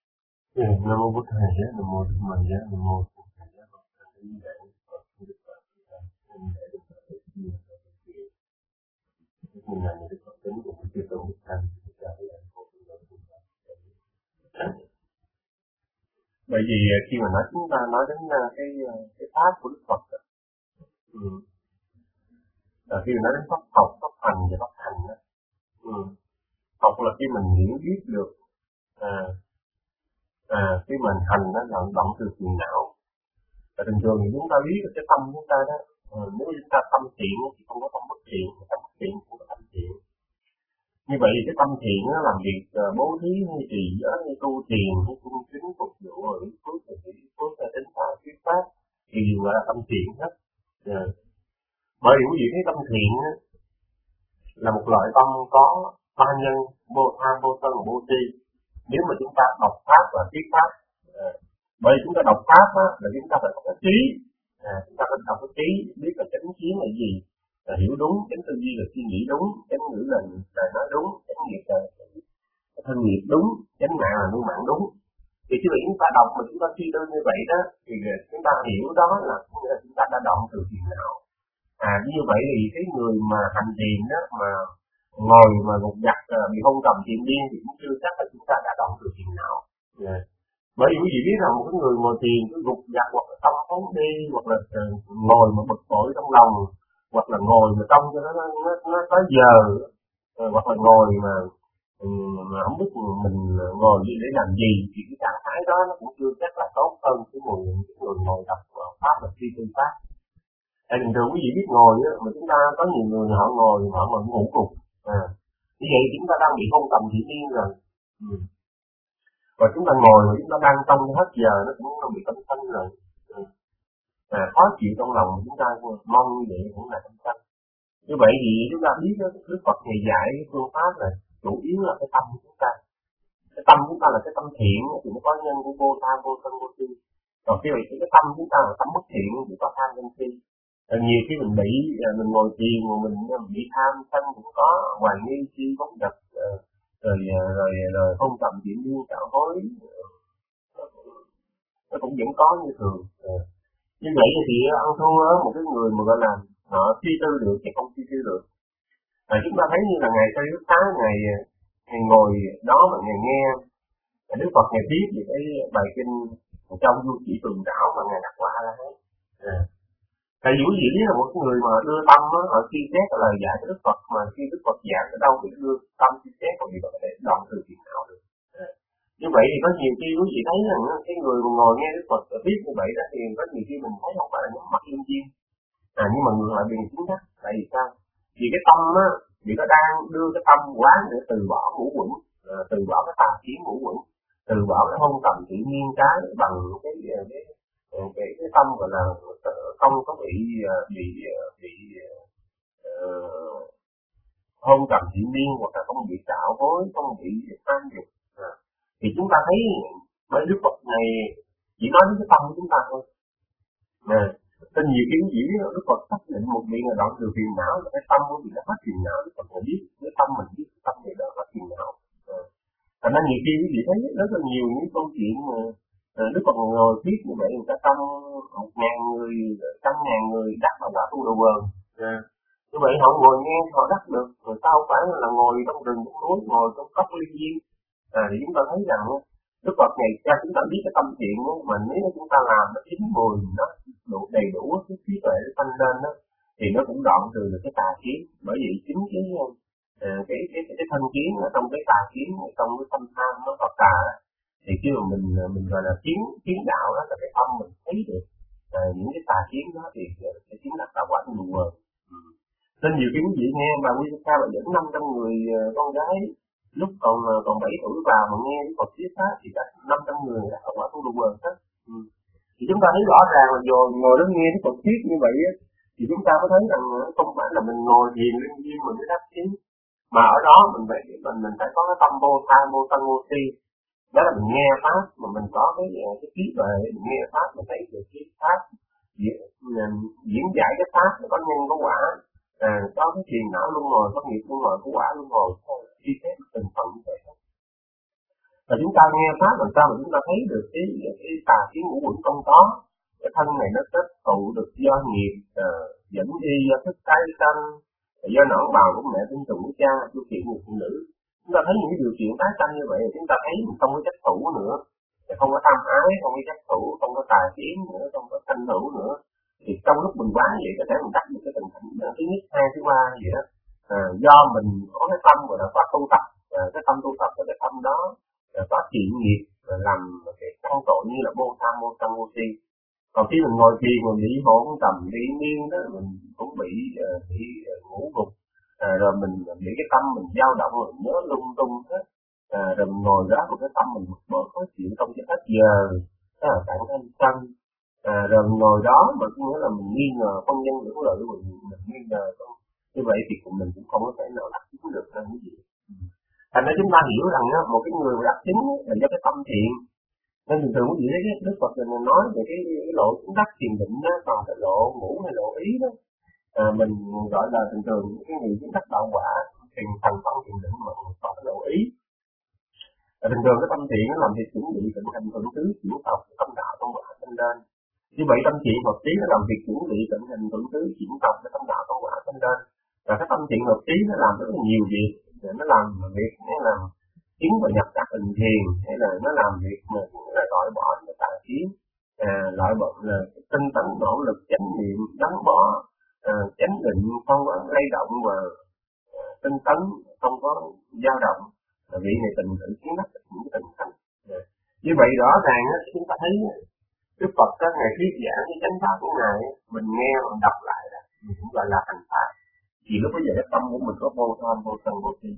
Nam mô Bổn Thầy, Nam mô Tham Maya, Nam mô Bổn Thầy, Nam mô Tham Maya. sinh để được thực hiện như là thực hiện. Như là những Phật tính của chư tôn đức thanh chúng ta phải làm tốt hơn chúng ta. Bởi vì khi mà chúng ta nói đến cái pháp của Đức Phật, khi mà nói đến pháp học, pháp hành và pháp hành đó, học là khi mình hiểu biết được, khi mình hành đó là động từ phiền não. Và thường thường thì chúng ta biết được cái tâm chúng ta đó, nếu chúng ta tâm thiện thì không có tâm bất thiện, tâm bất thiện cũng có tâm thiện. Như vậy thì cái tâm thiện nó làm việc bố thí hay trì giới hay tu thiền hay cung kính phục vụ ở phước và hỷ phước là tính pháp thuyết pháp thì đều gọi là tâm thiện hết. Bởi vì quý vị thấy tâm thiện là một loại tâm có ba nhân, vô tham, vô sân và vô si. Nếu mà chúng ta đọc pháp và thuyết pháp, bởi vì chúng ta đọc pháp là chúng ta phải có cái trí, chúng ta phải đọc cái trí, biết là chánh kiến là gì, là hiểu đúng, chánh tư duy là suy nghĩ đúng, chánh ngữ là nói đúng, chánh nghiệp là thân nghiệp đúng, chánh mạng là nuôi mạng đúng. Thì khi mà chúng ta đọc mà chúng ta suy tư như vậy đó, thì chúng ta hiểu đó là chúng ta đã đoạn từ phiền não. Như vậy thì cái người mà hành thiền đó mà ngồi mà gục gặt bị hôn trầm thiền điên thì cũng chưa chắc là chúng ta đã đoạn từ phiền não. Bởi vì quý vị biết rằng một cái người ngồi thiền cứ gục gặt hoặc là tâm phóng đi, hoặc là ngồi mà bực bội trong lòng, hoặc là ngồi mà trong cho nó tới giờ, hoặc là ngồi mà không biết mình ngồi để làm gì, thì cái trạng thái đó nó cũng chưa chắc là tốt hơn cái người ngồi tập pháp là suy tư pháp. Bình thường quý vị biết ngồi á, mà chúng ta có nhiều người họ ngồi họ mà ngủ gục, như vậy chúng ta đang bị hôn trầm thiền điên rồi. Và chúng ta ngồi mà chúng ta đang trong hết giờ nó cũng không bị tâm sân rồi, khó chịu trong lòng chúng ta mong như vậy cũng là tâm sân. Như vậy thì chúng ta biết Đức Phật ngày dạy cái phương pháp là chủ yếu là cái tâm của chúng ta. Cái tâm chúng ta là cái tâm thiện thì nó có nhân của vô tham, vô sân, vô si. Còn khi vậy cái tâm chúng ta là tâm bất thiện thì có tham sân si. Nhiều khi mình ngồi thiền mà mình bị tham sân cũng có, hoài nghi si bóng dập, rồi không tầm chuyện điên tạo hối, nó cũng vẫn có như thường. Như vậy thì ăn thua một cái người mà gọi là họ suy tư được thì không suy tư được. Chúng ta thấy như là ngày Tây Đức Xá, ngày ngồi đó mà ngày nghe Đức Phật ngày viết về cái bài kinh trong Du Chỉ Tường Đạo mà ngày đặt quả là hết. Tại vì quý vị biết là một người mà đưa tâm họ suy xét lời dạy của Đức Phật, mà khi Đức Phật giảng ở đâu thì đưa tâm suy xét còn gì có thể đoạn từ phiền não được. Như vậy thì có nhiều khi quý vị thấy rằng cái người mà ngồi nghe Đức Phật viết như vậy đó, thì có nhiều khi mình thấy không phải là nhắm mắt linh chiên, nhưng mà ngược lại bị chính xác. Tại vì sao? Vì cái tâm á, vì nó đang đưa cái tâm quán để từ bỏ ngũ quẩn, từ bỏ cái tà kiến ngũ quẩn, từ bỏ cái hôn trầm tự nhiên cái bằng cái tâm gọi là không có bị hôn trầm thiện điên, hoặc là không bị tạo hối, không bị tham dục. Thì chúng ta thấy bởi Đức Phật này chỉ nói đến cái tâm của chúng ta thôi. Nên nhiều kiến dĩ Đức Phật xác định một vị là đoạn từ phiền não là cái tâm của vị đã phát phiền não. Đức Phật phải biết cái tâm mình biết tâm này đã phát phiền não. Thành ra nhiều khi quý vị thấy rất là nhiều những câu chuyện mà Đức Phật ngồi thuyết như vậy, người ta trong 1.000 người, 100.000 người đắc là quả tu đồ bờn. Như vậy họ ngồi nghe họ đắc được, rồi sao phải là ngồi trong rừng trong núi, ngồi trong cốc liên viên. Thì chúng ta thấy rằng Đức Phật này cho chúng ta biết cái tâm thiện mà nếu chúng ta làm nó 9-10 nó đủ đầy đủ cái trí tuệ nó tăng lên đó, thì nó cũng đoạn trừ được cái tà kiến. Bởi vì chính cái thân kiến ở trong cái tà kiến, trong cái tâm tham nó có tà, thì khi mà mình gọi là kiến đạo đó là cái tâm mình thấy được những cái tà kiến đó thì cái kiến là tạo quả nhiều vời. Nên nhiều cái quý vị nghe bà Nguyên Sa bà dẫn 500 người con gái lúc còn 7 tuổi vào mà nghe Đức Phật thuyết pháp thì cả 500 người đã tạo quả tu đồ bờn hết. Thì chúng ta thấy rõ ràng là rồi ngồi đó nghe Đức Phật thuyết như vậy á, thì chúng ta có thấy rằng không phải là mình ngồi thiền linh viên mình mới đắc chí, mà ở đó mình phải có cái tâm vô tham, vô sân, vô si. Đó là mình nghe pháp mà mình có cái trí tuệ, mình nghe pháp mình thấy được cái pháp diễn giải cái pháp nó có nhân có quả, có cái phiền não luân hồi, có nghiệp luân hồi, có quả luân hồi, chi tiết từng phần như vậy. Và chúng ta nghe pháp làm sao mà chúng ta thấy được cái tà kiến ngũ quẩn không có, cái thân này nó kết tụ được do nghiệp dẫn đi do thức tái sanh, do nõn bào của mẹ tinh trùng của cha, điều kiện người phụ nữ. Chúng ta thấy những cái điều kiện tái sanh như vậy, chúng ta thấy mình không có chấp thủ nữa, không có tham ái, không có chấp thủ, không có tà kiến nữa, không có tranh thủ nữa. Thì trong lúc mình quán vậy có thể mình đắc được cái tình cảnh thứ nhất, hai, thứ ba gì đó. Do mình có cái tâm gọi là pháp tu tập, cái tâm tu tập là cái tâm đó có thiện nghiệp làm cái tăng tội như là vô tham, vô sân, vô si. Còn khi mình ngồi thiền mình bị hỗn tầm, bị miên đó, mình cũng bị ngủ gục, rồi mình bị cái tâm mình dao động, mình nhớ lung tung hết, rồi mình ngồi đó một cái tâm mình bực bội khó chịu trong cái hết giờ, đó là bản thân sân. Rồi mình ngồi đó mà có nghĩa là mình nghi ngờ phân nhân lưỡng lự, mình nghi ngờ không. Như vậy thì mình cũng không có thể nào đắc chứng được cái gì. Thành ra chúng ta hiểu rằng một cái người mà đắc chứng là do cái tâm thiện. Nên thường thường quý vị thấy Đức Phật mình nói về cái lộ chứng đắc thiền định đó, còn cái lộ ngũ hay lộ ý đó, mình gọi là thường cái người chứng đắc đạo quả thiền thành tâm thiền định mà còn cái lộ ý. Thường cái tâm thiện nó làm việc chuẩn bị tịnh hành thuận tứ chuyển tập tâm đạo trong quả sinh lên. Như vậy tâm thiện hợp trí nó làm việc chuẩn bị tịnh hành thuận tứ chuyển tập cái tâm đạo trong quả sinh lên. Và cái tâm thiện hợp trí nó làm rất là nhiều việc, nó làm việc hay là tiến vào nhập các tình thiền, hay là nó làm việc mà là loại bỏ cái tà kiến, loại bỏ là tinh tấn nỗ lực chánh niệm gắn bó, chánh định không có lay động và tinh tấn không có dao động, vị này tình tự kiến đắc những cái tình cảnh. Như vậy rõ ràng chúng ta thấy Đức Phật các ngày thuyết giảng cái chánh pháp của ngài, mình nghe mình đọc lại là mình cũng gọi là hành pháp. Thì lúc bây giờ cái tâm của mình có vô tham, vô sân, vô si.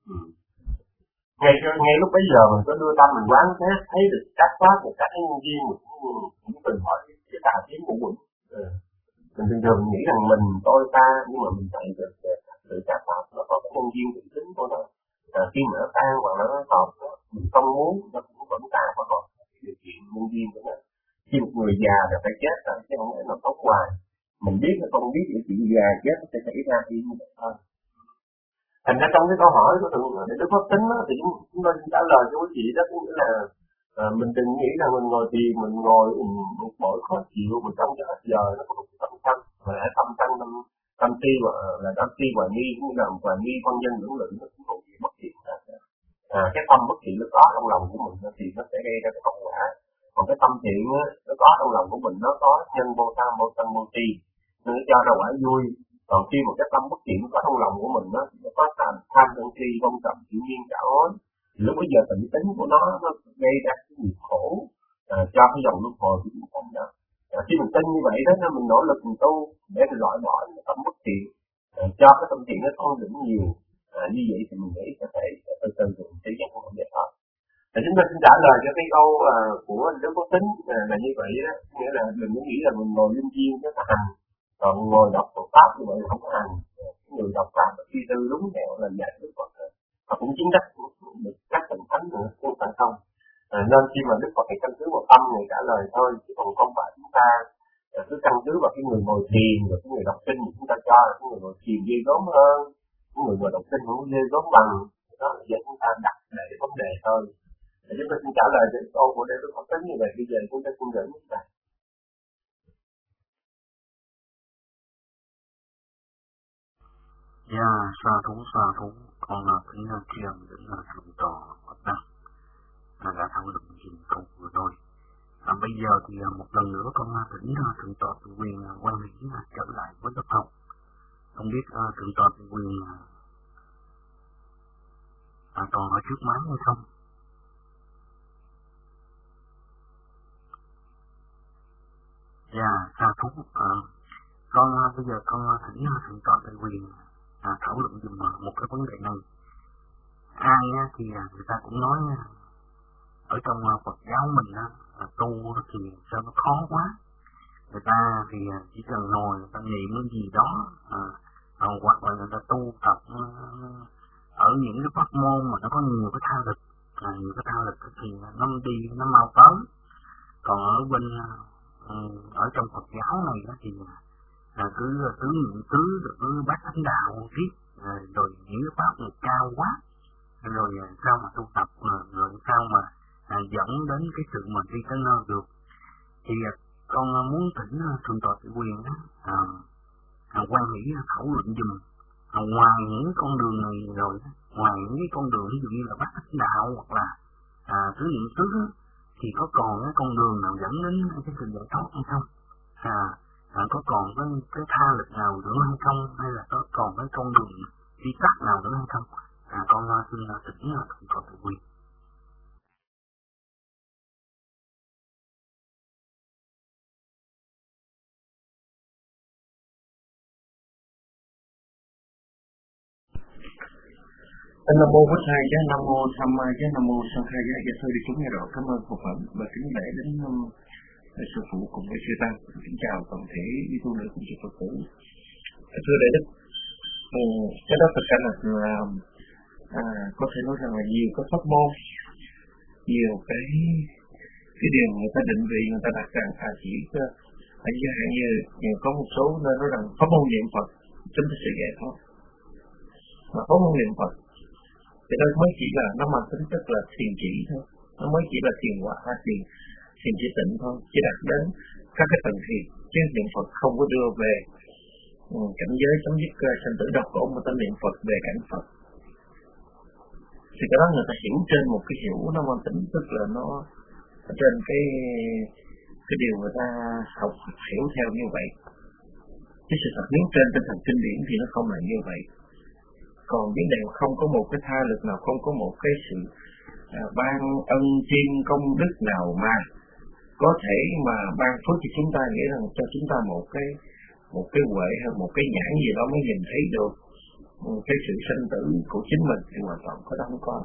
Ngay lúc bây giờ mình có đưa tâm mình quán xét, thấy được các pháp của các nhân viên, mình cũng từng hỏi cái tà kiến của mình. Mình thường nghĩ rằng mình tôi ta, nhưng mà mình thấy được sự các pháp nó có cái nhân viên tự tính của nó. Khi mà nó tan hoặc là nó hợp, mình không muốn nó cũng vẫn tan và hợp điều kiện nhân viên của nó. Khi một người già là phải chết rồi, chứ không phải nó tốt hoài. Mình biết hay không biết những chuyện già chết nó sẽ xảy ra như vậy thôi. Thành ra trong cái câu hỏi của thượng để Đức Pháp tính đó, thì chúng tôi trả lời cho quý vị đó cũng nghĩa là mình đừng nghĩ rằng mình ngồi thiền, mình ngồi một bội khó chịu, mình trong cho hết giờ nó có một tâm thanh, mà tâm thanh tâm ti là tâm ti và nghi cũng là và nghi phân nhân lưỡng lự nó cũng thuộc về bất thiện. Cái tâm bất thiện nó có trong lòng của mình thì nó sẽ gây ra cái hậu quả. Còn cái tâm thiện nó có trong lòng của mình, nó có nhân vô tham, vô sân, vô si, nó cho ra quả vui. Còn khi một cái tâm bất thiện có trong lòng của mình nó có tham sân si, vong trầm, tự nhiên trả hối. Lúc bây giờ tình tính của nó gây ra cái nghiệp khổ cho cái dòng luân hồi của chúng ta đó. Khi mình tin như vậy đó, mình nỗ lực mình tu để mình loại bỏ cái tâm bất thiện, cho cái tâm thiện nó không đỉnh nhiều. Như vậy thì mình nghĩ có thể từ từ mình sẽ giác ngộ giải thoát. Chúng ta xin trả lời cho cái câu của Đức Phật tính là như vậy đó, nghĩa là đừng có nghĩ là mình ngồi linh viên cái hành, còn ngồi đọc Phật pháp như vậy không có hành. Cái người đọc pháp và suy tư đúng theo là dạy Đức Phật, họ cũng chứng đắc được các thành thánh nữa, chứ không phải không. Nên khi mà Đức Phật phải căn cứ vào tâm này trả lời thôi, chứ còn không phải chúng ta cứ căn cứ vào cái người ngồi thiền và cái người đọc kinh, chúng ta cho là cái người ngồi thiền ghê gớm hơn, cái người ngồi đọc kinh cũng ghê gớm bằng. Đó là do chúng ta đặt để vấn đề thôi. Để chúng ta xin trả lời cái câu của Đức Phật tính như vậy. Bây giờ chúng ta xin gửi các bạn. Dạ, sa thú, con là kính thiền đến là thượng tọa Phật Đăng đã thảo luận về câu vừa rồi. Bây giờ thì một lần nữa con thỉnh thượng tọa Từ Quyền quan hệ trở lại với lớp học. Không biết thượng tọa Từ Quyền còn ở trước máy hay không? Dạ, sa thú, con bây giờ con thỉnh thượng tọa Từ Quyền thảo luận dùm một cái vấn đề này. Ai thì người ta cũng nói ở trong Phật giáo mình tu thì sao nó khó quá. Người ta thì chỉ cần ngồi người ta niệm cái gì đó, hoặc là người ta tu tập ở những cái pháp môn mà nó có nhiều cái thao lực, thì nó đi nó mau tới. Còn ở bên ở trong Phật giáo này thì cứ niệm tứ được cứ bác thánh đạo tiếp, rồi những cái pháp này cao quá, rồi sao mà tu tập, rồi sao mà dẫn đến cái sự mà đi tới nơi được. Thì con muốn thỉnh thượng tọa Từ Quyền quan nghĩ thảo luận dùm. Ngoài những con đường này rồi, ngoài những cái con đường ví dụ như là bát chánh đạo hoặc là tứ niệm xứ thì có còn cái con đường nào dẫn đến cái sự giải thoát hay không? Có còn cái tha lực nào nữa hay không, hay là có còn cái con đường đi tắt nào nữa hay không? Con xin tỉnh con tự quy. Nam mô Bổn Thầy, Nam mô Tham Ma, Nam mô Sang Khai, dạ thưa đi chúng nghe rõ. Cảm ơn Phật phẩm và kính lễ đến sư phụ cùng với sư tăng. Kính chào toàn thể quý tu nữ cùng sư Phật tử. Thưa đại đức, cái đó thật ra là có thể nói rằng là nhiều cái pháp môn, nhiều cái điều người ta định vị, người ta đặt rằng chỉ giới hạn như có một số nơi nói rằng pháp môn niệm Phật chính là sự giải thoát, mà pháp môn niệm Phật thì nó mới chỉ là nó mang tính chất là thiền chỉ thôi, nó mới chỉ là thiền quả, thiền chỉ tịnh thôi, chỉ đạt đến các cái tầng thiền, chứ niệm Phật không có đưa về cảnh giới chấm dứt sanh tử đau khổ, mà ta niệm Phật về cảnh Phật. Thì cái đó người ta hiểu trên một cái hiểu nó mang tính tức là nó trên cái điều người ta học hiểu theo như vậy. Cái sự thật nếu trên tinh thần kinh điển thì nó không là như vậy. Còn vấn đề không có một cái tha lực nào, không có một cái sự ban ân chiên công đức nào mà có thể mà ban phước cho chúng ta, nghĩa rằng cho chúng ta một cái huệ hay một cái nhãn gì đó mới nhìn thấy được cái sự sinh tử của chính mình thì hoàn toàn có đó không có.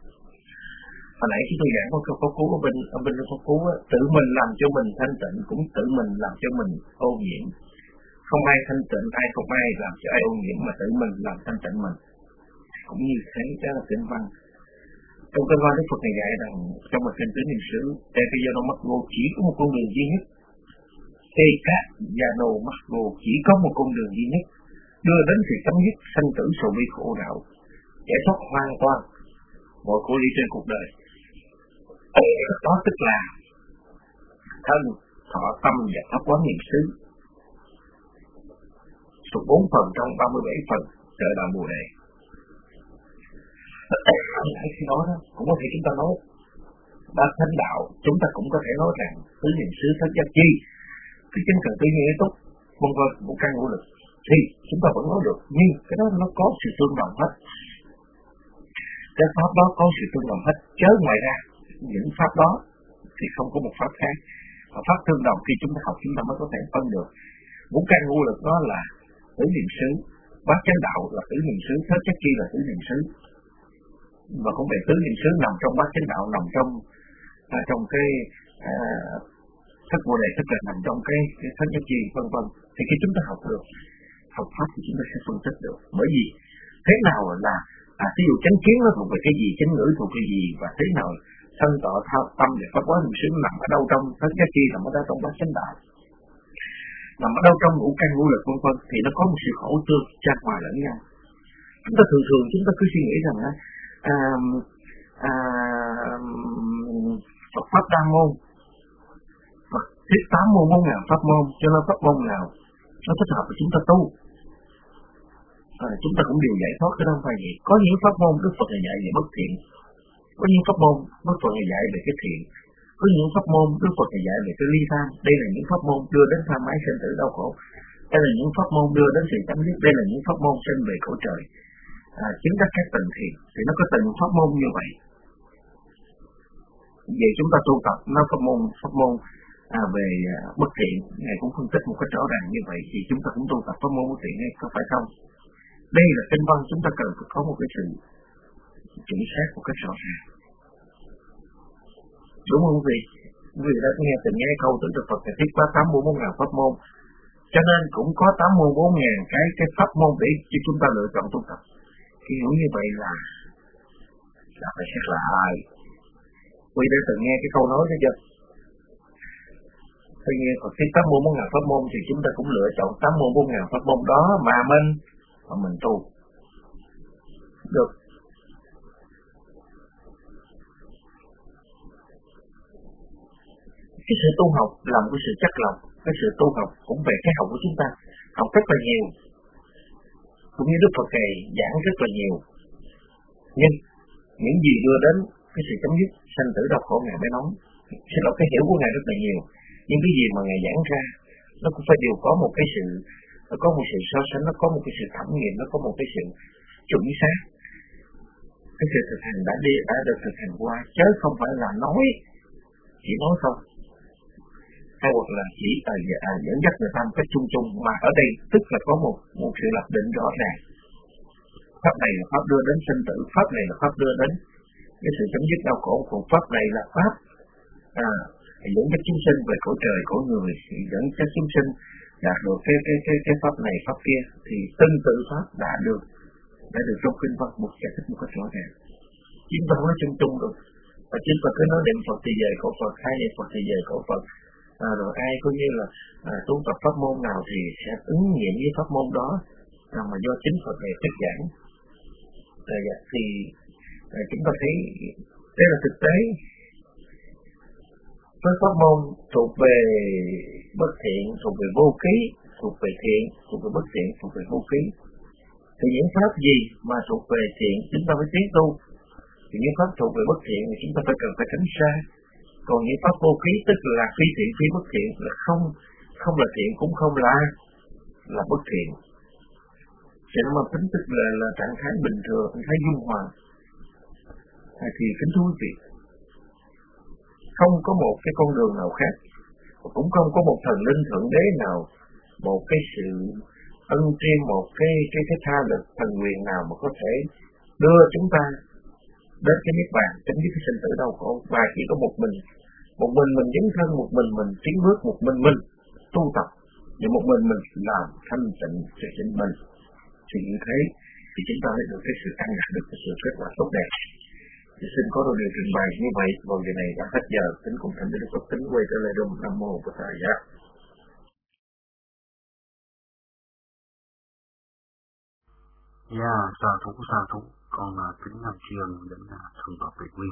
Hồi nãy chúng tôi giảng có câu pháp cú ở bên pháp cú á, tự mình làm cho mình thanh tịnh, cũng tự mình làm cho mình ô nhiễm. Không ai thanh tịnh, ai không ai làm cho ai ô nhiễm, mà tự mình làm thanh tịnh mình. Cũng như thế, đó là kinh văn. Trong kinh văn Đức Phật này dạy rằng trong một kinh tứ niệm xứ, tại bây giờ nó mắc ngô chỉ có một con đường duy nhất. Tê cát và nô mắc ngô chỉ có một con đường duy nhất, đưa đến sự chấm dứt sanh tử sầu bi khổ não, giải thoát hoàn toàn mọi khổ lý trên cuộc đời. Đó tức là thân, thọ, tâm và pháp quán niệm xứ. Số 4 phần trong 37 phần trợ đạo Bồ Đề. Hãy khi đó cũng có thể chúng ta nói Bát Chánh Đạo, chúng ta cũng có thể nói rằng tứ niệm xứ, thất giác chi, cái chân cần tư nghĩa tốt, vân vân, một căn ngũ lực thì chúng ta vẫn nói được, nhưng cái đó nó có sự tương đồng hết. Cái pháp đó có sự tương đồng hết, chớ ngoài ra những pháp đó thì không có một pháp khác. Và pháp tương đồng khi chúng ta học chúng ta mới có thể phân được. Bốn căn ngũ lực đó là tứ niệm xứ, Bát Chánh Đạo là tứ niệm xứ, thất giác chi là tứ niệm xứ. Và cũng về tứ niệm xứ nằm trong Bát Chánh Đạo, nằm trong cái thất Bồ Đề, tức là nằm trong cái thất giác chi, vân vân. Thì khi chúng ta học được học pháp thì chúng ta sẽ phân tích được. Bởi vì thế nào là ví dụ chánh kiến nó thuộc về cái gì, chánh ngữ thuộc về gì, và thế nào thân tọ tâm và pháp quán niệm xứ nằm ở đâu trong thất giác chi, nằm ở đâu trong Bát Chánh Đạo, nằm ở đâu trong ngũ căn ngũ lực, vân vân, thì nó có một sự hỗ tương chan hòa lẫn nhau. Chúng ta thường chúng ta cứ suy nghĩ rằng Phật pháp đa môn, Phật thiết 8 môn 4.000 pháp môn, cho nên pháp môn nào nó thích hợp với chúng ta tu, chúng ta cũng đều giải thoát. Cái đó không phải vậy. Có những pháp môn Đức Phật dạy về bất thiện, có những pháp môn Đức Phật dạy về cái thiện, có những pháp môn Đức Phật dạy về cái ly tham. Đây là những pháp môn đưa đến tham ái sinh tử đau khổ. Đây là những pháp môn đưa đến sự chấm dứt. Đây là những pháp môn sinh về cõi trời, chứng đắc các tầng thiền. Thì nó có từng pháp môn như vậy. Vậy chúng ta tu tập nó pháp môn về bất thiện, Ngài cũng phân tích một cách rõ ràng như vậy. Thì chúng ta cũng tu tập pháp môn bất thiện hay có phải không? Đây là kinh văn, chúng ta cần phải có một cái sự chuẩn xác một cách rõ ràng. Đúng không quý vị? Quý vị đã nghe từng nghe câu từ Đức Phật là thiết 8 môn 4.000 pháp môn. Cho nên cũng có 8 môn 4.000 cái pháp môn để cho chúng ta lựa chọn tu tập. Khi hiểu như vậy là phải xét lại. Quý vị đã từng nghe cái câu nói đó chưa? Tuy nhiên Phật thiết 8 môn 4.000 pháp môn thì chúng ta cũng lựa chọn 8 môn 4.000 pháp môn đó mà mình tu được. Cái sự tu học là một cái sự chắc lòng, cái sự tu học cũng về cái học của chúng ta, học rất là nhiều, cũng như Đức Phật Thầy giảng rất là nhiều, nhưng những gì đưa đến cái sự chấm dứt sanh tử đau khổ Ngài mới nói. Xin lỗi, cái hiểu của Ngài rất là nhiều, nhưng cái gì mà Ngài giảng ra nó cũng phải đều có một cái sự, nó có một sự so sánh, nó có một cái sự thẩm nghiệm, nó có một cái sự chuẩn xác. Cái sự thực hành đã được thực hành qua, chứ không phải là nói, chỉ nói không, hay hoặc là chỉ dẫn dắt người ta một cách chung chung, mà ở đây tức là có một sự lập định rõ ràng. Pháp này là pháp đưa đến sinh tử, pháp này là pháp đưa đến cái sự chấm dứt đau khổ, còn pháp này là pháp dẫn dắt chúng sinh về cõi trời cõi người, dẫn dắt chúng sinh đạt được cái pháp này pháp kia, thì tương tự pháp đã được trong kinh Phật một giải thích một cách rõ ràng. Chúng ta nói chung chung được, và chúng ta cứ nói niệm Phật thì về cõi Phật, hay niệm Phật thì về cõi Phật, rồi ai cũng như là tu tập pháp môn nào thì sẽ ứng nghiệm với pháp môn đó, mà do chính Phật này thuyết giảng. Thì chúng ta thấy đây là thực tế. Với pháp môn thuộc về bất thiện, thuộc về vô ký, thuộc về thiện, thuộc về bất thiện, thuộc về vô ký, thì những pháp gì mà thuộc về thiện chúng ta phải tiến tu, thì những pháp thuộc về bất thiện thì chúng ta cần phải tránh xa. Còn những pháp vô ký tức là phi thiện phi bất thiện, là không là thiện cũng không là bất thiện. Thì nó mà tính tức là trạng thái bình thường, trạng thái dung hòa. Thì kính thú vị, không có một cái con đường nào khác, cũng không có một thần linh thượng đế nào, một cái sự ân tri, một cái tha lực thần quyền nào mà có thể đưa chúng ta đến cái niết bàn, chấm dứt cái sinh tử đau khổ. Và chỉ có một mình mình dấn thân, một mình tiến bước, một mình tu tập, và một mình làm thanh tịnh cho chính mình. Thì như thế thì chúng ta mới được cái sự ăn nhận, được cái sự kết quả tốt đẹp. Thì xin có đôi điều trình bày như vậy. Vào giờ này đã hết giờ, kính cùng thỉnh Đức Phật kính quay trở lại Đông Nam Mô Bổn Thầy Giác. Sa thú, con kính tri ân đến Thượng tọa Tuệ Nguyên.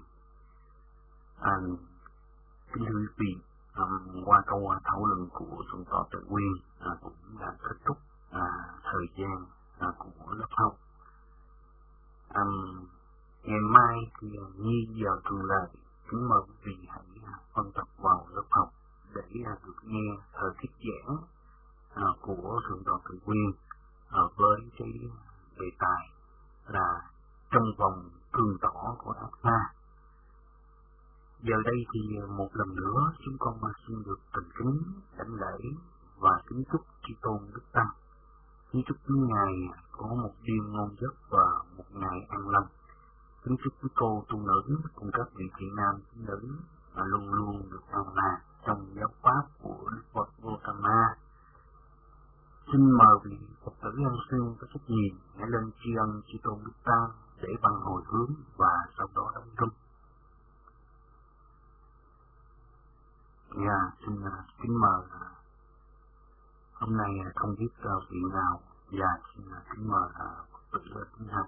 Kính thưa quý vị, qua câu thảo luận của Thượng tọa Tuệ Nguyên cũng đã kết thúc thời gian của lớp học. Ngày mai thì như giờ thường lệ, kính mời quý vị hãy phân tập vào lớp học để được nghe thời thuyết giảng của Thượng tọa Tuệ Nguyên với cái đề tài là trong vòng cường tỏ của ác ma. Giờ đây thì một lần nữa chúng con xin được thành kính đảnh lễ và kính chúc Chư Tôn Đức Tăng, kính chúc Ngài có một đêm ngon giấc và một ngày an lành. Kính chúc quý cô tu nữ cùng các vị thiện nam tín nữ luôn luôn được an lạc trong giáo pháp của Đức Phật Gautama. Xin mời vị Phật tử an sinh có trách nhiệm hãy lên tri ân Chư Tôn Đức Tăng để bằng hồi hướng và sau đó đóng rung. Xin kính mời hôm nay không biết vị nào và xin kính mời Phật tử tín học.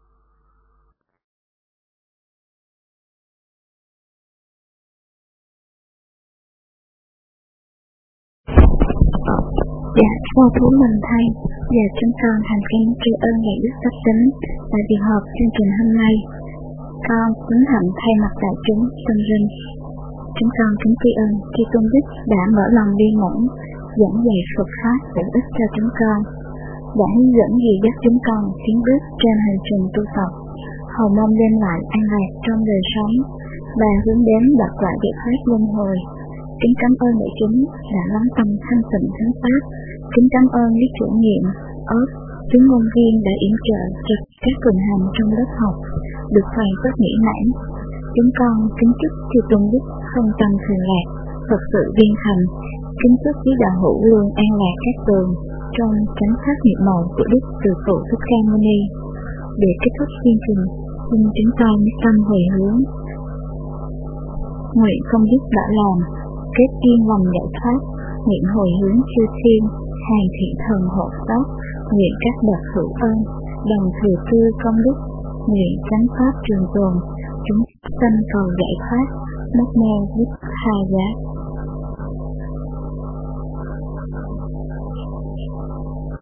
Vô thú mình thay và chúng con thành kính tri ân Ngài Đức Pháp Tính tại việc họp chương trình hôm nay. Con kính hạnh thay mặt đại chúng xưng rinh. Chúng con kính tri ân khi Tôn Đức đã mở lòng đi ngủ, dẫn dạy Phật pháp hữu ích cho chúng con, đã hướng dẫn dìu dắt chúng con tiến bước trên hành trình tu tập, hầu mong đem lại an lạc trong đời sống và hướng đến đạt quả giải thoát luân hồi. Kính cảm ơn đại chúng đã lắng tâm thanh tịnh thánh pháp. Kính cảm ơn lý chủ nhiệm, chúng ngôn viên đã yểm trợ trực các tuần hành trong lớp học, được hoàn tất mỹ mãn. Chúng con kính chúc Chư Tôn Đức không tâm thường lạc, thật sự viên thành. Kính chúc quý đạo hữu luôn an lạc các tường trong chánh pháp nhiệm màu của Đức Từ Phụ Thích Ca Mâu Ni. Để kết thúc chương trình, xin chúng con tâm hồi hướng, nguyện công đức đã làm, kết duyên lòng giải thoát, nguyện hồi hướng chư thiên, hàng thiện thần hộ pháp, nguyện các bậc hữu ơn, đồng thừa cư công đức, nguyện chánh pháp trường tồn, chúng sanh cầu giải thoát, Nam Mô Bổn Thầy Giác.